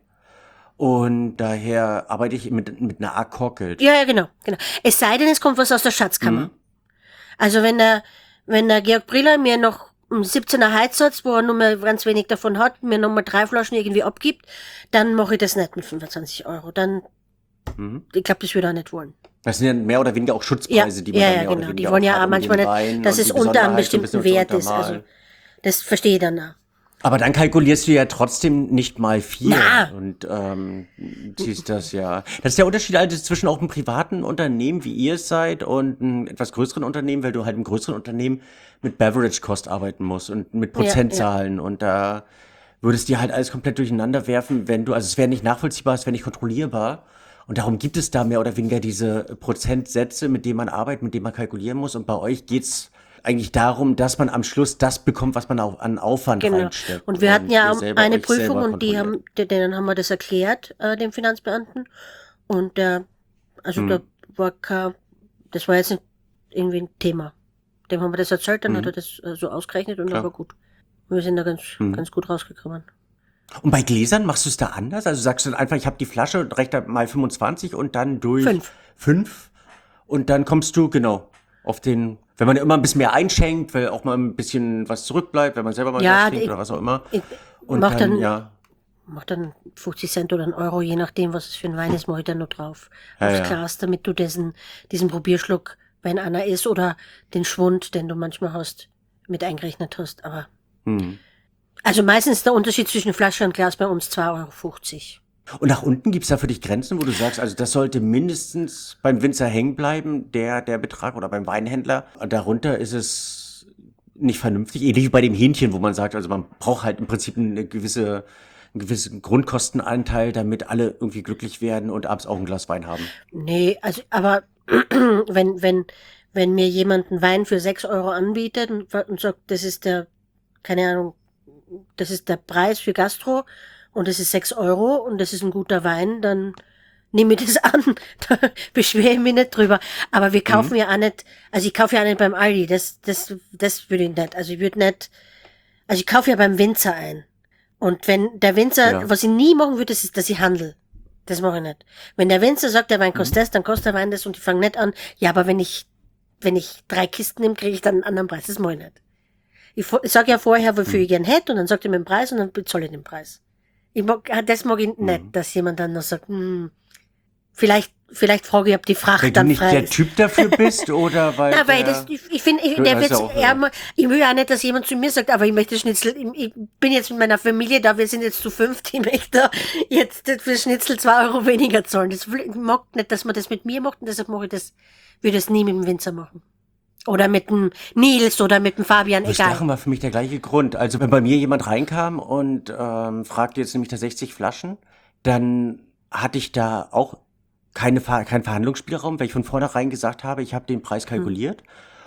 S2: Und daher arbeite ich mit, mit einer Art Korkgeld.
S3: Ja, ja, genau, genau. Es sei denn, es kommt was aus der Schatzkammer.
S2: Mhm.
S3: Also wenn der, wenn der Georg Briller mir noch einen siebzehner Heizsatz, wo er nur mal ganz wenig davon hat, mir noch mal drei Flaschen irgendwie abgibt, dann mache ich das nicht mit fünfundzwanzig Euro. Dann,
S2: Mhm.
S3: ich glaube, das würde er nicht wollen.
S2: Das sind ja mehr oder weniger auch Schutzpreise,
S3: Ja,
S2: die man
S3: ja,
S2: dann
S3: ja,
S2: mehr oder
S3: genau. Die
S2: weniger
S3: wollen ja
S2: hat,
S3: auch
S2: um
S3: manchmal
S2: den
S3: nicht,
S2: Wein
S3: dass
S2: und
S3: es
S2: die
S3: unter einem
S2: Besonderheit so ein
S3: bestimmten
S2: bisschen zu
S3: Wert ist.
S2: untermalen.
S3: Also, das verstehe ich dann auch.
S2: Aber dann kalkulierst du ja trotzdem nicht mal vier
S3: Na.
S2: und ähm, ziehst das ja. Das ist der Unterschied also zwischen auch einem privaten Unternehmen, wie ihr es seid, und einem etwas größeren Unternehmen, weil du halt im größeren Unternehmen mit Beverage Cost arbeiten musst und mit
S3: Ja, ja.
S2: Prozentzahlen und da würdest dir halt alles komplett durcheinander werfen, wenn du, also es wäre nicht nachvollziehbar, es wäre nicht kontrollierbar. Und darum gibt es da mehr oder weniger diese Prozentsätze, mit denen man arbeitet, mit denen man kalkulieren muss. Und bei euch geht's eigentlich darum, dass man am Schluss das bekommt, was man auch an Aufwand
S3: Genau.
S2: reinsteckt.
S3: Und wir hatten ja
S2: ihr
S3: auch
S2: selber
S3: eine
S2: euch
S3: Prüfung
S2: selber
S3: und die
S2: kontrolliert.
S3: haben, de- denen haben wir das erklärt, äh, dem Finanzbeamten. Und der, also
S2: Hm.
S3: da war kein, das war jetzt nicht irgendwie ein Thema. Dem haben wir das erzählt, dann
S2: Mhm.
S3: hat er das äh, so ausgerechnet und
S2: Klar.
S3: das war gut. Wir sind da ganz,
S2: Mhm.
S3: ganz gut rausgekommen.
S2: Und bei Gläsern machst du es da anders? Also sagst du dann einfach, ich habe die Flasche und rechne mal fünfundzwanzig und dann durch
S3: Fünf.
S2: fünf und dann kommst du, genau, auf den, wenn man immer ein bisschen mehr einschenkt, weil auch mal ein bisschen was zurückbleibt, wenn man selber mal
S3: Ja,
S2: was trinkt
S3: ich-
S2: oder was auch immer.
S3: Ich
S2: Und
S3: mach
S2: dann,
S3: dann,
S2: ja,
S3: mach dann fünfzig Cent oder einen Euro, je nachdem, was es für ein Wein ist, mach ich dann noch drauf.
S2: Ja,
S3: Aufs
S2: ja.
S3: Glas, damit du diesen, diesen Probierschluck, wenn einer ist, oder den Schwund, den du manchmal hast, mit eingerechnet hast. Aber,
S2: hm.
S3: also meistens ist der Unterschied zwischen Flasche und Glas bei uns zwei Euro fünfzig.
S2: Und nach unten gibt's da für dich Grenzen, wo du sagst, also das sollte mindestens beim Winzer hängen bleiben, der, der Betrag, oder beim Weinhändler. Und darunter ist es nicht vernünftig. Ähnlich wie bei dem Hähnchen, wo man sagt, also man braucht halt im Prinzip eine gewisse, einen gewissen Grundkostenanteil, damit alle irgendwie glücklich werden und abends auch ein Glas Wein haben.
S3: Nee, also, aber wenn, wenn, wenn mir jemand einen Wein für sechs Euro anbietet und, und sagt, das ist der, keine Ahnung, das ist der Preis für Gastro und das ist sechs Euro und das ist ein guter Wein, dann nehme ich das an. Da beschwere ich mich nicht drüber. Aber wir kaufen
S2: Mhm.
S3: ja auch nicht, also ich kaufe ja auch nicht beim Aldi, das, das, das würde ich nicht. Also ich würde nicht, also ich kaufe ja beim Winzer ein. Und wenn der Winzer,
S2: Ja.
S3: was ich nie machen würde, das ist, dass ich handle. Das mache ich nicht. Wenn der Winzer sagt, der Wein kostet
S2: Mhm.
S3: das, dann kostet der Wein das und ich fange nicht an, ja, aber wenn ich, wenn ich drei Kisten nehme, kriege ich dann einen anderen Preis. Das mache ich nicht. Ich, vo- ich sage ja vorher, wofür
S2: Mhm.
S3: ich gern hätte und dann sagt er mir den Preis und dann bezahle ich den Preis. Ich mag, das mag ich
S2: Mhm.
S3: nicht, dass jemand dann noch sagt, hm, vielleicht, vielleicht frage ich, ob die Fracht
S2: Weil du
S3: dann
S2: nicht
S3: frei
S2: der
S3: ist.
S2: Typ dafür bist oder weil
S3: Ja, weil
S2: der,
S3: das, ich, ich finde, ich,
S2: Du
S3: der
S2: hast
S3: wird,
S2: ja auch,
S3: ja,
S2: ja.
S3: ma- ich will ja nicht, dass jemand zu mir sagt, aber ich möchte Schnitzel, ich, ich bin jetzt mit meiner Familie da, wir sind jetzt zu fünft, ich möchte jetzt für Schnitzel zwei Euro weniger zahlen. Das will, ich mag nicht, dass man das mit mir macht und deshalb mache ich das, würde das nie mit dem Winzer machen. Oder mit dem Nils oder mit dem Fabian,
S2: Das
S3: egal.
S2: Lachen war für mich der gleiche Grund. Also wenn bei mir jemand reinkam und ähm, fragte jetzt nämlich da sechzig Flaschen, dann hatte ich da auch keine Ver keinen Verhandlungsspielraum, weil ich von vornherein gesagt habe, ich habe den Preis kalkuliert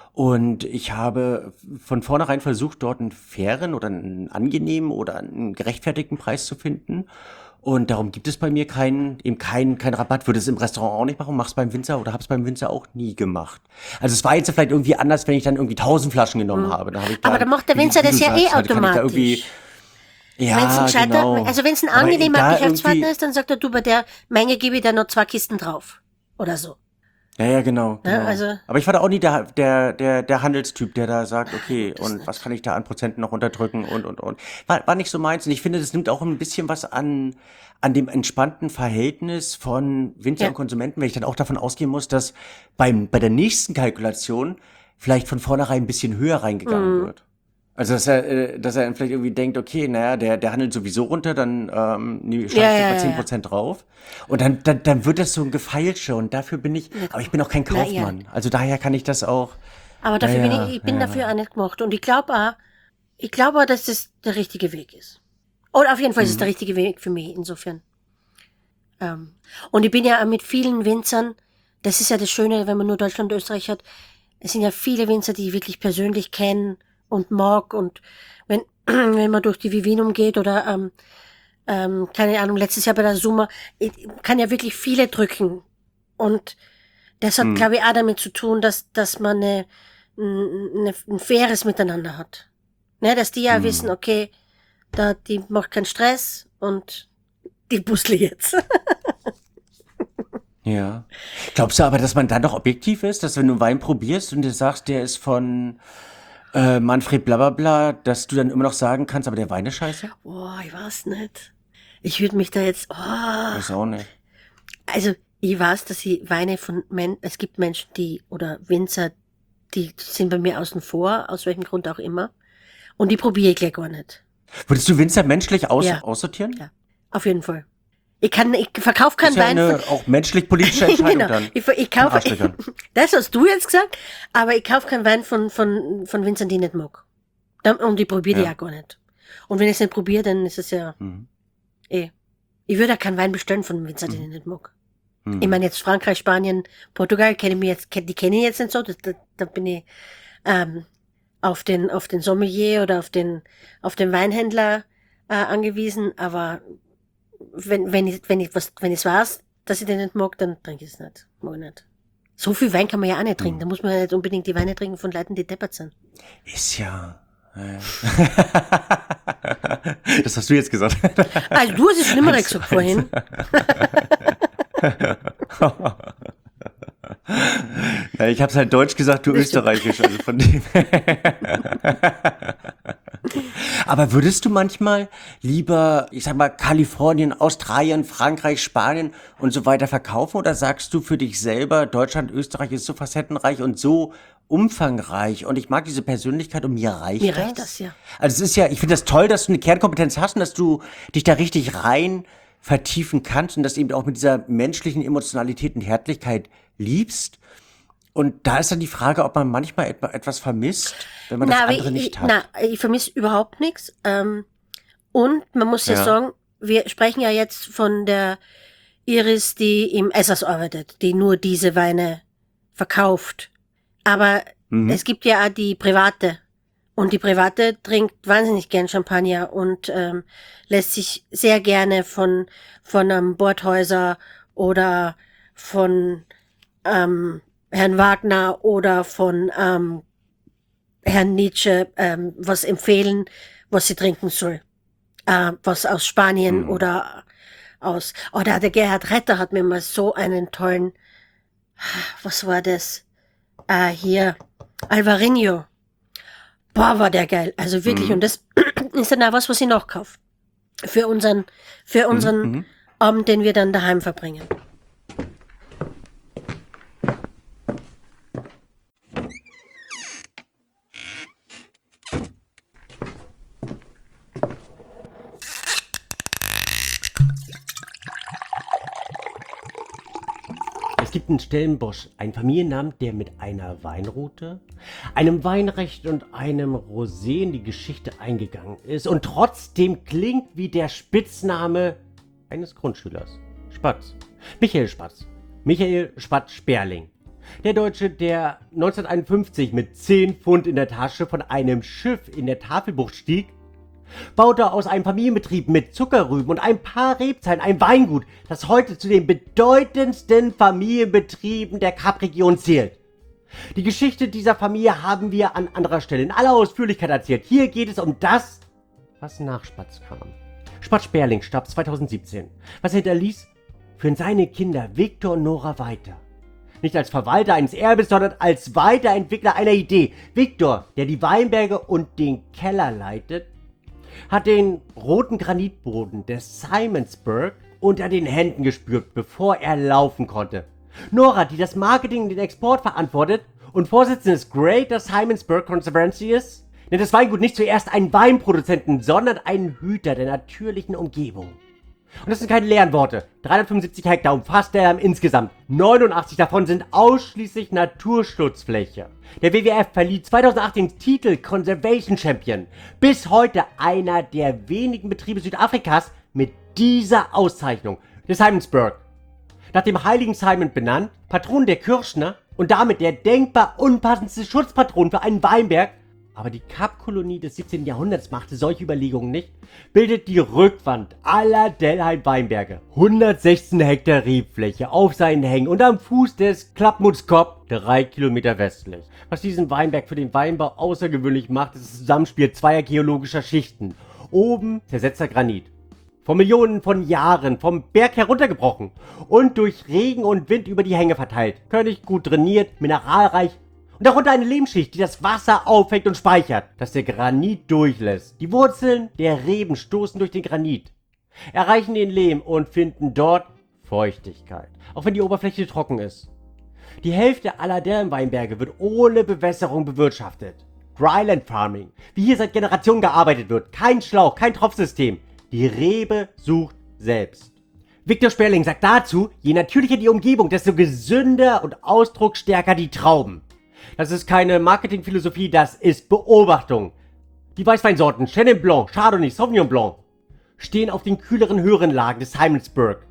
S2: und ich habe von vornherein versucht, dort einen fairen oder einen angenehmen oder einen gerechtfertigten Preis zu finden. Und darum gibt es bei mir keinen, eben keinen, keinen Rabatt. Würde es im Restaurant auch nicht machen, mach's beim Winzer oder hab's beim Winzer auch nie gemacht. Also es war jetzt vielleicht irgendwie anders, wenn ich dann irgendwie tausend Flaschen genommen
S3: Mhm.
S2: habe. Dann hab ich da,
S3: Aber dann macht der
S2: wie-
S3: Winzer
S2: wie du
S3: das ja
S2: sagst,
S3: eh
S2: halt, kann ich da
S3: automatisch.
S2: irgendwie- Ja,
S3: Wenn's ein gescheiter,
S2: genau.
S3: also wenn es ein
S2: Aber
S3: angenehmer
S2: da
S3: Geschäftspartner
S2: irgendwie-
S3: ist, dann sagt er, du, bei der Menge gebe ich dir noch zwei Kisten drauf. Oder so.
S2: Ja, ja, genau.
S3: Ja,
S2: genau.
S3: also-
S2: Aber ich war da auch nie der, der, der, der Handelstyp, der da sagt, okay,
S3: das
S2: und
S3: nicht.
S2: was kann ich da an Prozenten noch unterdrücken und, und, und. War, war nicht so meins. Und ich finde, das nimmt auch ein bisschen was an, an dem entspannten Verhältnis von Winzer
S3: Ja.
S2: und Konsumenten, wenn ich dann auch davon ausgehen muss, dass beim, bei der nächsten Kalkulation vielleicht von vornherein ein bisschen höher reingegangen
S3: Mhm.
S2: wird. Also, dass er, äh, dass er dann vielleicht irgendwie denkt, okay, naja, der, der handelt sowieso runter, dann ähm, nee, schreibe
S3: Ja,
S2: ich
S3: ja,
S2: mal
S3: ja,
S2: zehn
S3: ja.
S2: Prozent drauf. Und dann, dann, dann wird das so ein Gefeilsche und dafür bin ich, aber ich bin auch kein
S3: Na ja.
S2: Kaufmann. Also daher kann ich das auch.
S3: Aber dafür
S2: Ja,
S3: bin
S2: ja,
S3: ich, ich bin
S2: ja,
S3: dafür
S2: ja.
S3: auch nicht gemacht. Und ich glaube auch, ich glaube auch, dass das der richtige Weg ist. Oder auf jeden Fall ist es
S2: Mhm.
S3: der richtige Weg für mich, insofern. Ähm, und ich bin ja auch mit vielen Winzern, das ist ja das Schöne, wenn man nur Deutschland und Österreich hat, es sind ja viele Winzer, die ich wirklich persönlich kennen und mag. Und wenn, wenn man durch die Vivinum geht oder, ähm, ähm, keine Ahnung, letztes Jahr bei der Summa, ich kann ja wirklich viele drücken. Und das hat,
S2: Mhm.
S3: glaube ich, auch damit zu tun, dass, dass man eine, eine, ein faires Miteinander hat. Ne, dass die ja
S2: Mhm.
S3: wissen, okay, da, die macht keinen Stress und die bustle jetzt.
S2: Ja. Glaubst du aber, dass man dann doch objektiv ist, dass wenn du Wein probierst und du sagst, der ist von äh, Manfred blablabla, dass du dann immer noch sagen kannst, aber der Wein ist scheiße?
S3: Boah, ich weiß nicht. Ich würde mich da jetzt, oh,
S2: Weiß auch nicht.
S3: also ich weiß, dass ich Weine von Men es gibt Menschen, die, oder Winzer, die sind bei mir außen vor, aus welchem Grund auch immer. Und die probiere ich gleich gar nicht.
S2: Würdest du Winzer menschlich aus
S3: Ja.
S2: aussortieren?
S3: Ja. Auf jeden Fall. Ich kann, ich verkaufe keinen
S2: ist ja
S3: Wein
S2: eine
S3: von,
S2: auch menschlich-politische Entscheidung
S3: genau.
S2: dann.
S3: Ich, ich
S2: Von
S3: kaufe,
S2: Arschlöchern.
S3: das hast du jetzt gesagt, aber ich kaufe keinen Wein von, von, von Winzern, die ich nicht mag. Dann- Und ich probiere die
S2: Ja.
S3: ja gar nicht. Und wenn ich es nicht probiere, dann ist es ja,
S2: Mhm.
S3: eh. Ich würde ja keinen Wein bestellen von einem Winzer, den ich nicht mag.
S2: Mhm.
S3: Ich meine jetzt Frankreich, Spanien, Portugal kenne ich mir jetzt, die kenne ich jetzt nicht so, da, da, da bin ich, ähm, auf den, auf den Sommelier oder auf den, auf den Weinhändler, äh, angewiesen, aber wenn, wenn ich, wenn ich was, wenn ich weiß, dass ich den nicht mag, dann trinke ich es nicht. Mag ich nicht. So viel Wein kann man ja auch nicht trinken.
S2: Mhm.
S3: Da muss man ja nicht unbedingt die Weine trinken von Leuten, die deppert sind.
S2: Ist ja. ja. Das hast du jetzt gesagt.
S3: Also du hast es schlimmer gesagt vorhin.
S2: Na, ich hab's halt deutsch gesagt, du
S3: Das stimmt.
S2: österreichisch, also von dem. Aber würdest du manchmal lieber, ich sag mal, Kalifornien, Australien, Frankreich, Spanien und so weiter verkaufen oder sagst du für dich selber, Deutschland, Österreich ist so facettenreich und so umfangreich und ich mag diese Persönlichkeit und mir reicht
S3: Mir
S2: das?
S3: reicht das, ja.
S2: Also es ist ja, ich finde das toll, dass du eine Kernkompetenz hast und dass du dich da richtig rein vertiefen kannst und das eben auch mit dieser menschlichen Emotionalität und Herzlichkeit liebst. Und da ist dann die Frage, ob man manchmal etwa etwas vermisst, wenn man das
S3: aber
S2: andere
S3: ich,
S2: nicht hat.
S3: Na, ich vermisse überhaupt nichts. Ähm, und man muss ja.
S2: Ja.
S3: sagen, wir sprechen ja jetzt von der Iris, die im Essers arbeitet, die nur diese Weine verkauft. Aber
S2: Mhm.
S3: es gibt ja auch die Private. Und die Private trinkt wahnsinnig gern Champagner und ähm, lässt sich sehr gerne von, von einem Borthäuser oder von ähm, Herrn Wagner oder von ähm, Herrn Nietzsche ähm, was empfehlen, was sie trinken soll. Äh, was aus Spanien
S2: Mhm.
S3: oder aus... Oder der Gerhard Retter hat mir mal so einen tollen... Was war das? Äh, hier, Alvarinho. Boah, war der geil. Also wirklich.
S2: Mhm.
S3: Und das ist dann auch was, was ich noch kaufe. Für unseren, für unseren
S2: Mhm.
S3: Abend, den wir dann daheim verbringen.
S4: Es gibt einen Stellenbosch, einen Familiennamen, der mit einer Weinrute, einem Weinrecht und einem Rosé in die Geschichte eingegangen ist und trotzdem klingt wie der Spitzname eines Grundschülers. Spatz. Michael Spatz. Michael Spatz-Sperling. Der Deutsche, der neunzehnhunderteinundfünfzig mit zehn Pfund in der Tasche von einem Schiff in der Tafelbucht stieg Baute aus einem Familienbetrieb mit Zuckerrüben und ein paar Rebzahlen ein Weingut, das heute zu den bedeutendsten Familienbetrieben der Kapregion zählt. Die Geschichte dieser Familie haben wir an anderer Stelle in aller Ausführlichkeit erzählt. Hier geht es um das, was nach Spatz kam. Spatz Sperling starb zweitausendsiebzehn. Was er hinterließ, führen seine Kinder Victor und Nora weiter. Nicht als Verwalter eines Erbes, sondern als Weiterentwickler einer Idee. Victor, der die Weinberge und den Keller leitet, hat den roten Granitboden des Simonsburg unter den Händen gespürt, bevor er laufen konnte. Nora, die das Marketing und den Export verantwortet und Vorsitzende des Greater Simonsburg Conservancy ist, nennt das Weingut nicht zuerst einen Weinproduzenten, sondern einen Hüter der natürlichen Umgebung. Und das sind keine leeren Worte. dreihundertfünfundsiebzig Hektar umfasst er insgesamt. neunundachtzig davon sind ausschließlich Naturschutzfläche. Der W W F verlieh zweitausendacht den Titel Conservation Champion. Bis heute einer der wenigen Betriebe Südafrikas mit dieser Auszeichnung. Der Simonsburg. Nach dem heiligen Simon benannt, Patron der Kirschner und damit der denkbar unpassendste Schutzpatron für einen Weinberg, aber die Kapkolonie des siebzehnten Jahrhunderts machte solche Überlegungen nicht, bildet die Rückwand aller Delheim-Weinberge hundertsechzehn Hektar Rebfläche auf seinen Hängen und am Fuß des Klappmutskop, drei Kilometer westlich. Was diesen Weinberg für den Weinbau außergewöhnlich macht, ist das Zusammenspiel zweier geologischer Schichten. Oben zersetzter Granit, vor Millionen von Jahren vom Berg heruntergebrochen und durch Regen und Wind über die Hänge verteilt, körnig gut trainiert, mineralreich. Und darunter eine Lehmschicht, die das Wasser auffängt und speichert, das der Granit durchlässt. Die Wurzeln der Reben stoßen durch den Granit, erreichen den Lehm und finden dort Feuchtigkeit, auch wenn die Oberfläche trocken ist. Die Hälfte aller Delheim-Weinberge wird ohne Bewässerung bewirtschaftet. Dryland Farming, wie hier seit Generationen gearbeitet wird. Kein Schlauch, kein Tropfsystem. Die Rebe sucht selbst. Victor Sperling sagt dazu, je natürlicher die Umgebung, desto gesünder und ausdrucksstärker die Trauben. Das ist keine Marketingphilosophie, das ist Beobachtung. Die Weißweinsorten Chenin Blanc, Chardonnay, Sauvignon Blanc stehen auf den kühleren höheren Lagen des Simonsburg,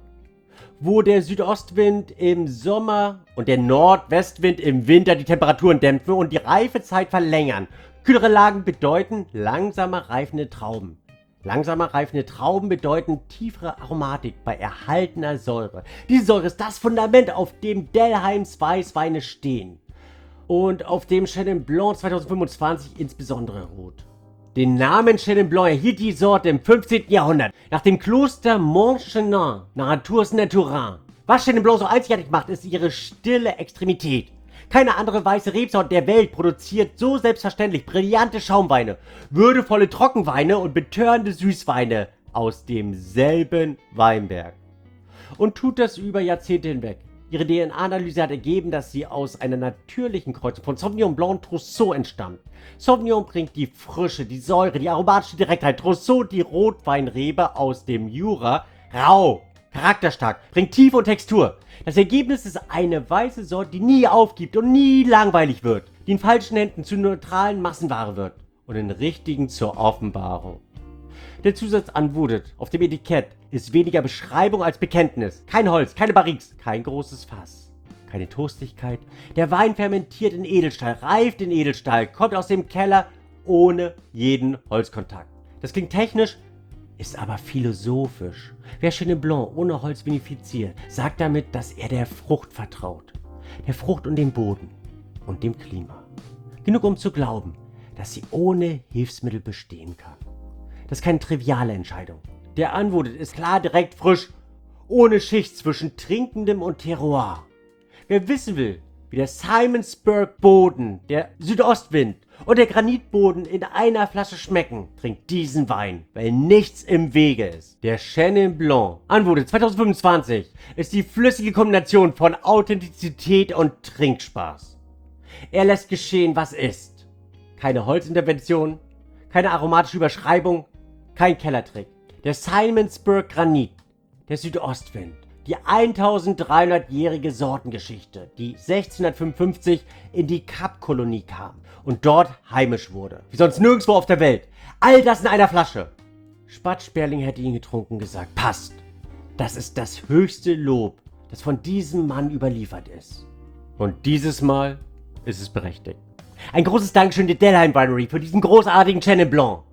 S4: wo der Südostwind im Sommer und der Nordwestwind im Winter die Temperaturen dämpfen und die Reifezeit verlängern. Kühlere Lagen bedeuten langsamer reifende Trauben. Langsamer reifende Trauben bedeuten tiefere Aromatik bei erhaltener Säure. Diese Säure ist das Fundament, auf dem Delheims Weißweine stehen. Und auf dem Chenin Blanc zweitausendfünfundzwanzig insbesondere ruht. Den Namen Chenin Blanc erhielt die Sorte im fünfzehnten Jahrhundert nach dem Kloster Montchenin nahe Tours-sur-Turin. Was Chenin Blanc so einzigartig macht, ist ihre stille Extremität. Keine andere weiße Rebsorte der Welt produziert so selbstverständlich brillante Schaumweine, würdevolle Trockenweine und betörende Süßweine aus demselben Weinberg. Und tut das über Jahrzehnte hinweg. Ihre D N A-Analyse hat ergeben, dass sie aus einer natürlichen Kreuzung von Sauvignon Blanc und Trousseau entstammt. Sauvignon bringt die Frische, die Säure, die aromatische Direktheit. Trousseau, die Rotweinrebe aus dem Jura, rau, charakterstark, bringt Tiefe und Textur. Das Ergebnis ist eine weiße Sorte, die nie aufgibt und nie langweilig wird, die in falschen Händen zu neutralen Massenware wird und in richtigen zur Offenbarung. Der Zusatz unwooded auf dem Etikett ist weniger Beschreibung als Bekenntnis. Kein Holz, keine Barriques, kein großes Fass, keine Toastigkeit. Der Wein fermentiert in Edelstahl, reift in Edelstahl, kommt aus dem Keller ohne jeden Holzkontakt. Das klingt technisch, ist aber philosophisch. Wer Chenin Blanc ohne Holz vinifiziert, sagt damit, dass er der Frucht vertraut. Der Frucht und dem Boden und dem Klima. Genug, um zu glauben, dass sie ohne Hilfsmittel bestehen kann. Das ist keine triviale Entscheidung. Der Unwooded ist klar, direkt, frisch, ohne Schicht zwischen Trinkendem und Terroir. Wer wissen will, wie der Simonsburg Boden, der Südostwind und der Granitboden in einer Flasche schmecken, trinkt diesen Wein, weil nichts im Wege ist. Der Chenin Blanc, Unwooded zweitausendfünfundzwanzig, ist die flüssige Kombination von Authentizität und Trinkspaß. Er lässt geschehen, was ist. Keine Holzintervention, keine aromatische Überschreibung, kein Kellertrick. Der Simonsburg Granit, der Südostwind, die eintausenddreihundertjährige Sortengeschichte, die sechzehnhundertfünfundfünfzig in die Kapkolonie kam und dort heimisch wurde, wie sonst nirgendwo auf der Welt. All das in einer Flasche. Spatz Sperling hätte ihn getrunken und gesagt, passt. Das ist das höchste Lob, das von diesem Mann überliefert ist. Und dieses Mal ist es berechtigt. Ein großes Dankeschön der Delheim Winery für diesen großartigen Chenin Blanc.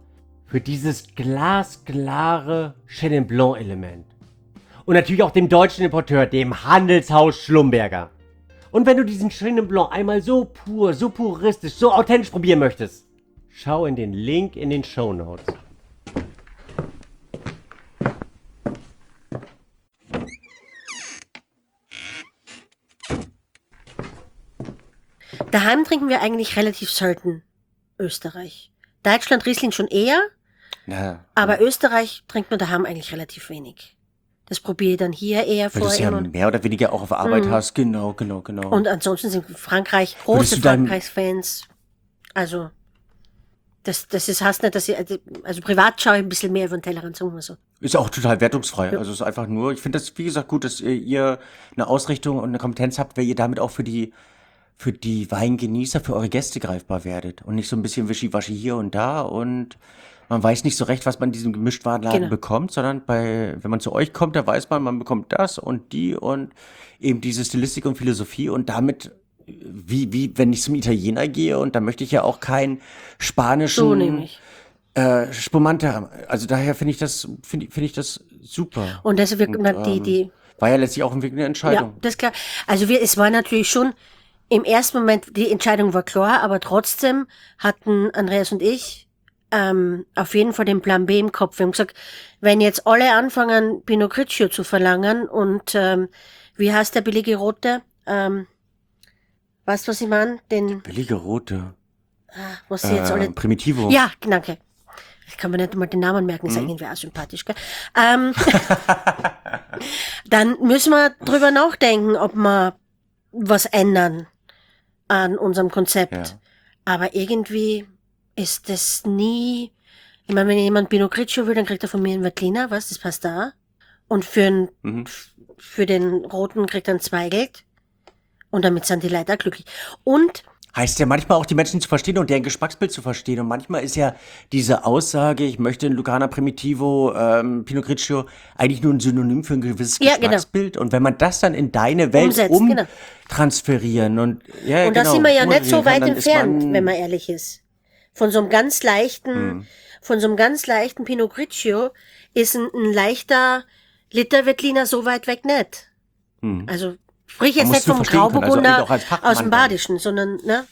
S4: für dieses glasklare Chenin Blanc Element. Und natürlich auch dem deutschen Importeur, dem Handelshaus Schlumberger. Und wenn du diesen Chenin Blanc einmal so pur, so puristisch, so authentisch probieren möchtest, schau in den Link in den Shownotes.
S3: Daheim trinken wir eigentlich relativ selten Österreich. Deutschland Riesling schon eher,
S5: Ja,
S3: aber Österreich trinkt man daheim eigentlich relativ wenig. Das probiere ich dann hier eher
S5: weil du es
S3: vor.
S5: ja
S3: immer.
S5: mehr oder weniger auch auf Arbeit
S3: Mhm.
S5: hast. Genau, genau, genau.
S3: Und ansonsten sind Frankreich
S5: Würdest
S3: große
S5: du deinem-
S3: Frankreichs-Fans. Also, das, das ist, heißt nicht, dass ich, also, also privat schaue ich ein bisschen mehr über den Tellerrand, sagen wir so.
S5: Ist auch total wertungsfrei.
S3: Ja.
S5: Also es ist einfach nur, ich finde das, wie gesagt, gut, dass ihr- ihr eine Ausrichtung und eine Kompetenz habt, weil ihr damit auch für die für die Weingenießer, für eure Gäste greifbar werdet. Und nicht so ein bisschen Wischiwaschi hier und da und man weiß nicht so recht, was man in diesem Gemischtwarenladen
S3: Genau.
S5: bekommt, sondern bei, wenn man zu euch kommt, da weiß man, man bekommt das und die und eben diese Stilistik und Philosophie und damit, wie, wie, wenn ich zum Italiener gehe und da möchte ich ja auch keinen spanischen
S3: So nämlich.
S5: äh, Spumante haben. Also daher finde ich das, finde finde ich das super.
S3: Und deshalb wird
S5: Und,
S3: man die,
S5: ähm,
S3: die,
S5: War ja letztlich auch ein Weg eine
S3: ja,
S5: Entscheidung.
S3: das ist klar. Also wir, es war natürlich schon, im ersten Moment, die Entscheidung war klar, aber trotzdem hatten Andreas und ich ähm, auf jeden Fall den Plan B im Kopf. Wir haben gesagt, wenn jetzt alle anfangen, Pinot Grigio zu verlangen und ähm, wie heißt der billige Rote? Ähm, weißt du, was ich meine? Den,
S5: Billige Rote.
S3: ah, was sie jetzt alle...
S5: Äh, Primitivo.
S3: Ja, danke. Ich kann mir nicht mal den Namen merken, ist
S5: Mhm.
S3: irgendwie auch sympathisch, gell? Ähm, dann müssen wir drüber nachdenken, ob wir was ändern an unserem Konzept.
S5: Ja.
S3: Aber irgendwie ist das nie, ich meine, wenn jemand Pinot Grigio will, dann kriegt er von mir einen Veltliner, was, das passt da. Und für, einen,
S5: Mhm.
S3: für den Roten kriegt er einen Zweigelt. Und damit sind die Leute auch glücklich. Und
S5: Heißt ja manchmal auch die Menschen zu verstehen und deren Geschmacksbild zu verstehen. Und manchmal ist ja diese Aussage, ich möchte einen Lugana Primitivo, ähm, Pinot Grigio, eigentlich nur ein Synonym für ein gewisses
S3: Ja, genau.
S5: Geschmacksbild. Und wenn man das dann in deine Welt
S3: Umsetzt, genau.
S5: umtransferieren und ja,
S3: Und da
S5: genau,
S3: sind wir ja nicht so
S5: umrühren
S3: weit
S5: kann, dann ist
S3: entfernt,
S5: man-
S3: wenn man ehrlich ist. Von so einem ganz leichten,
S5: Hm.
S3: von so einem ganz leichten Pinot Grigio ist ein, ein leichter Liter Veltliner so weit weg nicht.
S5: Hm.
S3: Also sprich
S5: Man
S3: jetzt
S5: muss
S3: nicht
S5: zu
S3: vom
S5: verstehen können, also
S3: Grauburgunder
S5: eben auch als Fachmann
S3: aus dem
S5: dann.
S3: Badischen, sondern, ne?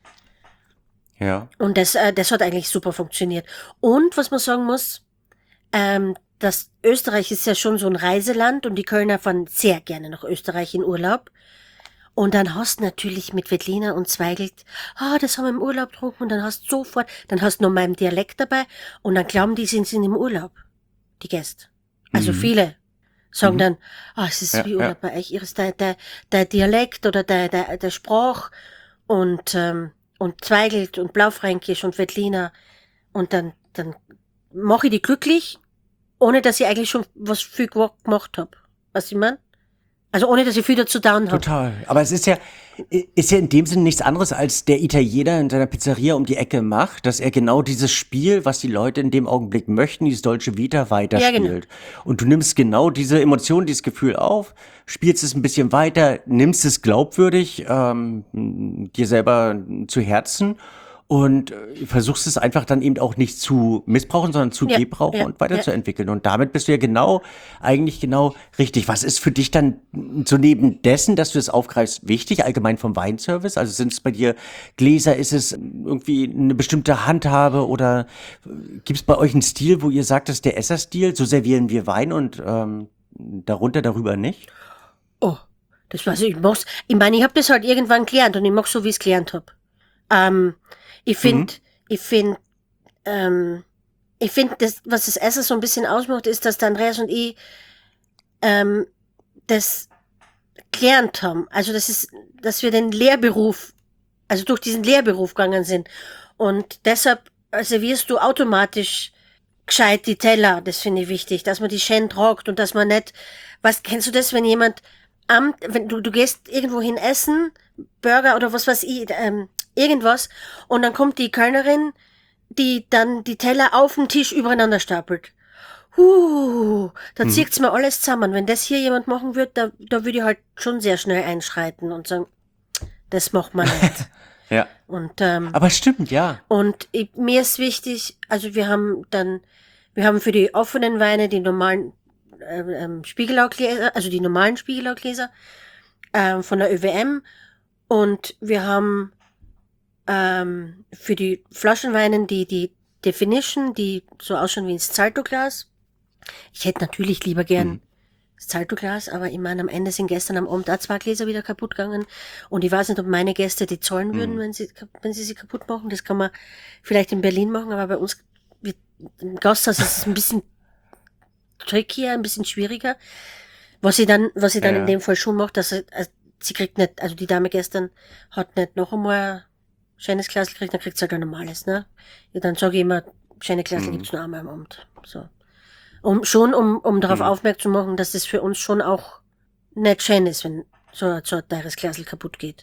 S5: Ja.
S3: Und das, äh, das hat eigentlich super funktioniert. Und was man sagen muss, ähm, das Österreich ist ja schon so ein Reiseland und die Kölner fahren sehr gerne nach Österreich in Urlaub. Und dann hast du natürlich mit Veltliner und Zweigelt, ah, das haben wir im Urlaub getrunken und dann hast du sofort, dann hast du noch meinen Dialekt dabei und dann glauben die, sie sind im Urlaub, die Gäste. Also
S5: Mhm.
S3: viele sagen
S5: Mhm.
S3: dann, ah, es ist
S5: Ja,
S3: wie Urlaub bei euch, ihres der, der, der Dialekt oder der, der, der Sprach und, ähm, und Zweigelt und Blaufränkisch und Veltliner und dann, dann mache ich die glücklich, ohne dass ich eigentlich schon was viel gema- gemacht hab. Was ich mein? Also ohne, dass ich viel dazu down hab.
S5: Total. Aber es ist ja, ist ja in dem Sinne nichts anderes, als der Italiener in seiner Pizzeria um die Ecke macht, dass er genau dieses Spiel, was die Leute in dem Augenblick möchten, dieses Dolce Vita weiterspielt.
S3: Ja, genau.
S5: Und du nimmst genau diese Emotion, dieses Gefühl auf, spielst es ein bisschen weiter, nimmst es glaubwürdig ähm, dir selber zu Herzen und äh, versuchst es einfach dann eben auch nicht zu missbrauchen, sondern zu
S3: Ja,
S5: gebrauchen
S3: ja,
S5: und weiterzuentwickeln. Und damit bist du ja genau, eigentlich genau richtig. Was ist für dich dann so neben dessen, dass du das aufgreifst, wichtig, allgemein vom Weinservice? Also sind es bei dir Gläser, ist es irgendwie eine bestimmte Handhabe oder gibt es bei euch einen Stil, wo ihr sagt, das ist der Esserstil, so servieren wir Wein und ähm, darunter, darüber nicht?
S3: Oh, das weiß ich, ich mach's. Ich meine, ich hab das halt irgendwann gelernt und ich mach's so, wie ich's gelernt hab. Ähm, ich find, ich find, ähm, ich find, das, was das Essen so ein bisschen ausmacht, ist, dass der Andreas und ich, ähm, das gelernt haben. Also, das ist, dass wir den Lehrberuf, also durch diesen Lehrberuf gegangen sind. Und deshalb servierst du automatisch gescheit die Teller. Das finde ich wichtig, dass man die schön tragt und dass man nicht, was, kennst du das, wenn jemand am, wenn du, du gehst irgendwo hin essen, Burger oder was weiß ich, ähm, irgendwas, und dann kommt die Kellnerin, die dann die Teller auf dem Tisch übereinander stapelt. Huh, da
S5: Mhm.
S3: zieht's mir alles zusammen. Wenn das hier jemand machen würde, da, da würde ich halt schon sehr schnell einschreiten und sagen, das macht man nicht.
S5: Ja.
S3: Und, ähm,
S5: Aber stimmt, ja.
S3: und ich, mir ist wichtig, also wir haben dann, wir haben für die offenen Weine die normalen äh, ähm, Spiegellaugläser, also die normalen Spiegellaugläser ähm, von der Ö W M. Und wir haben ähm, für die Flaschenweinen die, die Definition, die so ausschauen wie ein Saltoglas. Ich hätte natürlich lieber gern
S5: Mhm.
S3: das Saltoglas, aber ich meine, am Ende sind gestern am Abend auch zwei Gläser wieder kaputt gegangen. Und ich weiß nicht, ob meine Gäste die zahlen würden,
S5: Mhm.
S3: wenn sie, wenn sie sie kaputt machen. Das kann man vielleicht in Berlin machen, aber bei uns, wir, im Gasthaus ist es ein bisschen trickier, ein bisschen schwieriger. Was sie dann, was sie dann
S5: Ja.
S3: in dem Fall schon macht, dass sie, also sie kriegt nicht, also die Dame gestern hat nicht noch einmal ein schönes Glas gekriegt, dann kriegt sie halt ein normales, ne? Ja, dann sage ich immer, schöne Glas
S5: Mhm.
S3: gibt's nur einmal am Abend. So. Um, schon, um, um darauf
S5: Mhm.
S3: aufmerksam zu machen, dass das für uns schon auch nicht schön ist, wenn so, so ein teures Glas kaputt geht.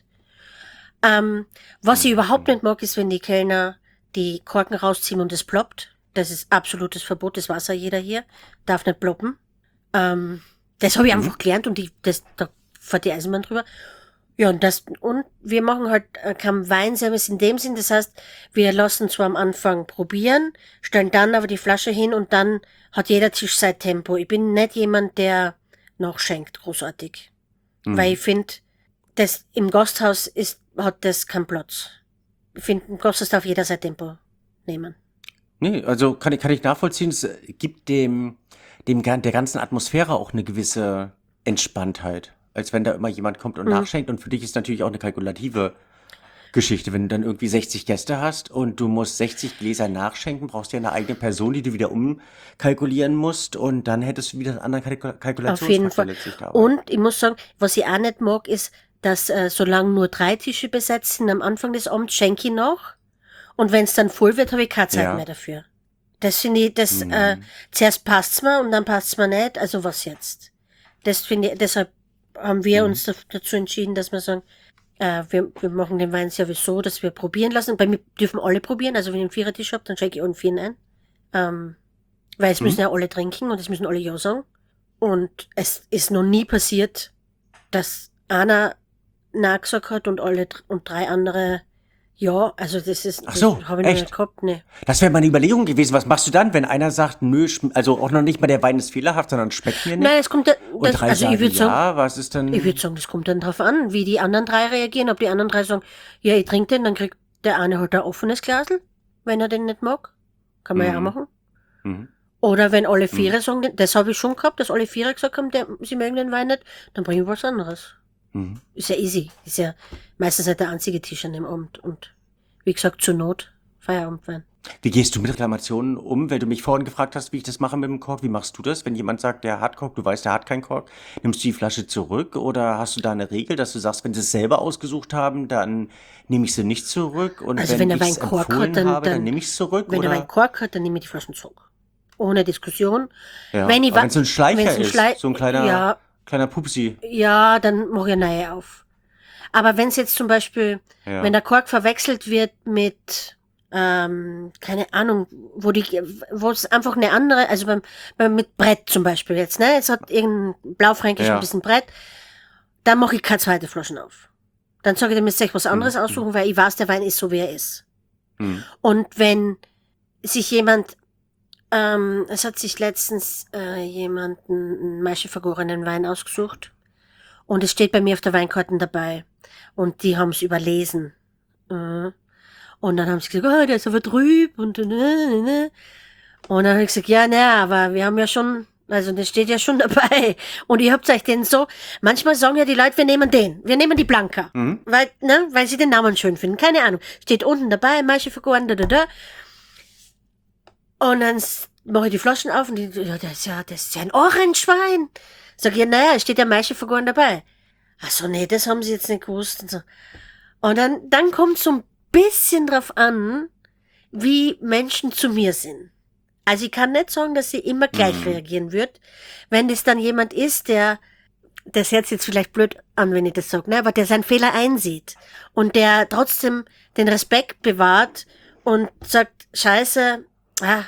S3: Ähm, was ich
S5: Mhm.
S3: überhaupt nicht mag, ist, wenn die Kellner die Korken rausziehen und es ploppt. Das ist absolutes Verbot, das weiß ja jeder hier. Darf nicht ploppen. Ähm, das habe ich
S5: Mhm.
S3: einfach gelernt und die, das, da fährt die Eisenbahn drüber. Ja, und das, und wir machen halt äh, keinen Weinservice in dem Sinn. Das heißt, wir lassen zwar am Anfang probieren, stellen dann aber die Flasche hin und dann hat jeder Tisch sein Tempo. Ich bin nicht jemand, der noch schenkt, großartig.
S5: Mhm.
S3: Weil ich finde, das im Gasthaus ist, hat das keinen Platz. Ich finde, im Gasthaus darf jeder sein Tempo nehmen.
S5: Nee, also kann ich, kann ich nachvollziehen, es äh, gibt dem, dem gan- der ganzen Atmosphäre auch eine gewisse Entspanntheit. Als wenn da immer jemand kommt und
S3: Mhm.
S5: nachschenkt. Und für dich ist natürlich auch eine kalkulative Geschichte. Wenn du dann irgendwie sechzig Gäste hast und du musst sechzig Gläser nachschenken, brauchst du ja eine eigene Person, die du wieder umkalkulieren musst. Und dann hättest du wieder einen anderen Kalkul
S3: Auf jeden
S5: Kalkulationsfaktor
S3: Fall.
S5: letztlich dabei.
S3: Und ich muss sagen, was ich auch nicht mag, ist, dass äh, solange nur drei Tische besetzt sind am Anfang des Abends, schenke ich noch. Und wenn es dann voll wird, habe ich keine Zeit
S5: Ja.
S3: mehr dafür. Das finde ich, das,
S5: Mhm.
S3: äh, zuerst passt's mir und dann passt's mir nicht. Also was jetzt? Das finde ich, deshalb haben wir
S5: Mhm.
S3: uns da- dazu entschieden, dass wir sagen, äh, wir, wir machen den Weinservice so, dass wir probieren lassen. Bei mir dürfen alle probieren. Also wenn ich einen Vierertisch habe, dann schenke ich auch einen Vieren ein. Ähm, weil es
S5: Mhm.
S3: müssen ja alle trinken und es müssen alle Ja sagen. Und es ist noch nie passiert, dass einer Nein gesagt hat und alle dr- und drei andere Ja. Also das ist,
S5: Ach
S3: das
S5: so,
S3: habe ich noch
S5: echt?
S3: nicht gehabt, ne.
S5: Das wäre meine Überlegung gewesen. Was machst du dann, wenn einer sagt, nö, schm- also auch noch nicht mal der Wein ist fehlerhaft, sondern schmeckt mir nicht?
S3: Nein, es kommt, da-
S5: Und
S3: das,
S5: drei
S3: also
S5: sagen
S3: ich würde sagen,
S5: ja, was ist dann?
S3: ich würde sagen, das kommt dann drauf an, wie die anderen drei reagieren. Ob die anderen drei sagen, ja, ich trinke den, dann kriegt der eine halt ein offenes Glasel, wenn er den nicht mag. Kann man ja auch
S5: Mhm.
S3: machen.
S5: Mhm.
S3: Oder wenn alle
S5: Mhm.
S3: Viere sagen, das habe ich schon gehabt, dass alle Viere gesagt haben, der, sie mögen den Wein nicht, dann bringe ich was anderes.
S5: Mhm.
S3: Ist ja easy. Ist ja meistens nicht der einzige Tisch an dem Abend. Und wie gesagt, zur Not Feierabendwein.
S5: Wie gehst du mit Reklamationen um, wenn du mich vorhin gefragt hast, wie ich das mache mit dem Kork? Wie machst du das, wenn jemand sagt, der hat Kork, du weißt, der hat keinen Kork? Nimmst du die Flasche zurück oder hast du da eine Regel, dass du sagst, wenn sie es selber ausgesucht haben, dann nehme ich sie nicht zurück und
S3: Also
S5: wenn,
S3: wenn der
S5: ich
S3: Wein
S5: es
S3: Kork
S5: empfohlen
S3: hat, dann,
S5: habe, dann,
S3: dann
S5: nehme ich es zurück?
S3: wenn der
S5: oder?
S3: Wein Kork hat, dann nehme ich die Flaschen zurück. Ohne Diskussion.
S5: Ja.
S3: Wenn ich
S5: Aber
S3: wa-
S5: wenn es so ein Schleicher
S3: wenn's ein
S5: ist,
S3: Schlei-
S5: so ein kleiner,
S3: ja,
S5: kleiner Pupsi.
S3: ja, dann mache ich eine neue auf. Aber wenn es jetzt zum Beispiel,
S5: Ja.
S3: wenn der Kork verwechselt wird mit, ähm, keine Ahnung, wo die, wo es einfach eine andere, also beim, beim mit Brett zum Beispiel jetzt, ne, jetzt hat irgendein Blaufränkisch
S5: Ja.
S3: ein bisschen Brett, dann mache ich keine zweite Flaschen auf. Dann sage ich, ihr müsst euch was anderes
S5: Mhm.
S3: aussuchen, weil ich weiß, der Wein ist so, wie er ist.
S5: Hm.
S3: Und wenn sich jemand, ähm, es hat sich letztens äh, jemand einen maischevergorenen Wein ausgesucht und es steht bei mir auf der Weinkarten dabei und die haben es überlesen. Äh. Und dann haben sie gesagt, oh, der ist aber trüb und, und, und, und dann habe ich gesagt, ja, na, aber wir haben ja schon, also das steht ja schon dabei. Und ihr habt euch den so, manchmal sagen ja die Leute, wir nehmen den, wir nehmen die Blanca.
S5: Mhm.
S3: Weil, ne, weil sie den Namen schön finden. Keine Ahnung. Steht unten dabei, Maischevergoren, da, da, da. Und dann s- mache ich die Flaschen auf und die, ja, das ist ja, das ist ja ein Orangewein. Sag ich, ja, naja, es steht ja Maischevergoren dabei. Ach so, nee, das haben sie jetzt nicht gewusst. Und, so. Und dann, dann kommt so ein bisschen drauf an, wie Menschen zu mir sind. Also ich kann nicht sagen, dass sie immer gleich
S5: Mhm.
S3: reagieren wird. Wenn das dann jemand ist, der, das hört sich jetzt vielleicht blöd an, wenn ich das sage, ne, aber der seinen Fehler einsieht und der trotzdem den Respekt bewahrt und sagt, scheiße, ah,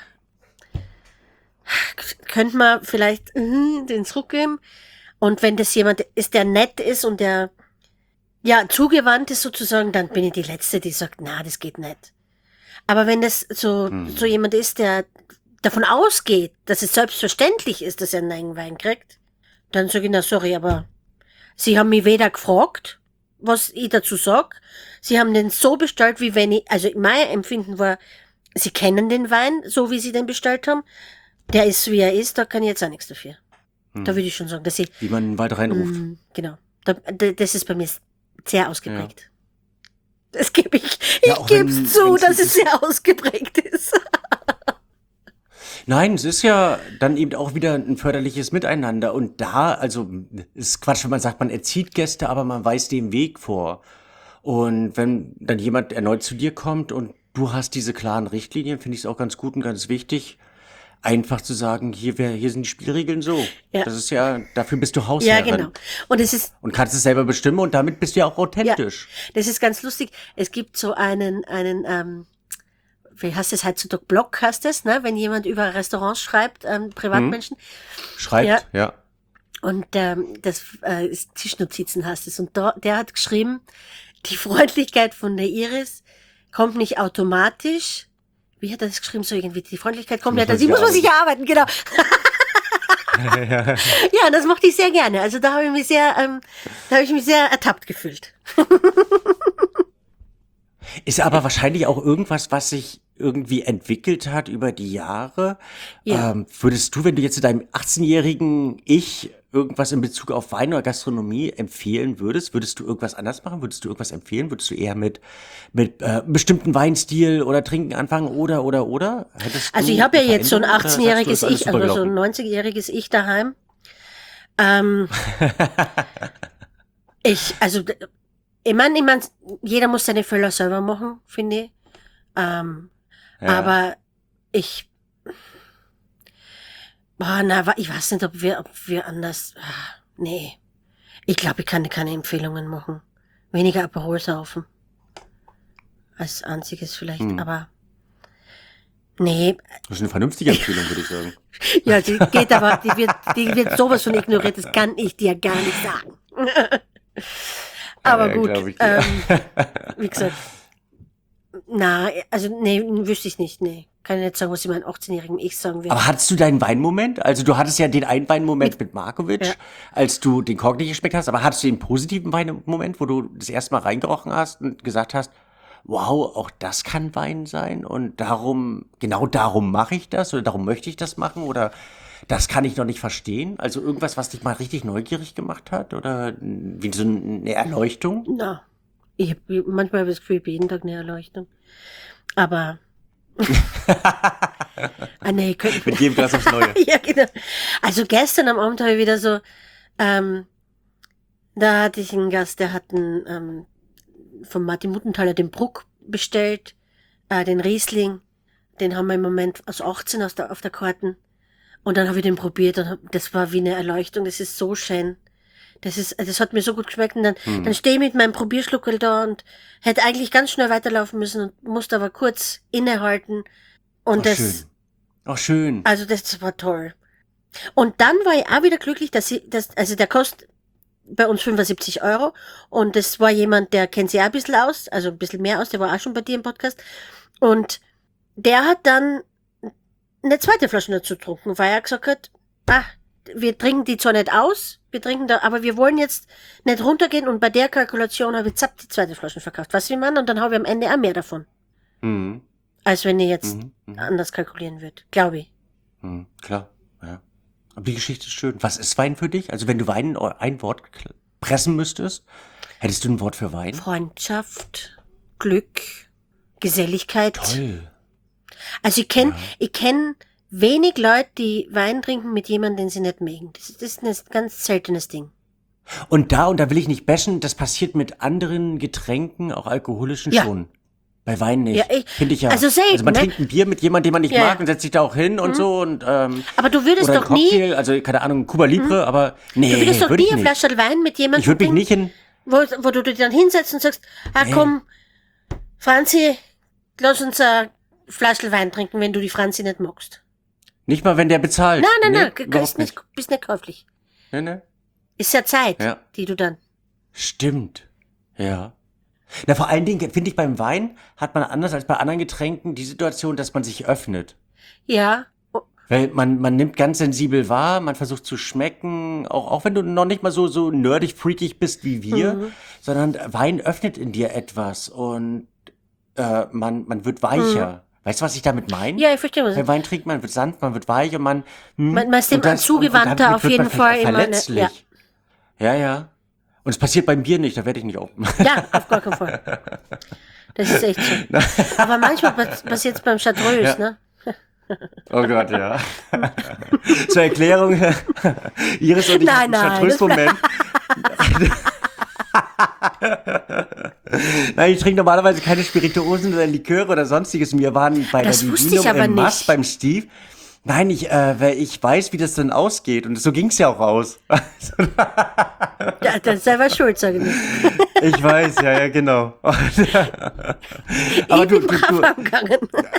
S3: könnte man vielleicht mhm, den zurückgeben. Und wenn das jemand ist, der nett ist und der Ja, zugewandt ist sozusagen, dann bin ich die Letzte, die sagt, na, das geht nicht. Aber wenn das so,
S5: Hm.
S3: so jemand ist, der davon ausgeht, dass es selbstverständlich ist, dass er einen eigenen Wein kriegt, dann sage ich, na, sorry, aber Sie haben mich weder gefragt, was ich dazu sag. Sie haben den so bestellt, wie wenn ich, also mein Empfinden war, Sie kennen den Wein, so wie Sie den bestellt haben. Der ist, wie er ist, da kann ich jetzt auch nichts dafür.
S5: Hm.
S3: Da würde ich schon sagen, dass ich,
S5: Wie man in den Wald reinruft.
S3: Mm, genau. Da, da, das ist bei mir sehr ausgeprägt. Das gebe ich, ich
S5: Ja, auch
S3: gebe
S5: wenn-
S3: es zu,
S5: wenn's
S3: dass
S5: so
S3: es sehr ausgeprägt ist.
S5: Nein, es ist ja dann eben auch wieder ein förderliches Miteinander. Und da, also, ist Quatsch, wenn man sagt, man erzieht Gäste, aber man weist dem Weg vor. Und wenn dann jemand erneut zu dir kommt und du hast diese klaren Richtlinien, finde ich es auch ganz gut und ganz wichtig, einfach zu sagen, hier, wär, hier sind die Spielregeln so.
S3: Ja.
S5: Das ist ja, dafür bist du
S3: Ja,
S5: Hausherrin.
S3: genau. Und es ist,
S5: Und kannst es selber bestimmen und damit bist du ja auch
S3: ja,
S5: authentisch.
S3: das ist ganz lustig. Es gibt so einen, einen, ähm, wie heißt das heutzutage? Blog heißt das, ne? Wenn jemand über Restaurants schreibt, ähm, Privatmenschen.
S5: Schreibt,
S3: Ja.
S5: ja.
S3: Und ähm, das äh, ist Tischnotizen heißt es. Und da, der hat geschrieben, die Freundlichkeit von der Iris kommt nicht automatisch. Wie hat er das geschrieben? So irgendwie, die Freundlichkeit kommt
S5: Muss
S3: nicht,
S5: man
S3: also die
S5: sich
S3: muss man sich erarbeiten, genau. Ja, das mochte ich sehr gerne. Also da habe ich mich sehr, ähm, da habe ich mich sehr ertappt gefühlt.
S5: Ist aber wahrscheinlich auch irgendwas, was sich irgendwie entwickelt hat über die Jahre.
S3: Ja.
S5: Ähm, würdest du, wenn du jetzt zu deinem achtzehnjährigen Ich irgendwas in Bezug auf Wein oder Gastronomie empfehlen würdest, würdest du irgendwas anders machen? Würdest du irgendwas empfehlen? Würdest du eher mit mit äh, einem bestimmten Weinstil oder Trinken anfangen oder oder oder? Hättest
S3: Also
S5: du
S3: ich habe ja
S5: eine
S3: jetzt so ein
S5: Veränderung oder sagst du,
S3: achtzehnjähriges
S5: ist alles
S3: Ich,
S5: super
S3: also so ein
S5: gelaufen?
S3: neunzigjähriges Ich daheim. Ähm, ich, also, d- ich meine, ich mein, jeder muss seine Fehler selber machen, finde ich. Ähm,
S5: Ja.
S3: Aber ich, boah, na, wa- ich weiß nicht, ob wir, ob wir anders, ah, nee. Ich glaube, ich kann keine Empfehlungen machen. Weniger Aperol saufen. Als einziges vielleicht,
S5: Hm.
S3: aber, nee,
S5: Das ist eine vernünftige Empfehlung, würde ich sagen.
S3: ja, die geht aber, die wird, die wird sowas von ignoriert, das kann ich dir gar nicht sagen. Aber
S5: Ja,
S3: gut,
S5: glaub ich dir.
S3: ähm, wie gesagt, na, also nee, wüsste ich nicht, nee. Kann ich nicht sagen, was ich meinem achtzehnjährigen Ich sagen will.
S5: Aber hattest du deinen Weinmoment? Also du hattest ja den einen Weinmoment mit Markovic,
S3: Ja.
S5: als du den Kork nicht geschmeckt hast, aber hattest du den positiven Weinmoment, wo du das erste Mal reingerochen hast und gesagt hast, wow, auch das kann Wein sein und darum, genau darum mache ich das oder darum möchte ich das machen oder das kann ich noch nicht verstehen? Also irgendwas, was dich mal richtig neugierig gemacht hat oder wie so eine Erleuchtung?
S3: Na, ich hab, manchmal habe ich das Gefühl, ich bin jeden Tag eine Erleuchtung. Aber, ah nee, könnte
S5: Mit jedem Glas aufs Neue.
S3: ja, genau. Also gestern am Abend habe ich wieder so, ähm, da hatte ich einen Gast, der hat einen, ähm, von Martin Muttenthaler den Bruck bestellt, äh, den Riesling, den haben wir im Moment aus achtzehn aus der, auf der Karten. Und dann habe ich den probiert und hab, das war wie eine Erleuchtung, das ist so schön. Das ist, das hat mir so gut geschmeckt und dann,
S5: Hm.
S3: dann stehe ich mit meinem Probierschluckel da und hätte eigentlich ganz schnell weiterlaufen müssen und musste aber kurz innehalten. Und
S5: Ach,
S3: das,
S5: schön. Ach, schön.
S3: also das war toll. Und dann war ich auch wieder glücklich, dass sie, dass, also der kostet bei uns fünfundsiebzig Euro und das war jemand, der kennt sich auch ein bisschen aus, also ein bisschen mehr aus, der war auch schon bei dir im Podcast und der hat dann eine zweite Flasche dazu getrunken, weil er gesagt hat, ah, wir trinken die zwar nicht aus, wir trinken da, aber wir wollen jetzt nicht runtergehen und bei der Kalkulation habe ich zapp die zweite Flasche verkauft. Weißt du, wie man? Und dann habe ich am Ende auch mehr davon,
S5: Mhm.
S3: als wenn ich jetzt
S5: Mhm. Mhm.
S3: anders kalkulieren würde, glaube ich.
S5: Mhm. Klar, ja. Aber die Geschichte ist schön. Was ist Wein für dich? Also wenn du Wein in ein Wort kl- pressen müsstest, hättest du ein Wort für Wein?
S3: Freundschaft, Glück, Geselligkeit.
S5: Toll.
S3: Also ich kenne,
S5: Ja.
S3: ich kenn wenig Leute, die Wein trinken mit jemandem, den sie nicht mögen. Das ist, das ist ein ganz seltenes Ding.
S5: Und da, und da will ich nicht bashen, das passiert mit anderen Getränken, auch alkoholischen
S3: Ja.
S5: schon. Bei Wein nicht.
S3: Ja, ich-
S5: Finde ich ja.
S3: also selten,
S5: Also man
S3: ne?
S5: trinkt ein Bier mit jemandem, den man nicht
S3: Ja,
S5: mag
S3: ja.
S5: und setzt sich da auch hin und so und ähm,
S3: Aber du würdest
S5: oder ein
S3: doch nie,
S5: Cocktail, also keine Ahnung, Cuba Libre, aber nee,
S3: du würdest doch
S5: würde
S3: nie
S5: ich
S3: eine
S5: nicht.
S3: Flasche Wein mit jemandem
S5: Ich würde mich
S3: trinken,
S5: nicht in,
S3: wo, wo du dich dann hinsetzt und sagst, ah
S5: Nee.
S3: komm, Franzi, lass uns eine Flasche Wein trinken, wenn du die Franzi nicht magst.
S5: nicht mal wenn der bezahlt.
S3: Nein, nein,
S5: nee,
S3: nein,
S5: überhaupt
S3: bist nicht, bist nicht käuflich.
S5: Nee, nee.
S3: Ist ja Zeit,
S5: Ja.
S3: die du dann.
S5: Stimmt. Ja. Na, vor allen Dingen finde ich, beim Wein hat man anders als bei anderen Getränken die Situation, dass man sich öffnet.
S3: Ja.
S5: Weil man, man nimmt ganz sensibel wahr, man versucht zu schmecken, auch, auch wenn du noch nicht mal so, so nerdig, freakig bist wie wir,
S3: Mhm.
S5: sondern Wein öffnet in dir etwas und äh, man, man wird weicher. Weißt du, was ich damit meine?
S3: Ja, ich verstehe was.
S5: Beim Wein trinkt man, wird sanft, man wird weich und man... Hm,
S3: Man- man ist dem
S5: und das-
S3: zugewandter
S5: und damit
S3: auf
S5: wird
S3: jeden
S5: man vielleicht
S3: Fall
S5: auch
S3: immer, ne?
S5: verletzlich. Ja, ja. Und es passiert beim Bier nicht, da werde ich nicht open.
S3: Ja, auf gar keinen Fall. Das ist echt so. Aber manchmal passiert es beim Chartreuse,
S5: Ja.
S3: ne?
S5: Oh Gott, ja. Zur Erklärung, Iris und ich
S3: Nein,
S5: hatten
S3: nein,
S5: einen Chartreuse-Moment. Nein, ich trinke normalerweise keine Spirituosen oder Liköre oder sonstiges. Wir waren bei
S3: Das
S5: der
S3: wusste
S5: Divinum
S3: ich aber
S5: im Mass
S3: nicht.
S5: beim Steve. Nein, ich, äh, weil ich weiß, wie das dann ausgeht. Und so ging's ja auch aus.
S3: Ja, das ist selber schuld, sage ich.
S5: Ich weiß, ja, ja, genau. Aber
S3: Ich
S5: du,
S3: bin
S5: du,
S3: brav
S5: du,
S3: angegangen.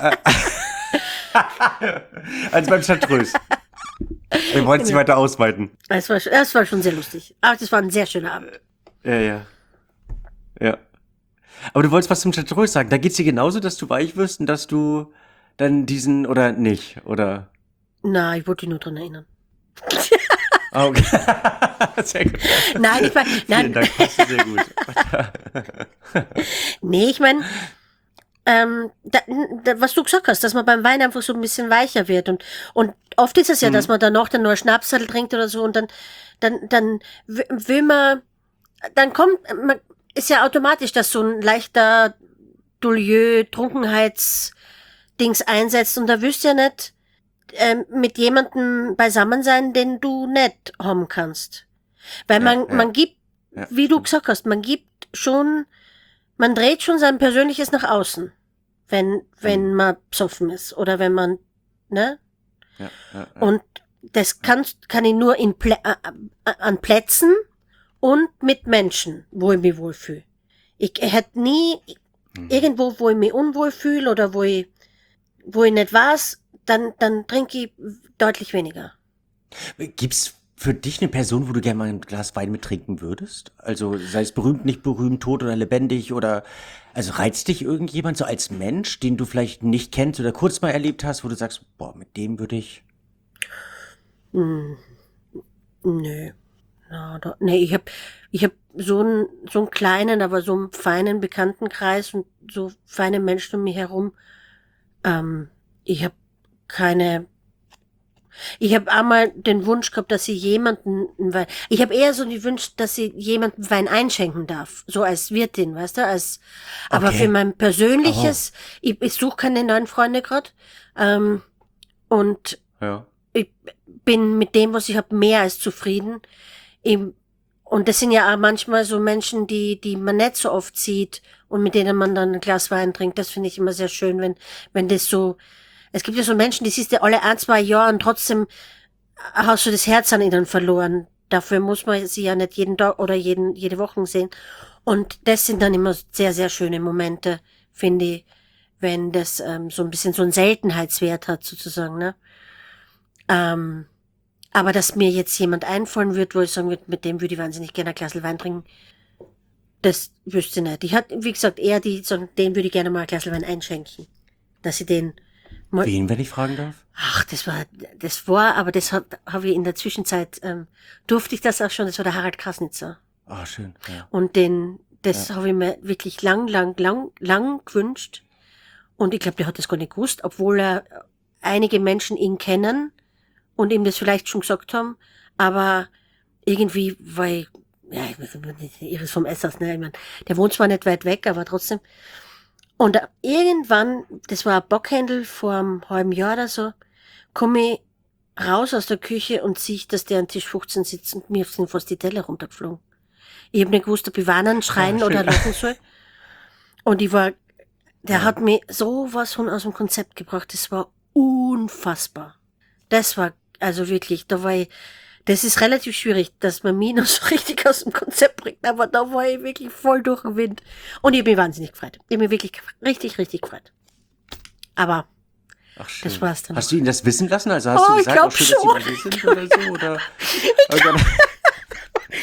S5: also beim Chartreuse. Wir wollten es nicht weiter ausweiten.
S3: Das war, schon- das war schon sehr lustig. Aber das war ein sehr schöner Abend.
S5: Ja, ja. Ja. Aber du wolltest was zum Chartreuse sagen. Da geht's dir genauso, dass du weich wirst und dass du dann diesen, oder nicht, oder?
S3: Na, ich wollte dich nur dran erinnern.
S5: Ah, okay. Sehr gut.
S3: Nein, ich meine,
S5: Vielen
S3: nein,
S5: Dank, passt sehr gut.
S3: nee, ich meine, ähm, da, da, was du gesagt hast, dass man beim Wein einfach so ein bisschen weicher wird und, und oft ist es ja,
S5: Mhm.
S3: dass man dann noch dann nur Schnapsattel trinkt oder so und dann, dann, dann w- will man, dann kommt, man, ist ja automatisch, dass so ein leichter Dolieu, Trunkenheitsdings einsetzt und da wirst du ja nicht ähm, mit jemandem beisammen sein, den du nicht haben kannst. Weil
S5: Ja,
S3: man,
S5: ja.
S3: man gibt,
S5: Ja,
S3: wie du gesagt hast, man gibt schon, man dreht schon sein Persönliches nach außen, wenn, wenn
S5: Mhm.
S3: man besoffen ist oder wenn man, ne?
S5: Ja, ja, ja.
S3: Und das kann, kann ich nur in Plä äh, äh, an Plätzen und mit Menschen, wo ich mich wohlfühle. Ich hätte nie
S5: Mhm.
S3: irgendwo, wo ich mich unwohl fühle oder wo ich, wo ich nicht weiß, dann, dann trinke ich deutlich weniger.
S5: Gibt's für dich eine Person, wo du gerne mal ein Glas Wein mit trinken würdest? Also sei es berühmt, nicht berühmt, tot oder lebendig oder also reizt dich irgendjemand so als Mensch, den du vielleicht nicht kennst oder kurz mal erlebt hast, wo du sagst, boah, mit dem würde ich.
S3: Hm, nö. Na, da, nee, ich hab, ich hab so einen, so einen kleinen, aber so einen feinen Bekanntenkreis und so feine Menschen um mich herum. Ähm, ich hab keine, ich hab einmal den Wunsch gehabt, dass ich jemanden einen Wein, ich habe eher so den Wunsch, dass ich jemanden Wein einschenken darf, so als Wirtin, weißt du, als, aber
S5: Okay.
S3: für mein persönliches, ich, ich suche keine neuen Freunde gerade, ähm, und
S5: Ja.
S3: ich bin mit dem, was ich habe, mehr als zufrieden. Im- Und das sind ja auch manchmal so Menschen, die, die man nicht so oft sieht und mit denen man dann ein Glas Wein trinkt. Das finde ich immer sehr schön, wenn, wenn das so, es gibt ja so Menschen, die siehst du alle ein, zwei Jahre und trotzdem hast du das Herz an ihnen verloren. Dafür muss man sie ja nicht jeden Tag oder jeden, jede Woche sehen. Und das sind dann immer sehr, sehr schöne Momente, finde ich, wenn das ähm, so ein bisschen so einen Seltenheitswert hat, sozusagen, ne? Ähm, aber dass mir jetzt jemand einfallen wird, wo ich sagen würde, mit dem würde ich wahnsinnig gerne ein Glas Wein trinken, das wüsste ich nicht. Ich hatte, wie gesagt, eher die, sagen, den würde ich gerne mal ein Glas Wein einschenken. Dass ich den mal,
S5: Wen, wenn ich fragen darf?
S3: ach, das war, das war, aber das habe hab ich in der Zwischenzeit, ähm, durfte ich das auch schon, das war der Harald Krasnitzer.
S5: Ah, schön. Ja.
S3: Und den, das
S5: Ja.
S3: habe ich mir wirklich lang, lang, lang, lang gewünscht. Und ich glaube, der hat das gar nicht gewusst, obwohl er einige Menschen ihn kennen und ihm das vielleicht schon gesagt haben. Aber irgendwie, weil, ja, ich weiß nicht, Iris vom Essers, ne, ich mein, der wohnt zwar nicht weit weg, aber trotzdem. Und äh, irgendwann, das war ein Bockhändel vor einem halben Jahr oder so, komme ich raus aus der Küche und sehe, dass der an Tisch fünfzehn sitzt und mir sind fast die Teller runtergeflogen. Ich habe nicht gewusst, ob ich warnen, schreien
S5: Ah,
S3: oder
S5: schön.
S3: lachen soll. Und ich war, der
S5: Ja.
S3: hat mich sowas von aus dem Konzept gebracht. Das war unfassbar. Das war, also wirklich, da war ich, das ist relativ schwierig, dass man mich noch so richtig aus dem Konzept bringt, aber da war ich wirklich voll durch den Wind. Und ich bin wahnsinnig gefreut. Ich bin wirklich richtig, richtig gefreut. Aber
S5: Ach, schön.
S3: das war's dann.
S5: Hast du ihn das wissen lassen? Also hast
S3: Oh,
S5: du
S3: ich
S5: gesagt,
S3: glaub
S5: auch schön, dass sie
S3: schon.
S5: bei dir sind oder so? Oder? Oh Gott.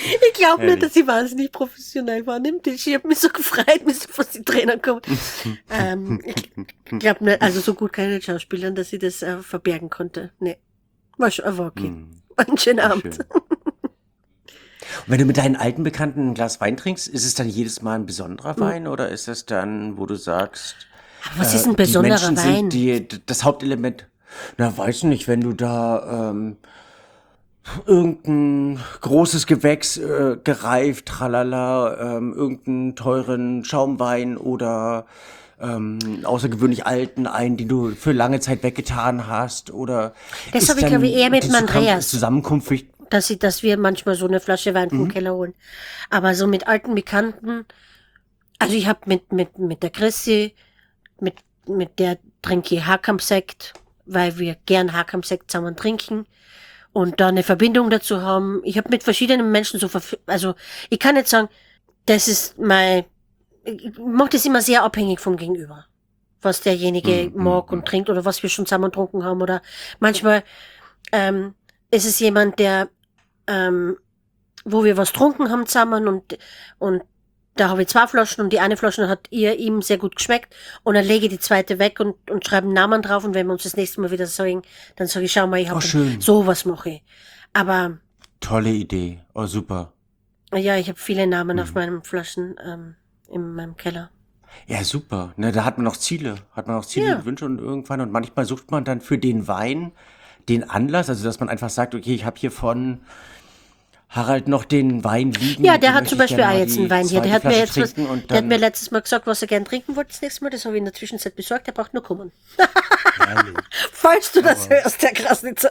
S3: Ich glaube nicht,
S5: Herrlich.
S3: dass ich wahnsinnig professionell war an dem Tisch. Ich habe mich so gefreut, bis fast die Tränen kommen. ähm, ich glaube nicht, also so gut kann ich nicht schauspielern, dass ich das äh, verbergen konnte. Nee, war schon, war okay.
S5: Hm,
S3: War ein schöner Abend.
S5: schön. Und wenn du mit deinen alten Bekannten ein Glas Wein trinkst, ist es dann jedes Mal ein besonderer Wein oder ist es dann, wo du sagst,
S3: Aber was
S5: äh,
S3: ist ein
S5: die
S3: besonderer
S5: Menschen
S3: Wein?
S5: sind die, d- das Hauptelement? Na, weiß nicht, wenn du da ähm, irgendein großes Gewächs äh, gereift, tralala, ähm, irgendeinen teuren Schaumwein oder ähm, außergewöhnlich alten einen, den du für lange Zeit weggetan hast oder
S3: Das
S5: ist
S3: habe ich,
S5: dann
S3: glaube ich, eher mit
S5: die
S3: dem
S5: Zusammen-
S3: Andreas.
S5: Zusammenkunft wichtig?
S3: dass sie, dass wir manchmal so eine Flasche Wein
S5: Mhm.
S3: vom Keller holen. Aber so mit alten Bekannten, also ich habe mit, mit, mit der Chrissy, mit, mit der trinke ich Haarkampfsekt, weil wir gern Haarkampfsekt zusammen trinken und da eine Verbindung dazu haben. Ich habe mit verschiedenen Menschen so, verf- also ich kann nicht sagen, das ist mein, ich mache das immer sehr abhängig vom Gegenüber, was derjenige
S5: Mhm,
S3: mag
S5: mhm.
S3: und trinkt oder was wir schon zusammen getrunken haben oder manchmal ähm, ist es jemand, der ähm, wo wir was getrunken haben zusammen und, und da habe ich zwei Flaschen und die eine Flasche hat ihr ihm sehr gut geschmeckt und dann lege ich die zweite weg und, und schreibe einen Namen drauf und wenn wir uns das nächste Mal wieder sagen, dann sage ich, schau mal, ich
S5: Oh,
S3: habe
S5: schön.
S3: sowas mache ich. Aber
S5: Tolle Idee. Oh, super.
S3: ja, ich habe viele Namen auf
S5: Mhm.
S3: meinen Flaschen ähm, in meinem Keller.
S5: Ja, super. Ne, da hat man noch Ziele, hat man noch Ziele
S3: Ja.
S5: und Wünsche und irgendwann und manchmal sucht man dann für den Wein den Anlass, also dass man einfach sagt, okay, ich habe hier von Harald noch den Wein liegen.
S3: Ja, der
S5: den
S3: hat
S5: möchte
S3: zum
S5: ich
S3: Beispiel
S5: gerne
S3: auch
S5: mal
S3: jetzt
S5: die
S3: einen Wein hier. Der
S5: zweite
S3: hat mir
S5: Flasche
S3: jetzt was,
S5: trinken und
S3: der hat
S5: dann-
S3: mir letztes Mal gesagt, was er gern trinken wollte das nächste Mal. Das habe ich in der Zwischenzeit besorgt. Der braucht nur kommen. Falls du das hörst, der Krasnitzer.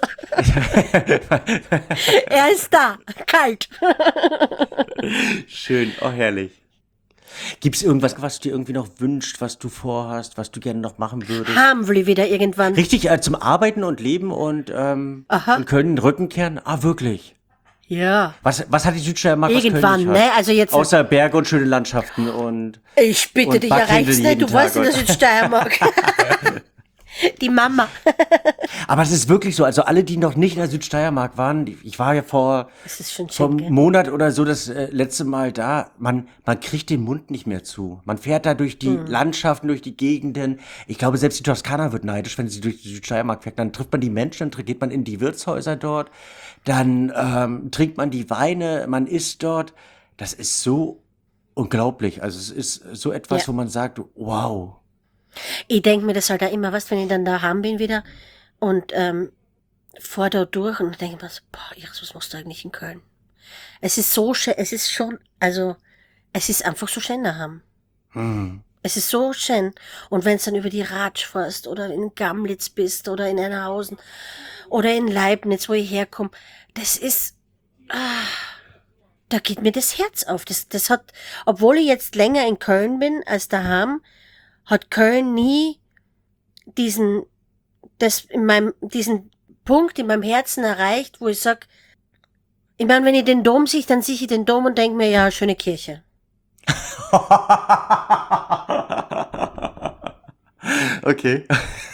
S3: Er ist da. Kalt.
S5: Schön, oh herrlich. Gibt's irgendwas, was du dir irgendwie noch wünscht, was du vorhast, was du gerne noch machen würdest?
S3: Haben will ich wieder irgendwann.
S5: Richtig, äh, zum Arbeiten und Leben und ähm,
S3: Aha.
S5: in Köln den Rücken kehren? Ah, wirklich?
S3: Ja.
S5: Was, was hat die Südsteiermark, was Köln
S3: Irgendwann,
S5: nicht hat?
S3: ne? Also jetzt.
S5: Außer Berge und schöne Landschaften und
S3: Ich bitte
S5: und
S3: dich,
S5: Backhändel
S3: erreichst nicht.
S5: jeden
S3: Du weißt
S5: Tag,
S3: nicht, dass ich Steiermark. Die Mama.
S5: aber es ist wirklich so, also alle, die noch nicht in der Südsteiermark waren, die- ich war ja vor,
S3: Das ist schon
S5: vor
S3: schön,
S5: einem
S3: gell?
S5: Monat oder so das äh, letzte Mal da, man, man kriegt den Mund nicht mehr zu. Man fährt da durch die
S3: Mhm.
S5: Landschaften, durch die Gegenden. Ich glaube, selbst die Toskana wird neidisch, wenn sie durch die Südsteiermark fährt. Dann trifft man die Menschen, dann geht man in die Wirtshäuser dort, dann ähm, trinkt man die Weine, man isst dort. Das ist so unglaublich. Also es ist so etwas,
S3: Ja.
S5: wo man sagt, wow.
S3: Ich denke mir das halt auch immer, was, wenn ich dann daheim bin wieder und ähm, fahr da durch und denke mir so, boah, Iris, was machst du eigentlich in Köln? Es ist so schön, es ist schon, also, es ist einfach so schön daheim.
S5: Hm.
S3: Es ist so schön. Und wenn es dann über die Ratsch fährst oder in Gamlitz bist oder in Ennerhausen oder in Leibniz, wo ich herkomme, das ist, ah, da geht mir das Herz auf. Das, das hat, obwohl ich jetzt länger in Köln bin als daheim, hat Köln nie diesen, das in meinem, diesen Punkt in meinem Herzen erreicht, wo ich sag, ich meine, wenn ich den Dom sehe, dann sehe ich den Dom und denke mir, ja, schöne Kirche.
S5: Okay.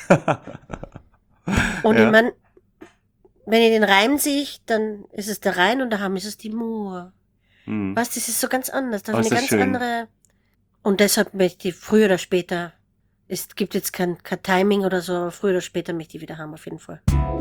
S3: Und
S5: Ja.
S3: ich meine, wenn ich den Rhein sehe, dann ist es der Rhein und daheim ist es die Mur.
S5: Hm.
S3: Was, das ist so ganz anders. Da
S5: Oh,
S3: habe
S5: ist
S3: ich eine
S5: das
S3: ganz
S5: schön.
S3: andere. Und deshalb möchte ich früher oder später, es gibt jetzt kein, kein Timing oder so, aber früher oder später möchte ich wieder haben, auf jeden Fall.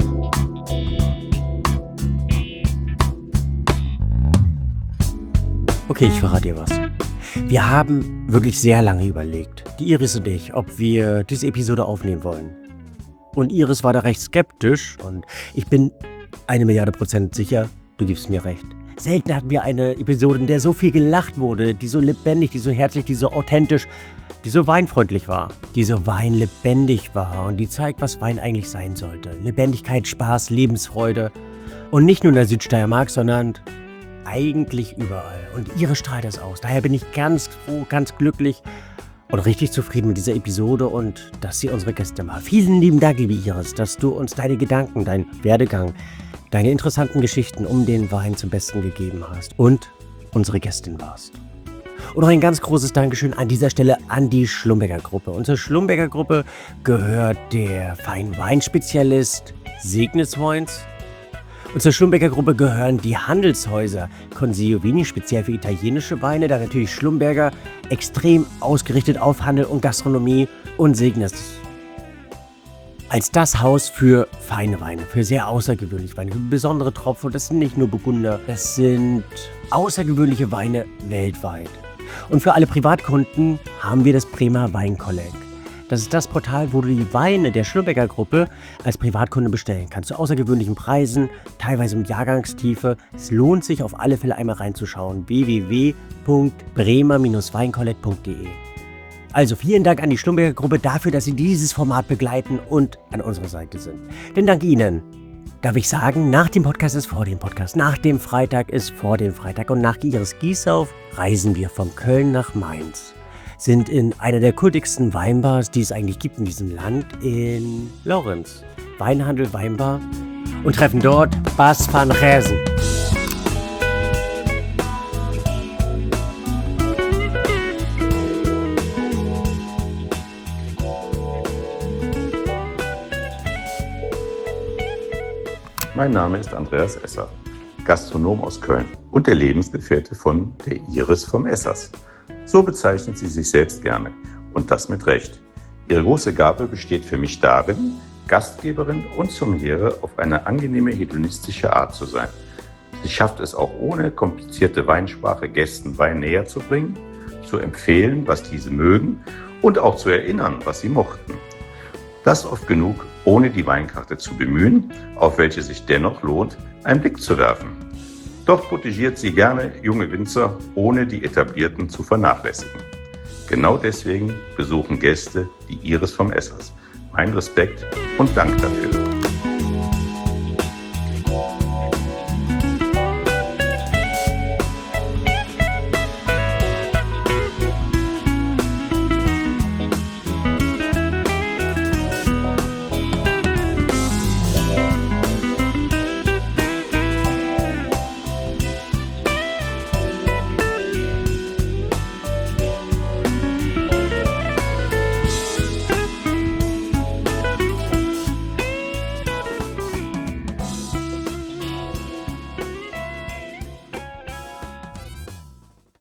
S2: Okay, ich verrate dir was. Wir haben wirklich sehr lange überlegt, die Iris und ich, ob wir diese Episode aufnehmen wollen. Und Iris war da recht skeptisch und ich bin eine Milliarde Prozent sicher, du gibst mir recht. Selten hatten wir eine Episode, in der so viel gelacht wurde, die so lebendig, die so herzlich, die so authentisch, die so weinfreundlich war, die so weinlebendig war und die zeigt, was Wein eigentlich sein sollte. Lebendigkeit, Spaß, Lebensfreude. Und nicht nur in der Südsteiermark, sondern eigentlich überall. Und ihre strahlt es aus. Daher bin ich ganz froh, ganz glücklich und richtig zufrieden mit dieser Episode und dass sie unsere Gäste war. Vielen lieben Dank, liebe Iris, dass du uns deine Gedanken, dein Werdegang, deine interessanten Geschichten um den Wein zum Besten gegeben hast und unsere Gästin warst. Und noch ein ganz großes Dankeschön an dieser Stelle an die Schlumberger Gruppe. Unsere Schlumberger Gruppe gehört der Feinweinspezialist Signets Wines Und zur Schlumberger Gruppe gehören die Handelshäuser Consigliovini, speziell für italienische Weine, dann natürlich Schlumberger, extrem ausgerichtet auf Handel und Gastronomie, und Signes als das Haus für feine Weine, für sehr außergewöhnliche Weine, für besondere Tropfen. Und das sind nicht nur Burgunder, das sind außergewöhnliche Weine weltweit. Und für alle Privatkunden haben wir das Bremer Weinkolleg. Das ist das Portal, wo du die Weine der Schlumberger Gruppe als Privatkunde bestellen kannst, zu außergewöhnlichen Preisen, teilweise mit Jahrgangstiefe. Es lohnt sich auf alle Fälle einmal reinzuschauen. w w w punkt bremer weinkolleg punkt de. Also vielen Dank an die Schlumberger Gruppe dafür, dass sie dieses Format begleiten und an unserer Seite sind. Denn dank Ihnen, darf ich sagen, nach dem Podcast ist vor dem Podcast, nach dem Freitag ist vor dem Freitag und nach Ihres Gießauf reisen wir von Köln nach Mainz. Sind in einer der kultigsten Weinbars, die es eigentlich gibt in diesem Land, in Lorenz. Weinhandel, Weinbar, und treffen dort Bas van Gerzen.
S6: Mein Name ist Andreas Esser, Gastronom aus Köln und der Lebensgefährte von der Iris vom Essers. So bezeichnet sie sich selbst gerne und das mit Recht. Ihre große Gabe besteht für mich darin, Gastgeberin und Sommeliere auf eine angenehme hedonistische Art zu sein. Sie schafft es auch ohne komplizierte Weinsprache Gästen Wein näher zu bringen, zu empfehlen, was diese mögen und auch zu erinnern, was sie mochten. Das oft genug, ohne die Weinkarte zu bemühen, auf welche sich dennoch lohnt, einen Blick zu werfen. Doch protegiert sie gerne junge Winzer, ohne die etablierten zu vernachlässigen. Genau deswegen besuchen Gäste die Iris vom Essers. Mein Respekt und Dank dafür.